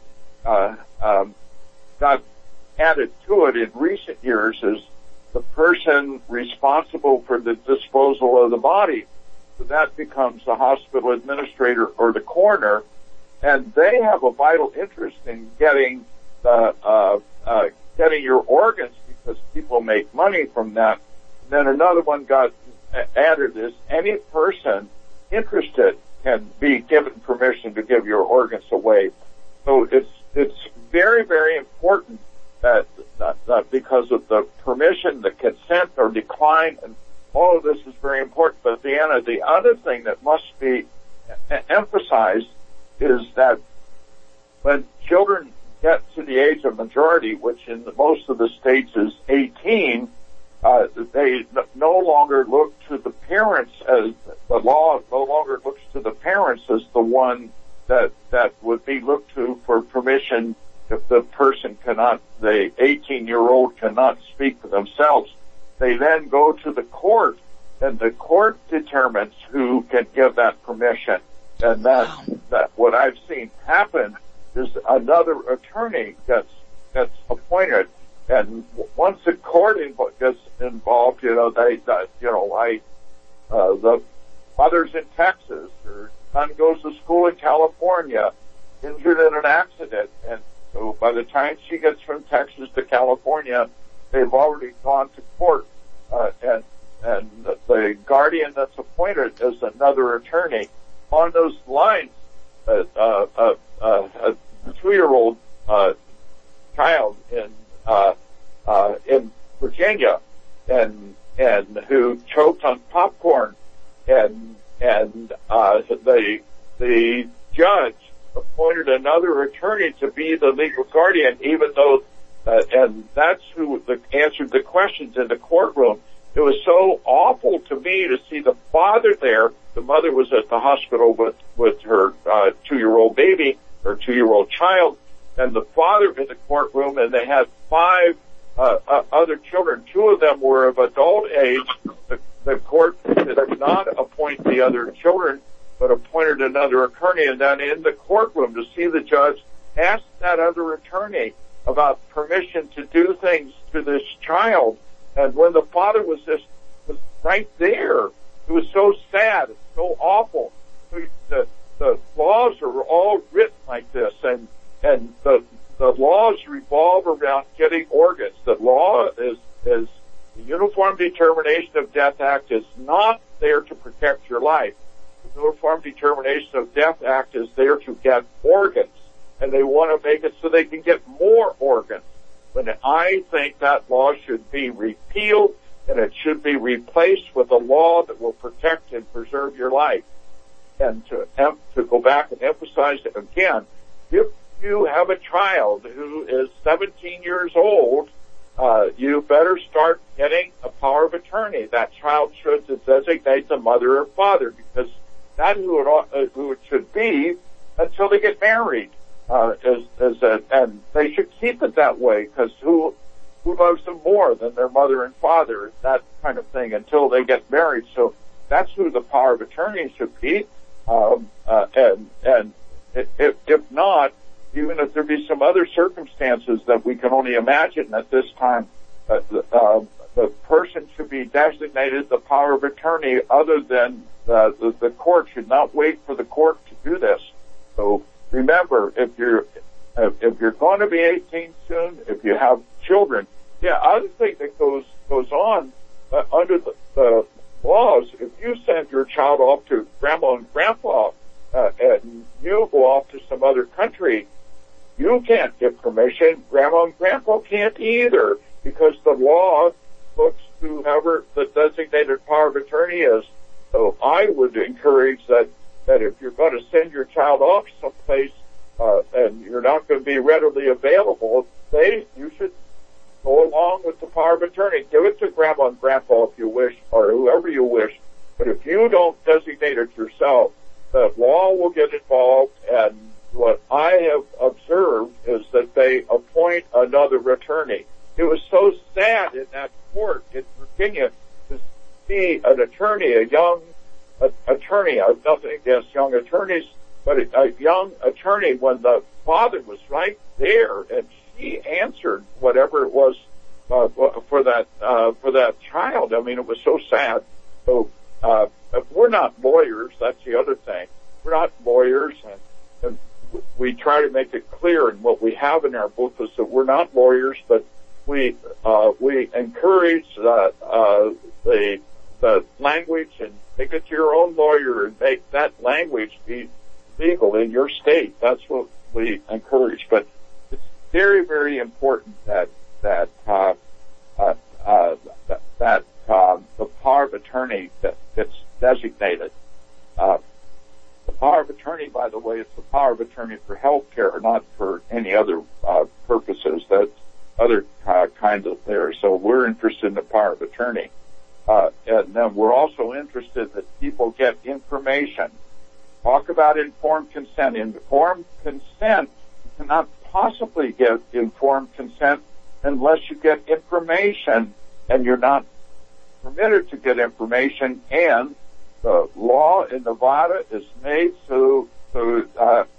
added to it in recent years is the person responsible for the disposal of the body. So that becomes the hospital administrator or the coroner, and they have a vital interest in getting getting your organs because people make money from that. And then another one got added is any person interested can be given permission to give your organs away. So it's very, very important that because of the permission, the consent or decline, and all of this is very important. But Deanna, the other thing that must be emphasized is that when children get to the age of majority, which in most of the states is 18, they no longer look to the parents as the law no longer looks to the parents as the one that would be looked to for permission if the person cannot, the 18-year-old cannot speak for themselves. They then go to the court, and the court determines who can give that permission. And that what I've seen happen is another attorney gets appointed, and once the court gets involved, the mother's in Texas, or son goes to school in California, injured in an accident, and so by the time she gets from Texas to California, they've already gone to court, and the guardian that's appointed is another attorney. On those lines, a 2-year-old child in Virginia, and who choked on popcorn, and the judge appointed another attorney to be the legal guardian, even though, and that's who answered the questions in the courtroom. It was so awful to me to see the father there. The mother was at the hospital with her 2-year-old baby, or 2-year-old child, and the father in the courtroom, and they had 5 other children. 2 of them were of adult age. The court did not appoint the other children, but appointed another attorney. And then in the courtroom, to see the judge ask that other attorney about permission to do things to this child. And when the father was right there, it was so sad, so awful. The the laws are all written like this, and the laws revolve around getting organs. The law is the Uniform Determination of Death Act is not there to protect your life. The Uniform Determination of Death Act is there to get organs, and they want to make it so they can get more organs. But I think that law should be repealed, and it should be replaced with a law that will protect and preserve your life. And to go back and emphasize it again, if you have a child who is 17 years old, you better start getting a power of attorney. That child should designate the mother or father, because that's who it should be until they get married. And they should keep it that way, because who loves them more than their mother and father, that kind of thing, until they get married. So that's who the power of attorney should be. And if not, even if there be some other circumstances that we can only imagine at this time, the person should be designated the power of attorney, other than the court should not wait for the court to do this. So remember, if you're going to be 18 soon, if you have children, other thing that goes on under the laws, if you send your child off to grandma and grandpa, and you go off to some other country, you can't get permission. Grandma and grandpa can't either, because the law looks to whoever the designated power of attorney is. So I would encourage that if you're going to send your child off someplace, and you're not going to be readily available, you should go along with the power of attorney. Give it to grandma and grandpa if you wish, or whoever you wish. But if you don't designate it yourself, the law will get involved, and what I have observed is that they appoint another attorney. It was so sad in that court in Virginia to see an attorney, a young attorney. I have nothing against young attorneys, but a young attorney, when the father was right there, and she answered whatever it was for that child. I mean, it was so sad. So we're not lawyers. That's the other thing. We're not lawyers, and we try to make it clear in what we have in our book is that we're not lawyers, but we encourage the language, and make it your own lawyer and make that language be legal in your state. That's what we encourage. But it's very, very important that the power of attorney that gets designated. The power of attorney, by the way, is the power of attorney for health care, not for any other purposes. That's other kinds of there. So we're interested in the power of attorney. And then we're also interested that people get information. Talk about informed consent. Informed consent, you cannot possibly get informed consent unless you get information, and you're not permitted to get information. And the law in Nevada is made so the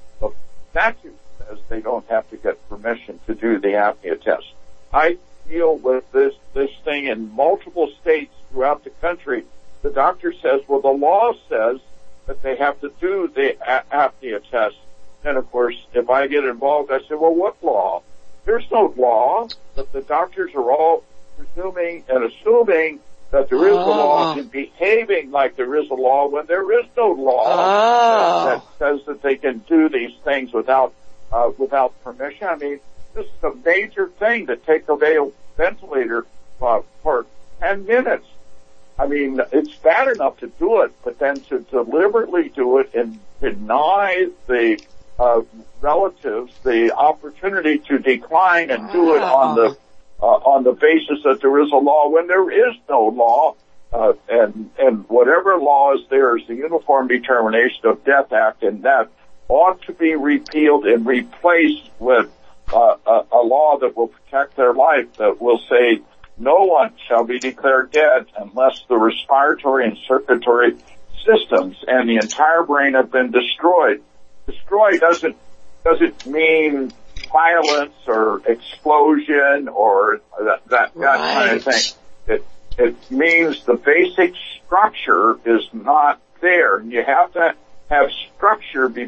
statute says they don't have to get permission to do the apnea test. I deal with this thing in multiple states throughout the country. The doctor says, well, the law says that they have to do the apnea test. And of course, if I get involved, I say, well, what law? There's no law. But the doctors are all presuming and assuming that there is a law, and behaving like there is a law when there is no law that says that they can do these things without permission. I mean, this is a major thing to take a ventilator for 10 minutes. I mean, it's bad enough to do it, but then to deliberately do it and deny the relatives the opportunity to decline and do it on the basis that there is a law when there is no law, and whatever law is there is the Uniform Determination of Death Act, and that ought to be repealed and replaced with a law that will protect their life, that will say no one shall be declared dead unless the respiratory and circulatory systems and the entire brain have been destroyed. Destroy doesn't mean violence or explosion or that kind of thing. It means the basic structure is not there. And you have to have structure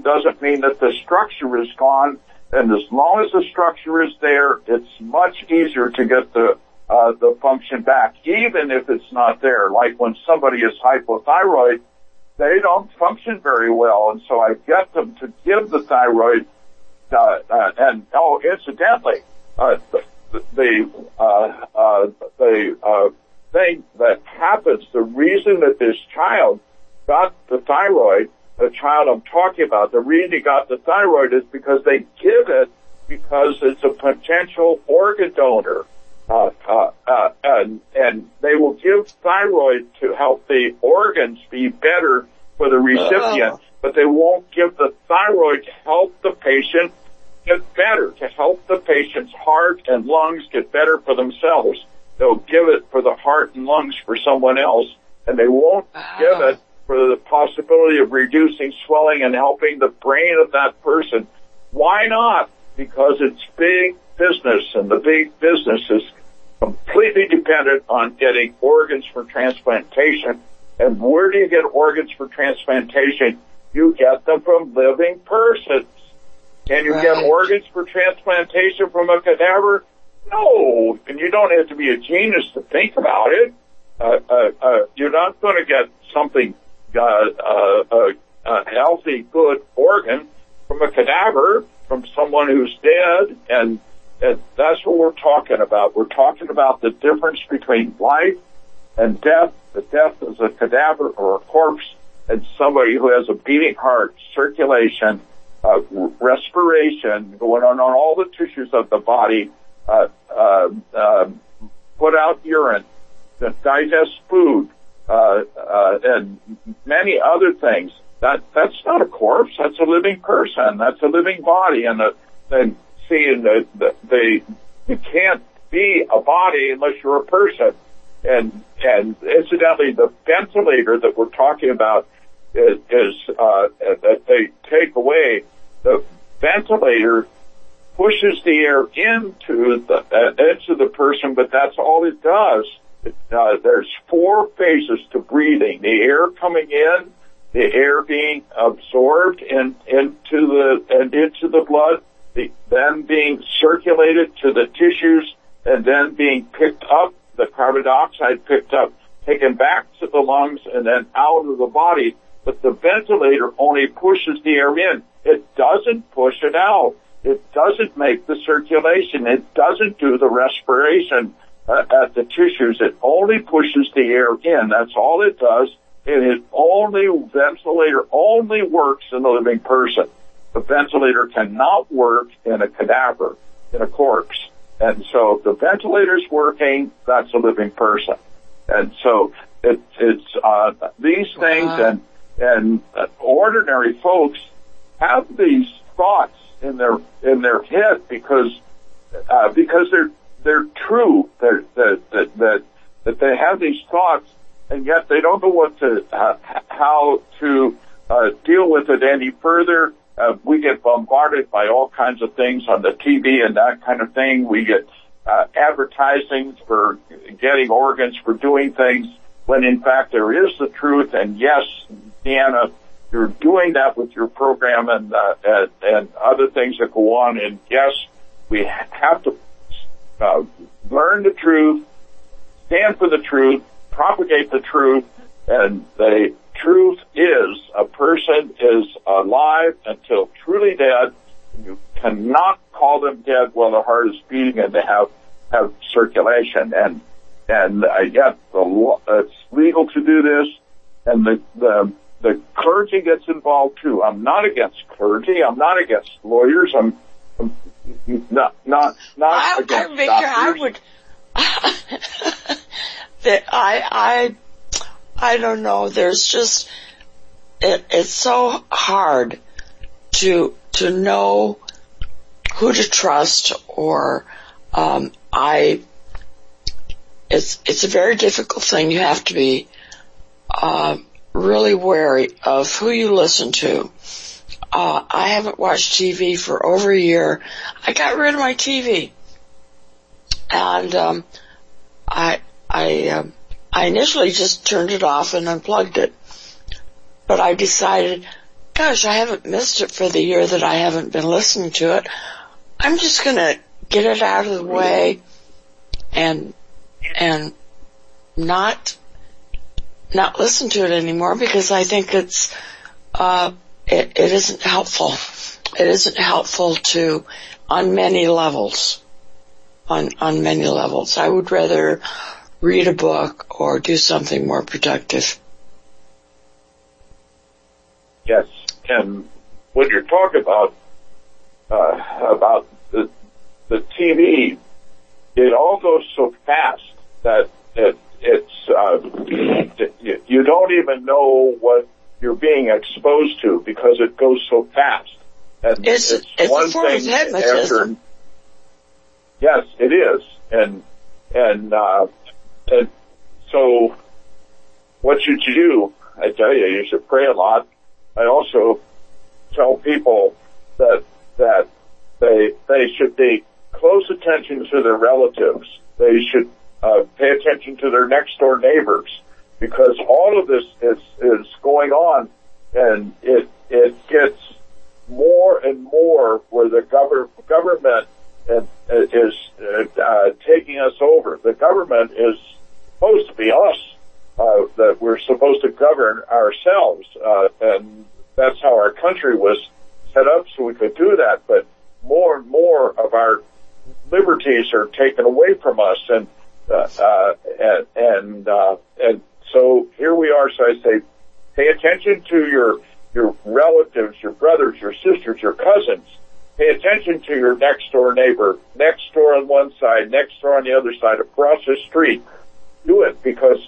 doesn't mean that the structure is gone. And as long as the structure is there, it's much easier to get the function back, even if it's not there. Like when somebody is hypothyroid, they don't function very well, and so I get them to give the thyroid. Incidentally, the thing that happens, the reason that this child got the thyroid, the child I'm talking about, the reason he got the thyroid is because they give it because it's a potential organ donor. And they will give thyroid to help the organs be better for the recipient, but they won't give the thyroid to help the patient get better, to help the patient's heart and lungs get better for themselves. They'll give it for the heart and lungs for someone else, and they won't give it for the possibility of reducing swelling and helping the brain of that person. Why not? Because it's big business, and the big business is completely dependent on getting organs for transplantation. And where do you get organs for transplantation? You get them from living persons. Can you get organs for transplantation from a cadaver? No, and you don't have to be a genius to think about it. You're not going to get something, a healthy, good organ from a cadaver, from someone who's dead, and that's what we're talking about. We're talking about the difference between life and death. The death is a cadaver or a corpse, and somebody who has a beating heart, circulation, respiration going on all the tissues of the body, put out urine, digest food, and many other things. That's not a corpse. That's a living person. That's a living body. And you can't be a body unless you're a person. And incidentally, the ventilator that we're talking about is that they take away. The ventilator pushes the air into the person, but that's all it does. There's 4 phases to breathing: the air coming in, the air being absorbed into the blood, then being circulated to the tissues, and then being picked up, the carbon dioxide picked up, taken back to the lungs, and then out of the body. But the ventilator only pushes the air in. It doesn't push it out. It doesn't make the circulation. It doesn't do the respiration at the tissues. It only pushes the air in. That's all it does. And ventilator only works in a living person. The ventilator cannot work in a cadaver, in a corpse. And so if the ventilator's working, that's a living person. And so it's these things, and ordinary folks have these thoughts in their head because they're true, that they have these thoughts, and yet they don't know how to deal with it any further. We get bombarded by all kinds of things on the TV and that kind of thing. We get advertising for getting organs, for doing things, when in fact there is the truth. And yes, Deanna, you're doing that with your program and other things that go on. And yes, we have to learn the truth, stand for the truth, propagate the truth, and the truth is a person is alive until truly dead. You cannot call them dead while the heart is beating and they have circulation. And yet it's legal to do this, and the clergy gets involved too. I'm not against clergy. I'm not against lawyers. I'm not against Victor, doctors. I don't know. There's just it's so hard to know who to trust, or it's a very difficult thing. You have to be really wary of who you listen to. I haven't watched TV for over a year. I got rid of my TV, and I initially just turned it off and unplugged it, but I decided gosh, I haven't missed it for the year that I haven't been listening to it. I'm just going to get it out of the way and not listen to it anymore, because I think it isn't helpful. It isn't helpful on many levels. On many levels. I would rather read a book or do something more productive. Yes, and when you're talking about the TV, it all goes so fast that you don't even know what you're being exposed to, because it goes so fast. And it's one a form thing of hypnotism. after. Yes, it is, and so what should you do? I tell you, you should pray a lot. I also tell people that they should pay close attention to their relatives. They should pay attention to their next door neighbors, because all of this is going on, and it gets more and more where the government is taking us over. The government is supposed to be us, that we're supposed to govern ourselves, and that's how our country was set up, so we could do that. But more and more of our liberties are taken away from us, and so here we are. So I say, pay attention to your relatives, your brothers, your sisters, your cousins. Pay attention to your next door neighbor, next door on one side, next door on the other side, across the street. Do it, because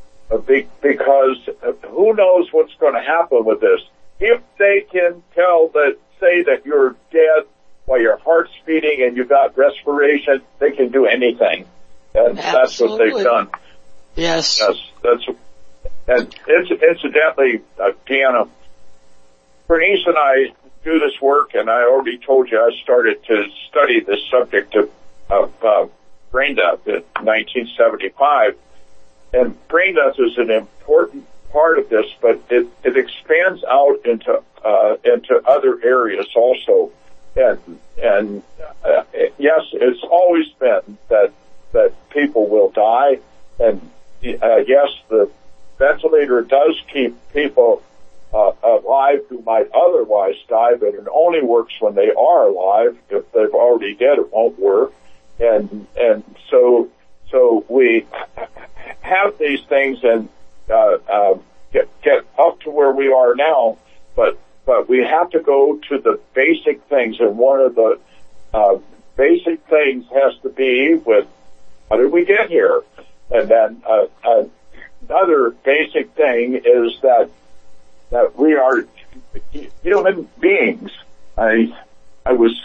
who knows what's going to happen with this. If they can say that you're dead while your heart's beating and you got respiration, they can do anything. And that's what they've done. Yes. And incidentally, Deanna, Bernice and I do this work, and I already told you I started to study this subject of brain death in 1975. And brain death is an important part of this, but it expands out into other areas also. And yes, it's always been that people will die, and yes, the ventilator does keep people alive who might otherwise die, but it only works when they are alive. If they've already dead, it won't work. And so we have these things and get up to where we are now, but we have to go to the basic things, and one of the basic things has to be with how did we get here, and then another basic thing is that we are human beings. I was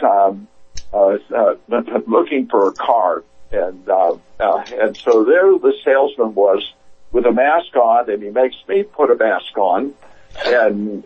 looking for a car, and so there the salesman was with a mask on, and he makes me put a mask on, and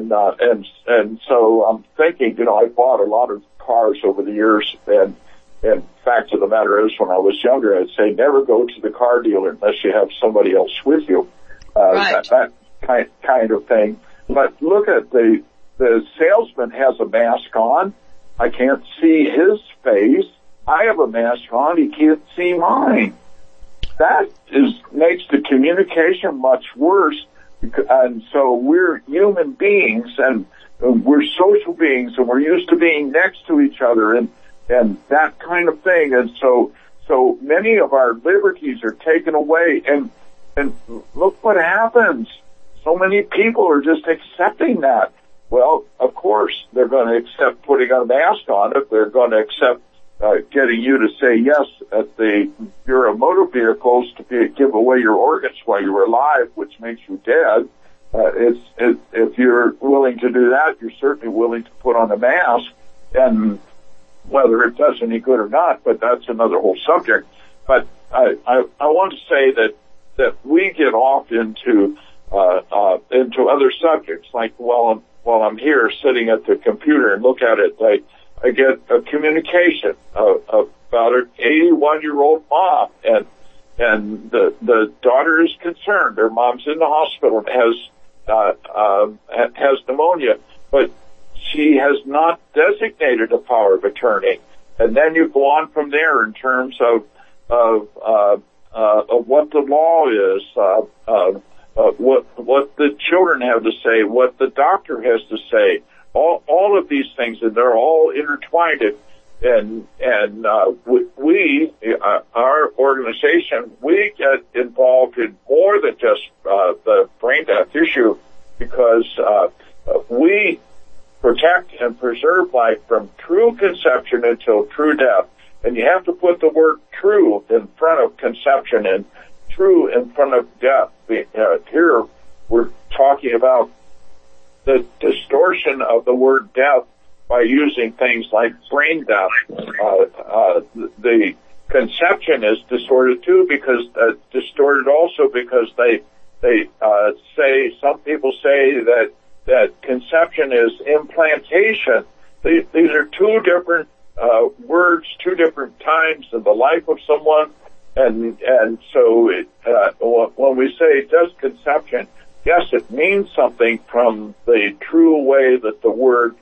so I'm thinking, I bought a lot of cars over the years, and fact of the matter is, when I was younger, I'd say never go to the car dealer unless you have somebody else with you. Right. That kind of thing. But look at the salesman has a mask on. I can't see his face. I have a mask on. He can't see mine. That makes the communication much worse. And so we're human beings, and we're social beings, and we're used to being next to each other, and that kind of thing. And so many of our liberties are taken away, and look what happens. So many people are just accepting that. Well, of course, they're going to accept putting a mask on it. They're going to accept getting you to say yes at the Bureau of Motor Vehicles to give away your organs while you're alive, which makes you dead. If you're willing to do that, you're certainly willing to put on a mask, and whether it does any good or not, but that's another whole subject. But I want to say that we get off into other subjects, like while I'm here sitting at the computer and look at it, I get a communication about an 81-year-old mom, and the daughter is concerned. Her mom's in the hospital and has pneumonia, but she has not designated a power of attorney. And then you go on from there in terms of what the law is, what the children have to say, what the doctor has to say, all of these things, and they're all intertwined. And we, our organization, we get involved in more than just the brain death issue, because we protect and preserve life from true conception until true death. And you have to put the word true in front of conception and true in front of death. Here we're talking about the distortion of the word death by using things like brain death. The conception is distorted too, because distorted also because they say, some people say that conception is implantation. These are two different words, two different times in the life of someone, and so when we say does conception, yes, it means something from the true way that the word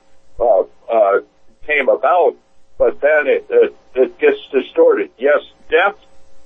came about, but then it gets distorted. Yes, death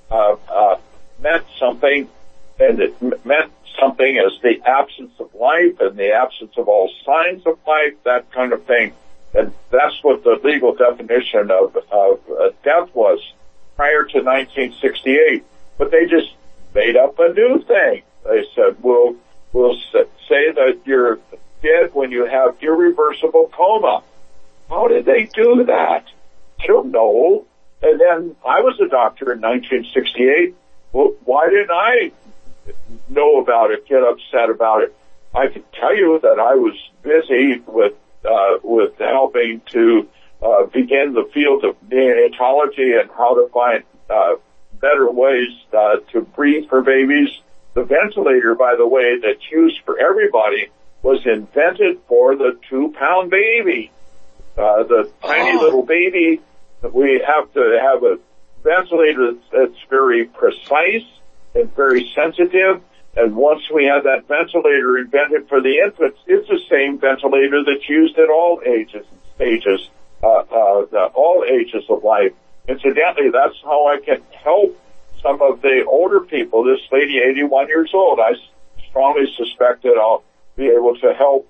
meant something, and it meant something as the absence of life and the absence of all signs of life, that kind of thing. And that's what the legal definition of death was prior to 1968. But they just made up a new thing. They said, we'll say that you're dead when you have irreversible coma. How did they do that? I don't know. And then I was a doctor in 1968. Well, why didn't I know about it, get upset about it? I can tell you that I was busy with helping to begin the field of neonatology and how to find better ways to breathe for babies. The ventilator, by the way, that's used for everybody was invented for the 2-pound baby. The tiny little baby, we have to have a ventilator that's very precise and very sensitive. And once we have that ventilator invented for the infants, it's the same ventilator that's used at all ages and stages, all ages of life. Incidentally, that's how I can help some of the older people. This lady, 81 years old, I strongly suspect that I'll be able to help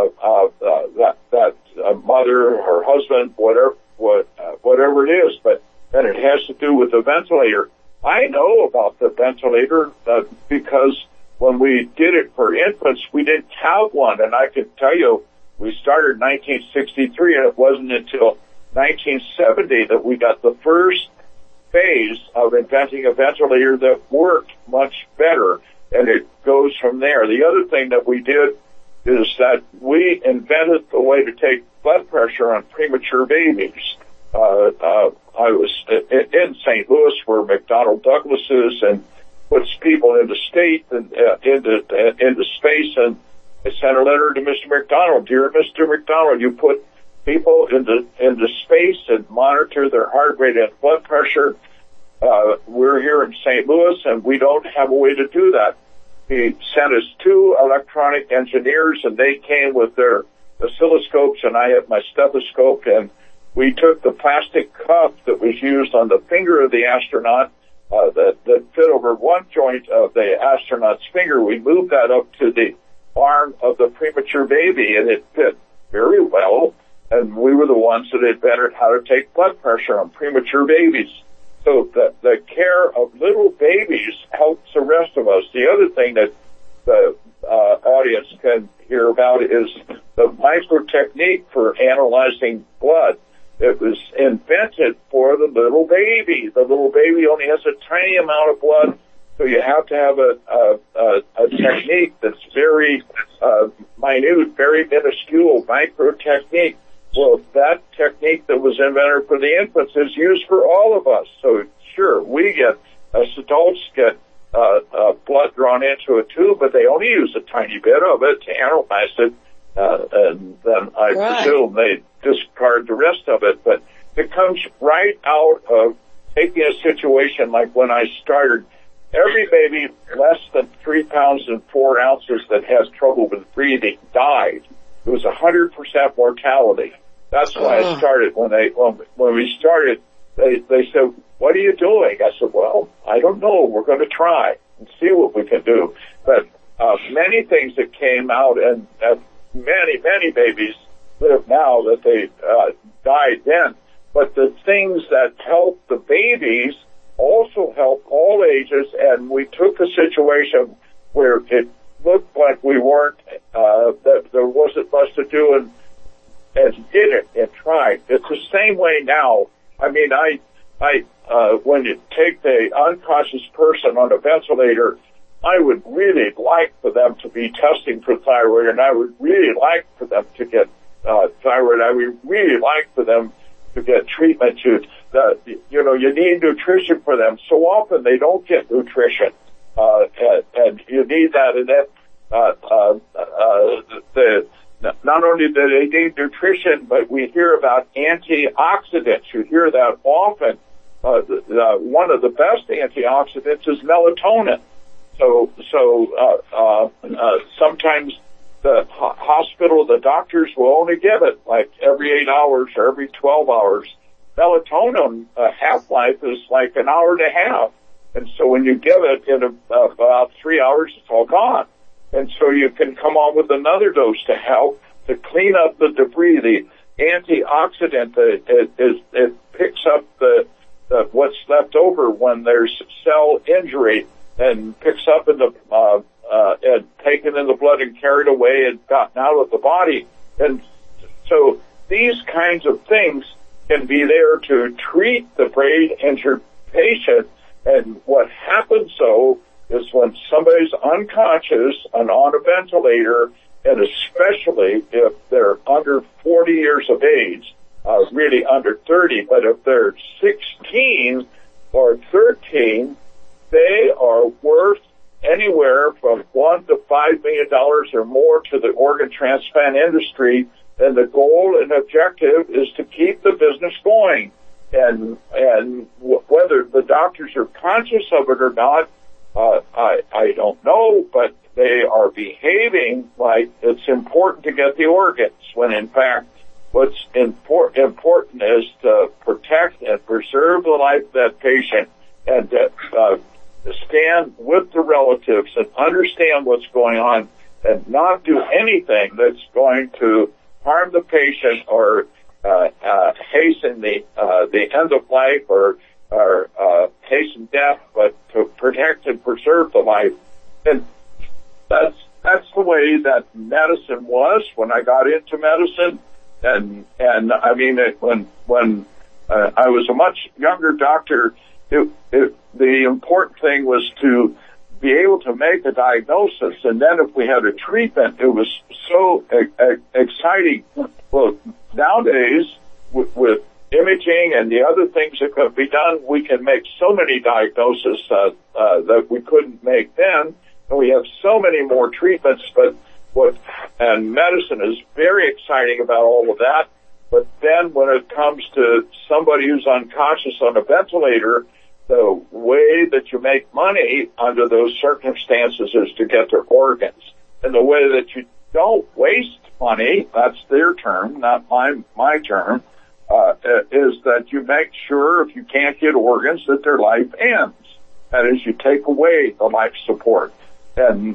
that mother, her husband, whatever it is. But then it has to do with the ventilator. I know about the ventilator because when we did it for infants, we didn't have one. And I can tell you, we started in 1963, and it wasn't until 1970 that we got the first phase of inventing a ventilator that worked much better. And it goes from there. The other thing that we did is that we invented the way to take blood pressure on premature babies. I was in St. Louis, where McDonnell Douglas is, and puts people into state and into space. And I sent a letter to Mr. McDonnell. Dear Mr. McDonnell, you put people into space and monitor their heart rate and blood pressure. We're here in St. Louis, and we don't have a way to do that. He sent us 2 electronic engineers, and they came with their oscilloscopes, and I had my stethoscope, and we took the plastic cuff that was used on the finger of the astronaut that fit over one joint of the astronaut's finger. We moved that up to the arm of the premature baby, and it fit very well. And we were the ones that invented how to take blood pressure on premature babies. So the care of little babies helps the rest of us. The other thing that the audience can hear about is the micro technique for analyzing blood. It was invented for the little baby. The little baby only has a tiny amount of blood, so you have to have a technique that's very minute, very minuscule, micro technique. Well, that technique that was invented for the infants is used for all of us. So, sure, we get, as adults get blood drawn into a tube, but they only use a tiny bit of it to analyze it, and then I presume they discard the rest of it. But it comes right out of taking a situation like when I started. Every baby less than 3 pounds and 4 ounces that has trouble with breathing died. it was 100% mortality. That's when I started. When we started, they said, "What are you doing?" I said, "Well, I don't know. We're going to try and see what we can do." But many things that came out, and many babies live now that they died then. But the things that help the babies also help all ages, and we took a situation where it looked like we weren't, that there wasn't much to do, and did it and tried. It's the same way now. I mean, when you take the unconscious person on a ventilator, I would really like for them to be testing for thyroid, and I would really like for them to get thyroid. I would really like for them to get treatment. You need nutrition for them. So often they don't get nutrition, and you need that. And that not only do they need nutrition, but we hear about antioxidants. You hear that often. One of the best antioxidants is melatonin. So sometimes the hospital, the doctors will only give it like every 8 hours or every 12 hours. Melatonin half-life is like an hour and a half. And so when you give it in about 3 hours, it's all gone. And so you can come on with another dose to help to clean up the debris. The antioxidant, it picks up the what's left over when there's cell injury, and picks up in the and taken in the blood and carried away and gotten out of the body. And so these kinds of things can be there to treat the brain injured patient. And what happens is when somebody's unconscious and on a ventilator, and especially if they're under 40 years of age, really under 30, but if they're 16 or 13, they are worth anywhere from $1 to $5 million or more to the organ transplant industry, and the goal and objective is to keep the business going. And whether the doctors are conscious of it or not, I don't know, but they are behaving like it's important to get the organs, when in fact what's important is to protect and preserve the life of that patient, and stand with the relatives and understand what's going on, and not do anything that's going to harm the patient or hasten the end of life or hasten death, but to protect and preserve the life. And that's the way that medicine was when I got into medicine. And I mean, when I was a much younger doctor, the important thing was to be able to make a diagnosis, and then if we had a treatment, it was so exciting. Well, nowadays, with imaging and the other things that can be done, we can make so many diagnoses that we couldn't make then, and we have so many more treatments. And medicine is very exciting about all of that. But then when it comes to somebody who's unconscious on a ventilator, the way that you make money under those circumstances is to get their organs. And the way that you don't waste money, that's their term, not my term, is that you make sure if you can't get organs that their life ends. That is, you take away the life support. And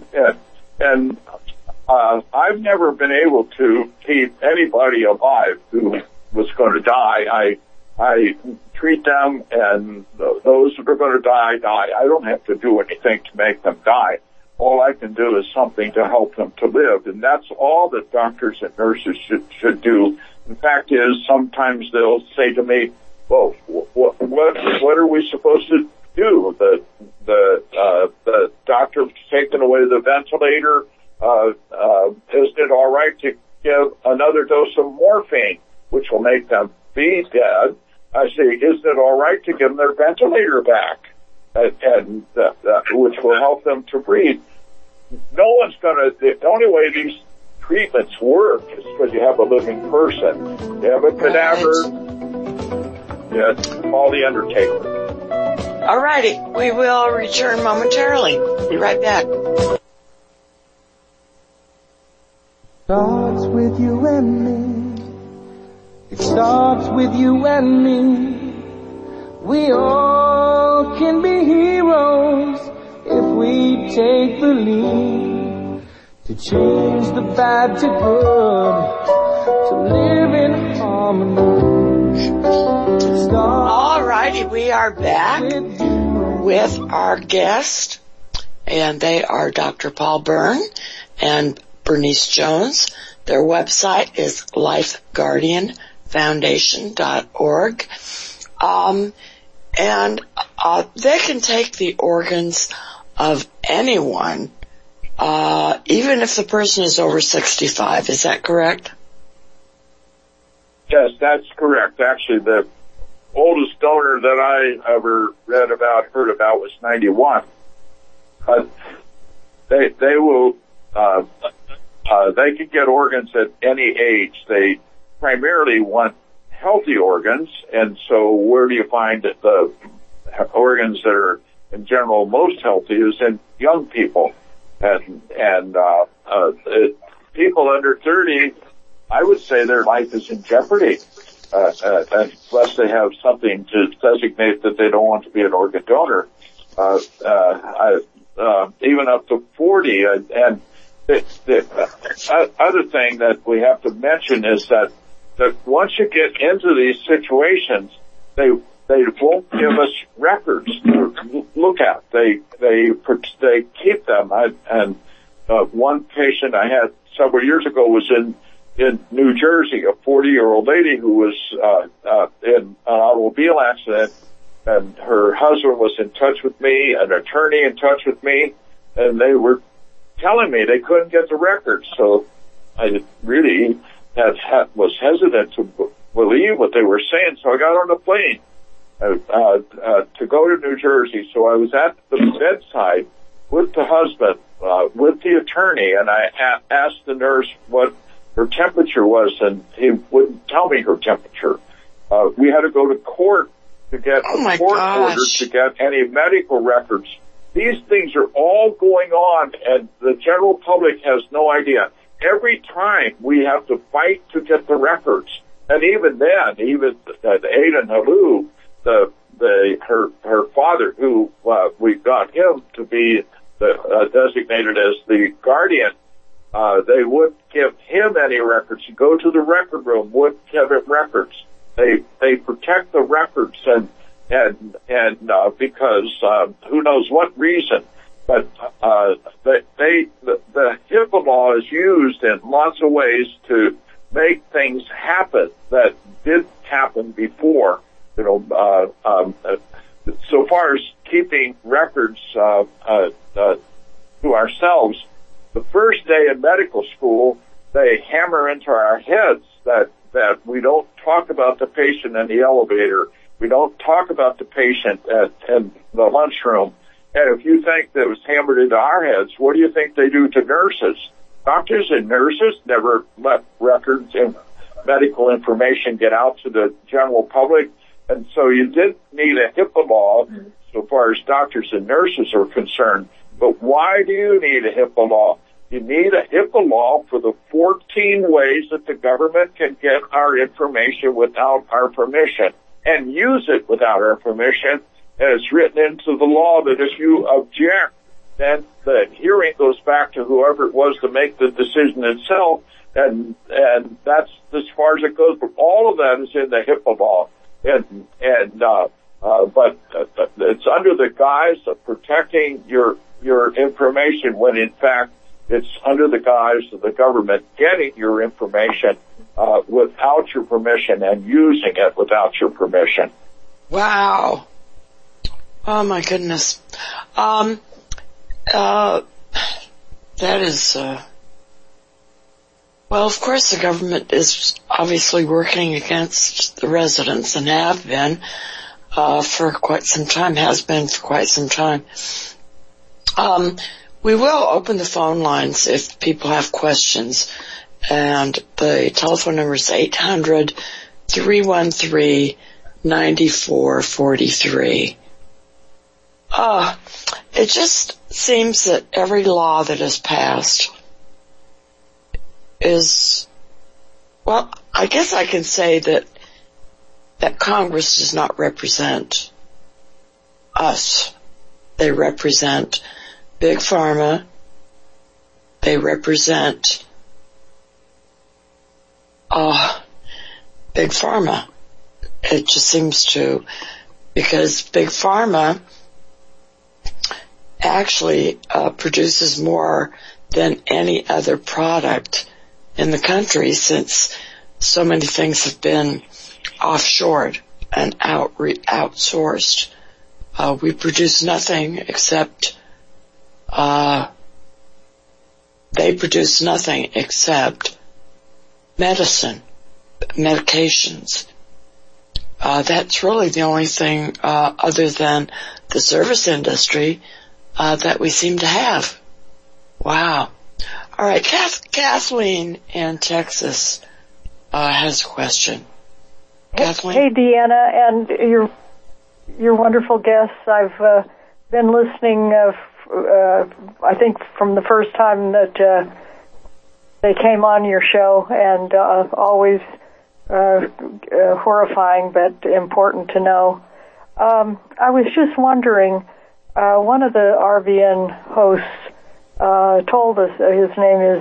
I've never been able to keep anybody alive who was going to die. I treat them, and those that are going to die. I don't have to do anything to make them die. All I can do is something to help them to live, and that's all that doctors and nurses should do. The fact is, sometimes they'll say to me, "Well, what are we supposed to do? The doctor's taken away the ventilator. Isn't it all right to give another dose of morphine, which will make them be dead?" I say, "Isn't it all right to give them their ventilator back, and which will help them to breathe?" No one's going to. The only way these treatments work is because you have a living person. You have a cadaver. Yeah, call the undertaker. All righty, we will return momentarily. Be right back. starts with you and me. It starts with you and me. We all can be heroes if we take the lead to change the bad to good, to live in harmony. Alrighty, we are back with our guest, and they are Dr. Paul Byrne and Bernice Jones. Their website is lifeguardianfoundation.org. And they can take the organs of anyone, even if the person is over 65. Is that correct? Yes, that's correct. Actually, the oldest donor that I ever heard about was 91. They will, they can get organs at any age. They primarily want healthy organs, and so where do you find the organs that are in general most healthy is in young people, and people under 30, I would say their life is in jeopardy unless they have something to designate that they don't want to be an organ donor. Even up to 40, and the other thing that we have to mention is that once you get into these situations, they won't give us records to look at. They keep them. And one patient I had several years ago was in New Jersey, a 40-year-old lady who was in an automobile accident, and her husband was in touch with me, an attorney in touch with me, and they were telling me they couldn't get the records. So I really was hesitant to believe what they were saying, so I got on a plane to go to New Jersey. So I was at the bedside with the husband, with the attorney, and I asked the nurse what her temperature was, and he wouldn't tell me her temperature. We had to go to court to get a court order to get any medical records. These things are all going on, and the general public has no idea. Every time we have to fight to get the records, and even then, Aidan Halou, her father, who we got him to be designated as the guardian, they wouldn't give him any records. You go to the record room, wouldn't give him records. They protect the records and because who knows what reason. But the HIPAA law is used in lots of ways to make things happen that didn't happen before. So far as keeping records to ourselves, the first day in medical school, they hammer into our heads that we don't talk about the patient in the elevator. We don't talk about the patient in the lunchroom. And if you think that was hammered into our heads, what do you think they do to nurses? Doctors and nurses never let records and medical information get out to the general public. And so you did need a HIPAA law so far as doctors and nurses are concerned. But why do you need a HIPAA law? You need a HIPAA law for the 14 ways that the government can get our information without our permission and use it without our permission. And it's written into the law that if you object, then the hearing goes back to whoever it was to make the decision itself, and that's as far as it goes. But all of that is in the HIPAA law, but it's under the guise of protecting your information, when in fact it's under the guise of the government getting your information without your permission and using it without your permission. Wow. Oh my goodness. That is, well, of course the government is obviously working against the residents and have been, for quite some time, has been for quite some time. We will open the phone lines if people have questions, and the telephone number is 800-313-9443. It just seems that every law that is passed is, well, I guess I can say that Congress does not represent us. They represent Big Pharma. They represent Big Pharma. It just seems to, because Big Pharma actually produces more than any other product in the country, since so many things have been offshored and outsourced. We produce nothing except, they produce nothing except medicine, medications. That's really the only thing, other than the service industry, that we seem to have. Wow. All right, Kathleen in Texas has a question. Kathleen? Hey, Deanna, and your wonderful guests. I've been listening, I think, from the first time that they came on your show, and always horrifying but important to know. I was just wondering, one of the RVN hosts told us, his name is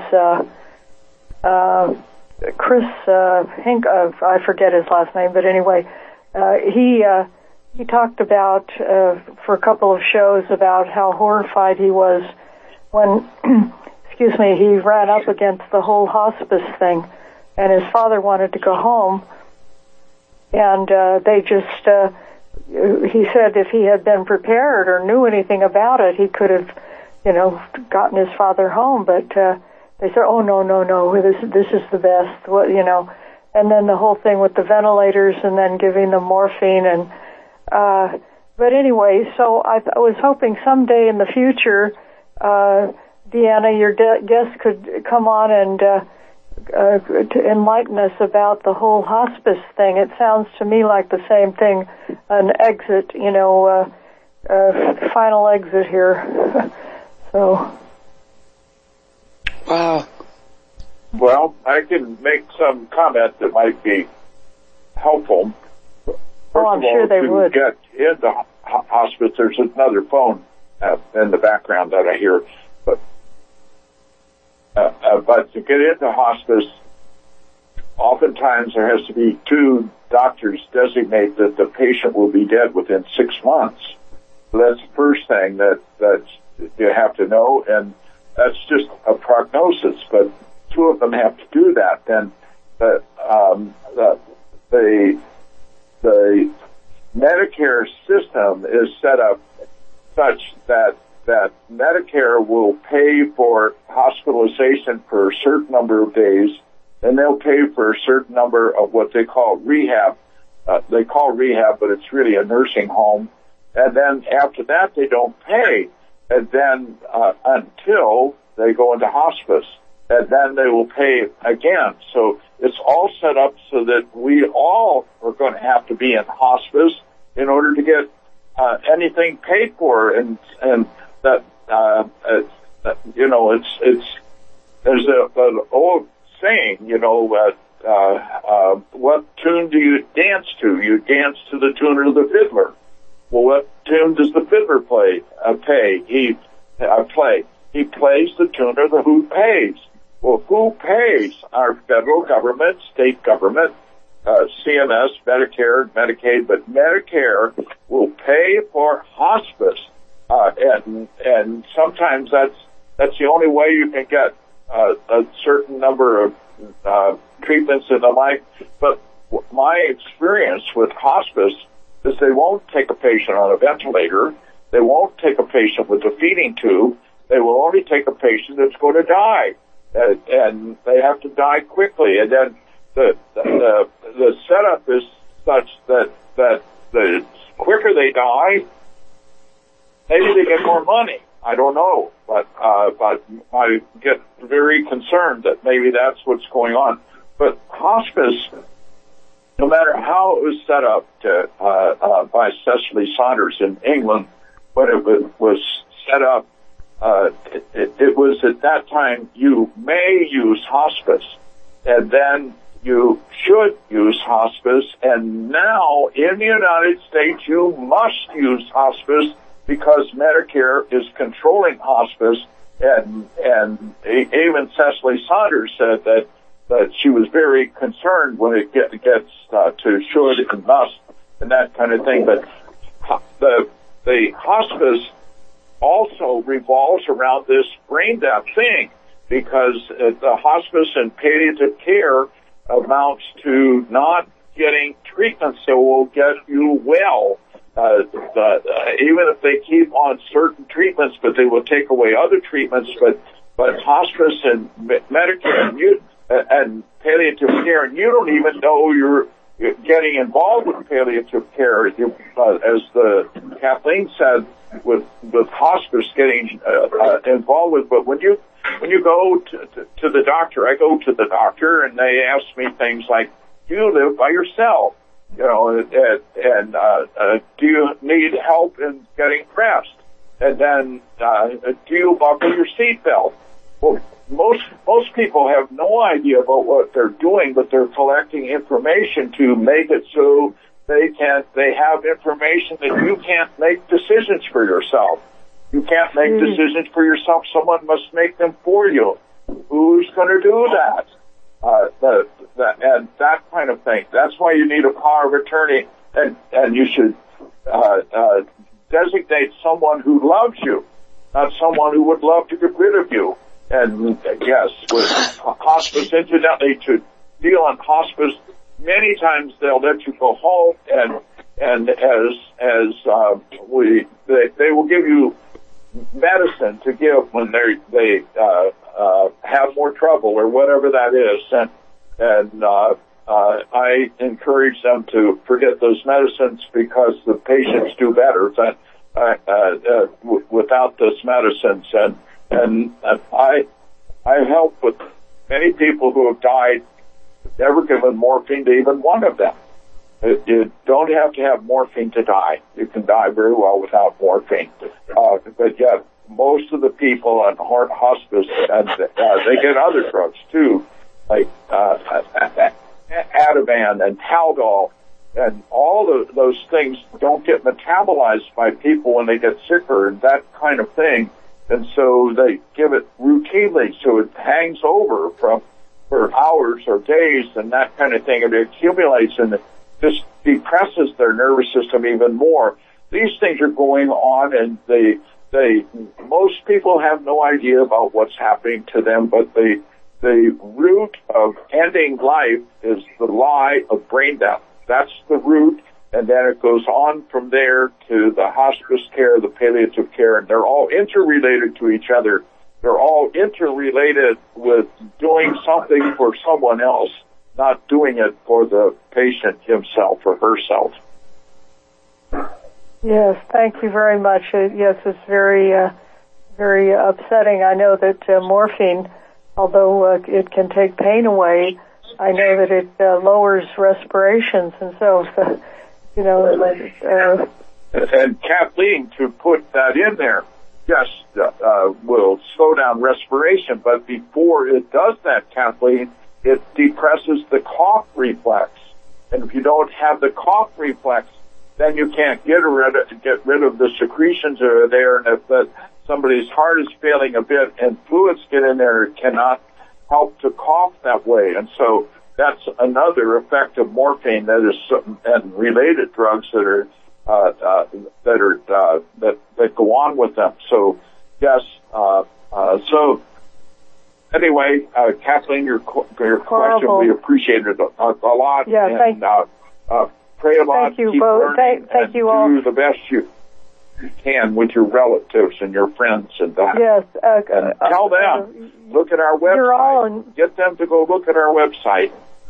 Chris Hink, I forget his last name, but anyway, he talked about, for a couple of shows, about how horrified he was when, excuse me, he ran up against the whole hospice thing, and his father wanted to go home, and they just, he said if he had been prepared or knew anything about it, he could have, gotten his father home, but they said, oh, no, this is the best, and then the whole thing with the ventilators and then giving them morphine, and but anyway, so I was hoping someday in the future, Deanna, your guest could come on and to enlighten us about the whole hospice thing. It sounds to me like the same thing, an exit, final exit here. So. Wow. Well, I can make some comment that might be helpful. First I'm sure they would. To get into hospice, there's another phone in the background that I hear. But to get into hospice, oftentimes there has to be 2 doctors designate that the patient will be dead within 6 months. So that's the first thing that you have to know, and that's just a prognosis. But 2 of them have to do that. Then the Medicare system is set up such that Medicare will pay for hospitalization for a certain number of days, and they'll pay for a certain number of what they call rehab. They call rehab, but it's really a nursing home. And then after that, they don't pay, and then until they go into hospice, and then they will pay again. So it's all set up so that we all are going to have to be in hospice in order to get anything paid for, and that it's there's an old saying, what tune do you dance to? You dance to the tune of the fiddler. Well, what tune does the fiddler play? He plays the tune of the who pays. Well, who pays? Our federal government, state government, CMS, Medicare, Medicaid, but Medicare will pay for hospice, and sometimes that's the only way you can get a certain number of treatments and the like. But my experience with hospice is they won't take a patient on a ventilator. They won't take a patient with a feeding tube. They will only take a patient that's going to die, and they have to die quickly. And then the setup is such that the quicker they die, maybe they get more money. I don't know, but I get very concerned that maybe that's what's going on. But hospice, no matter how it was set up by Cecily Saunders in England, when it was set up it was at that time you may use hospice, and then you should use hospice, and now in the United States you must use hospice because Medicare is controlling hospice, and even Cecily Saunders said that she was very concerned when it gets to should and must and that kind of thing. But the hospice also revolves around this brain death thing, because the hospice and palliative care amounts to not getting treatments that will get you well. Even if they keep on certain treatments, but they will take away other treatments. But hospice and Medicare and palliative care, and you don't even know you're getting involved with palliative care. As Kathleen said, with hospice getting involved with. But when you go to the doctor, I go to the doctor and they ask me things like, do you live by yourself? You know, and do you need help in getting dressed? And then, do you buckle your seatbelt? Well, most people have no idea about what they're doing, but they're collecting information to make it so they have information that you can't make decisions for yourself. You can't make decisions for yourself. Someone must make them for you. Who's going to do that? And that kind of thing. That's why you need a power of attorney, and you should designate someone who loves you, not someone who would love to get rid of you. And yes, with hospice, incidentally, to deal on hospice, many times they'll let you go home, and they will give you medicine to give when they have more trouble or whatever that is, and I encourage them to forget those medicines because the patients do better than without those medicines, and I help with many people who have died, never given morphine to even one of them. You don't have to have morphine to die. You can die very well without morphine. But yet, most of the people on hospice, and they get other drugs too, like Ativan and Haldol, and all those things don't get metabolized by people when they get sicker and that kind of thing. And so they give it routinely, so it hangs over for hours or days and that kind of thing, and it accumulates and it just depresses their nervous system even more. These things are going on, and most people have no idea about what's happening to them, but the root of ending life is the lie of brain death. That's the root, and then it goes on from there to the hospice care, the palliative care, and they're all interrelated to each other. They're all interrelated with doing something for someone else, not doing it for the patient himself or herself. Yes, thank you very much. Yes, it's very upsetting. I know that morphine, although it can take pain away, I know that it lowers respirations, and so and Kathleen, to put that in there, yes, will slow down respiration, but before it does that, Kathleen, it depresses the cough reflex. And if you don't have the cough reflex, then you can't get rid of the secretions that are there. And if somebody's heart is failing a bit and fluids get in there, it cannot help to cough that way. And so that's another effect of morphine that is, and related drugs that go on with them. So yes, so anyway, Kathleen, your question, we appreciate it a lot. Yeah, and pray a lot. Thank you keep both. learning, thank you and all. do the best you can with your relatives and your friends and that. Yes. And tell them, look at our website. Get them to go look at our website,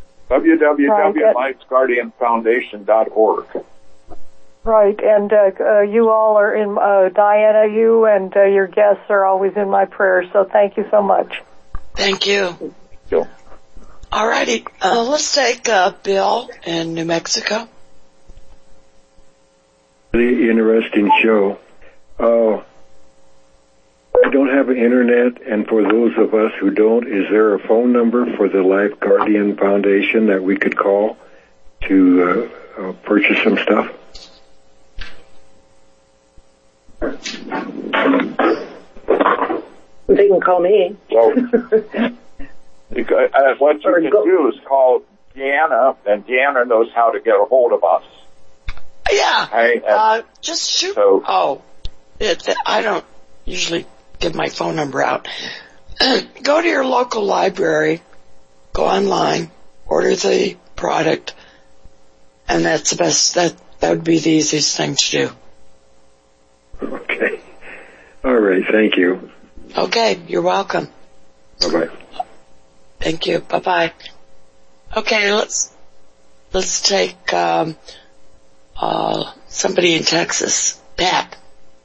www.lifeguardianfoundation.org. Right, and you all are in, Diana, you and your guests are always in my prayers, so thank you so much. Thank you. All righty, let's take Bill in New Mexico. Really interesting show. I don't have an internet, and for those of us who don't, is there a phone number for the Life Guardian Foundation that we could call to purchase some stuff? They can call me. Well, what you can do is call Deanna, and Deanna knows how to get a hold of us. Yeah. Okay? Just shoot. So, I don't usually give my phone number out. Go to your local library, go online, order the product, and that's the best. That would be the easiest thing to do. Okay. All right. Thank you. Okay. You're welcome. Bye-bye. Thank you. Bye-bye. Okay. Let's take somebody in Texas. Pat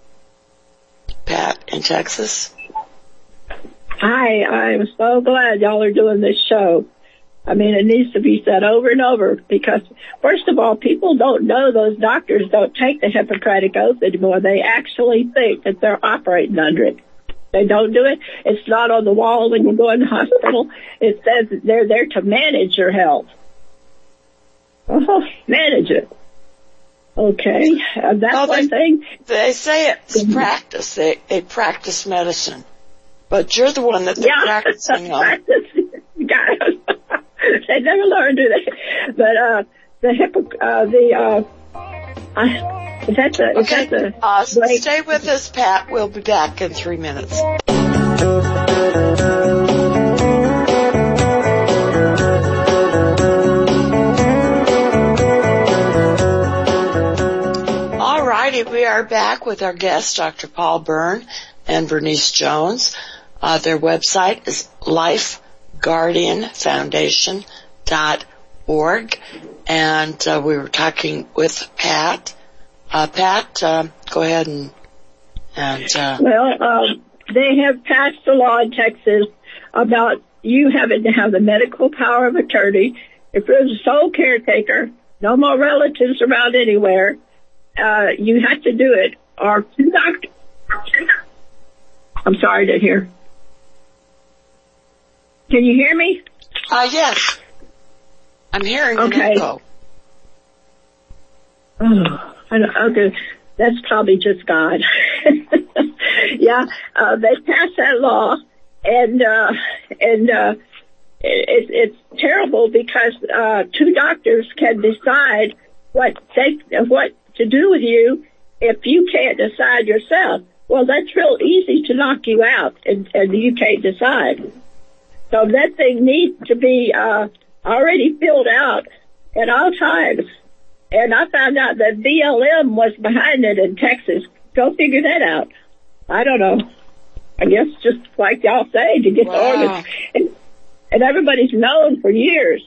in Texas. Hi, I'm so glad y'all are doing this show. I mean, it needs to be said over and over because, first of all, people don't know those doctors don't take the Hippocratic Oath anymore. They actually think that they're operating under it. They don't do it. It's not on the wall when you go in the hospital. It says that they're there to manage your health. Manage it. Okay, that's one thing. They say it's practice. They practice medicine. But you're the one that they're practicing on. They never learn, do they? But stay with us, Pat. We'll be back in 3 minutes. All righty, we are back with our guests, Dr. Paul Byrne and Bernice Jones. Their website is lifeguardianfoundation.org, and we were talking with Pat. Pat, go ahead and they have passed a law in Texas about you having to have the medical power of attorney. If you're the sole caretaker, no more relatives around anywhere, you have to do it. Or two doctors. I'm sorry to hear. Can you hear me? Yes. I'm hearing an echo. Okay. That's probably just God. Yeah, they passed that law, and it's terrible because two doctors can decide what to do with you if you can't decide yourself. Well, that's real easy to knock you out, and you can't decide. So that thing needs to be already filled out at all times. And I found out that BLM was behind it in Texas. Go figure that out. I don't know. I guess just like y'all say, to get the organs. And everybody's known for years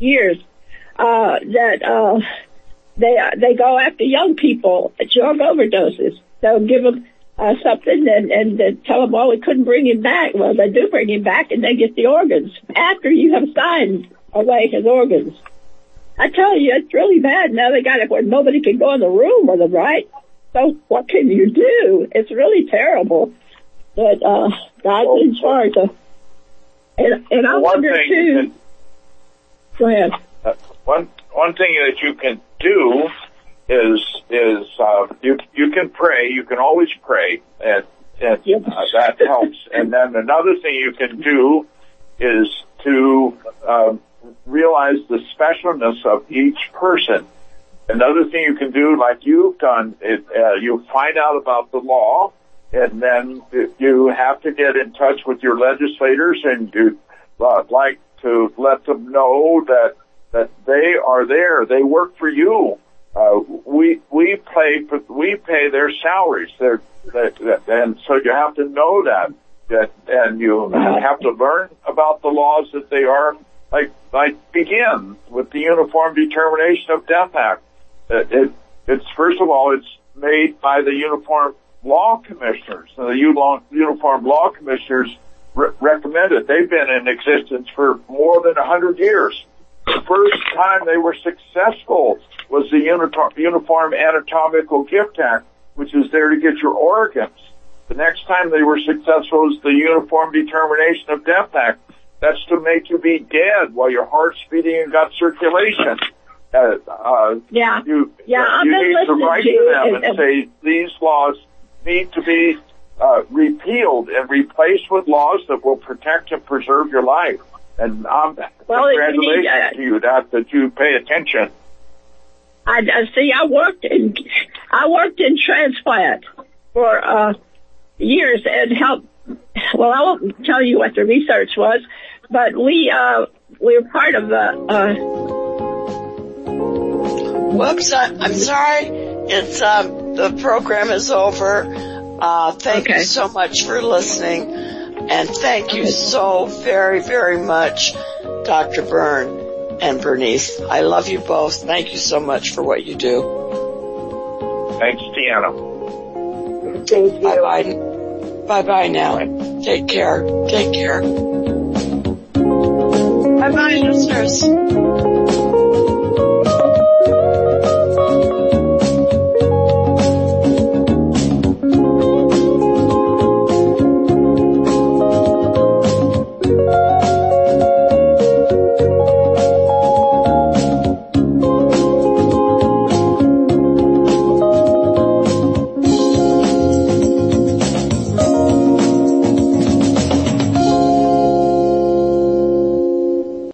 that they go after young people, drug overdoses. They'll give them something and tell them, well, we couldn't bring him back. Well, they do bring him back, and they get the organs after you have signed away his organs. I tell you, it's really bad. Now they got it where nobody can go in the room with them, right? So what can you do? It's really terrible. But God's in charge of. And I wonder too. Go ahead. One thing that you can do is you can pray. You can always pray, and that helps. And then another thing you can do is to realize the specialness of each person. Another thing you can do, like you've done, you find out about the law, and then you have to get in touch with your legislators, and you like to let them know that they are there. They work for you. We pay their salaries. And so you have to know that, and you have to learn about the laws that they are. Like begin with the Uniform Determination of Death Act. It's first of all, it's made by the Uniform Law Commissioners. So the Uniform Law Commissioners recommend it. They've been in existence for more than 100 years. The first time they were successful was the Uniform Anatomical Gift Act, which is there to get your organs. The next time they were successful was the Uniform Determination of Death Act. That's to make you be dead while your heart's beating and got circulation. You need to write to them and say these laws need to be repealed and replaced with laws that will protect and preserve your life. And congratulations to you that you pay attention. I worked in transplant for years and helped. Well, I won't tell you what the research was, but we were part of the. Whoops! I'm sorry. It's the program is over. Thank you so much for listening, and thank you so very, very much, Dr. Byrne and Bernice. I love you both. Thank you so much for what you do. Thanks, Deanna. Thank you. Bye-bye. Bye-bye now. Take care. Take care. Bye-bye, listeners.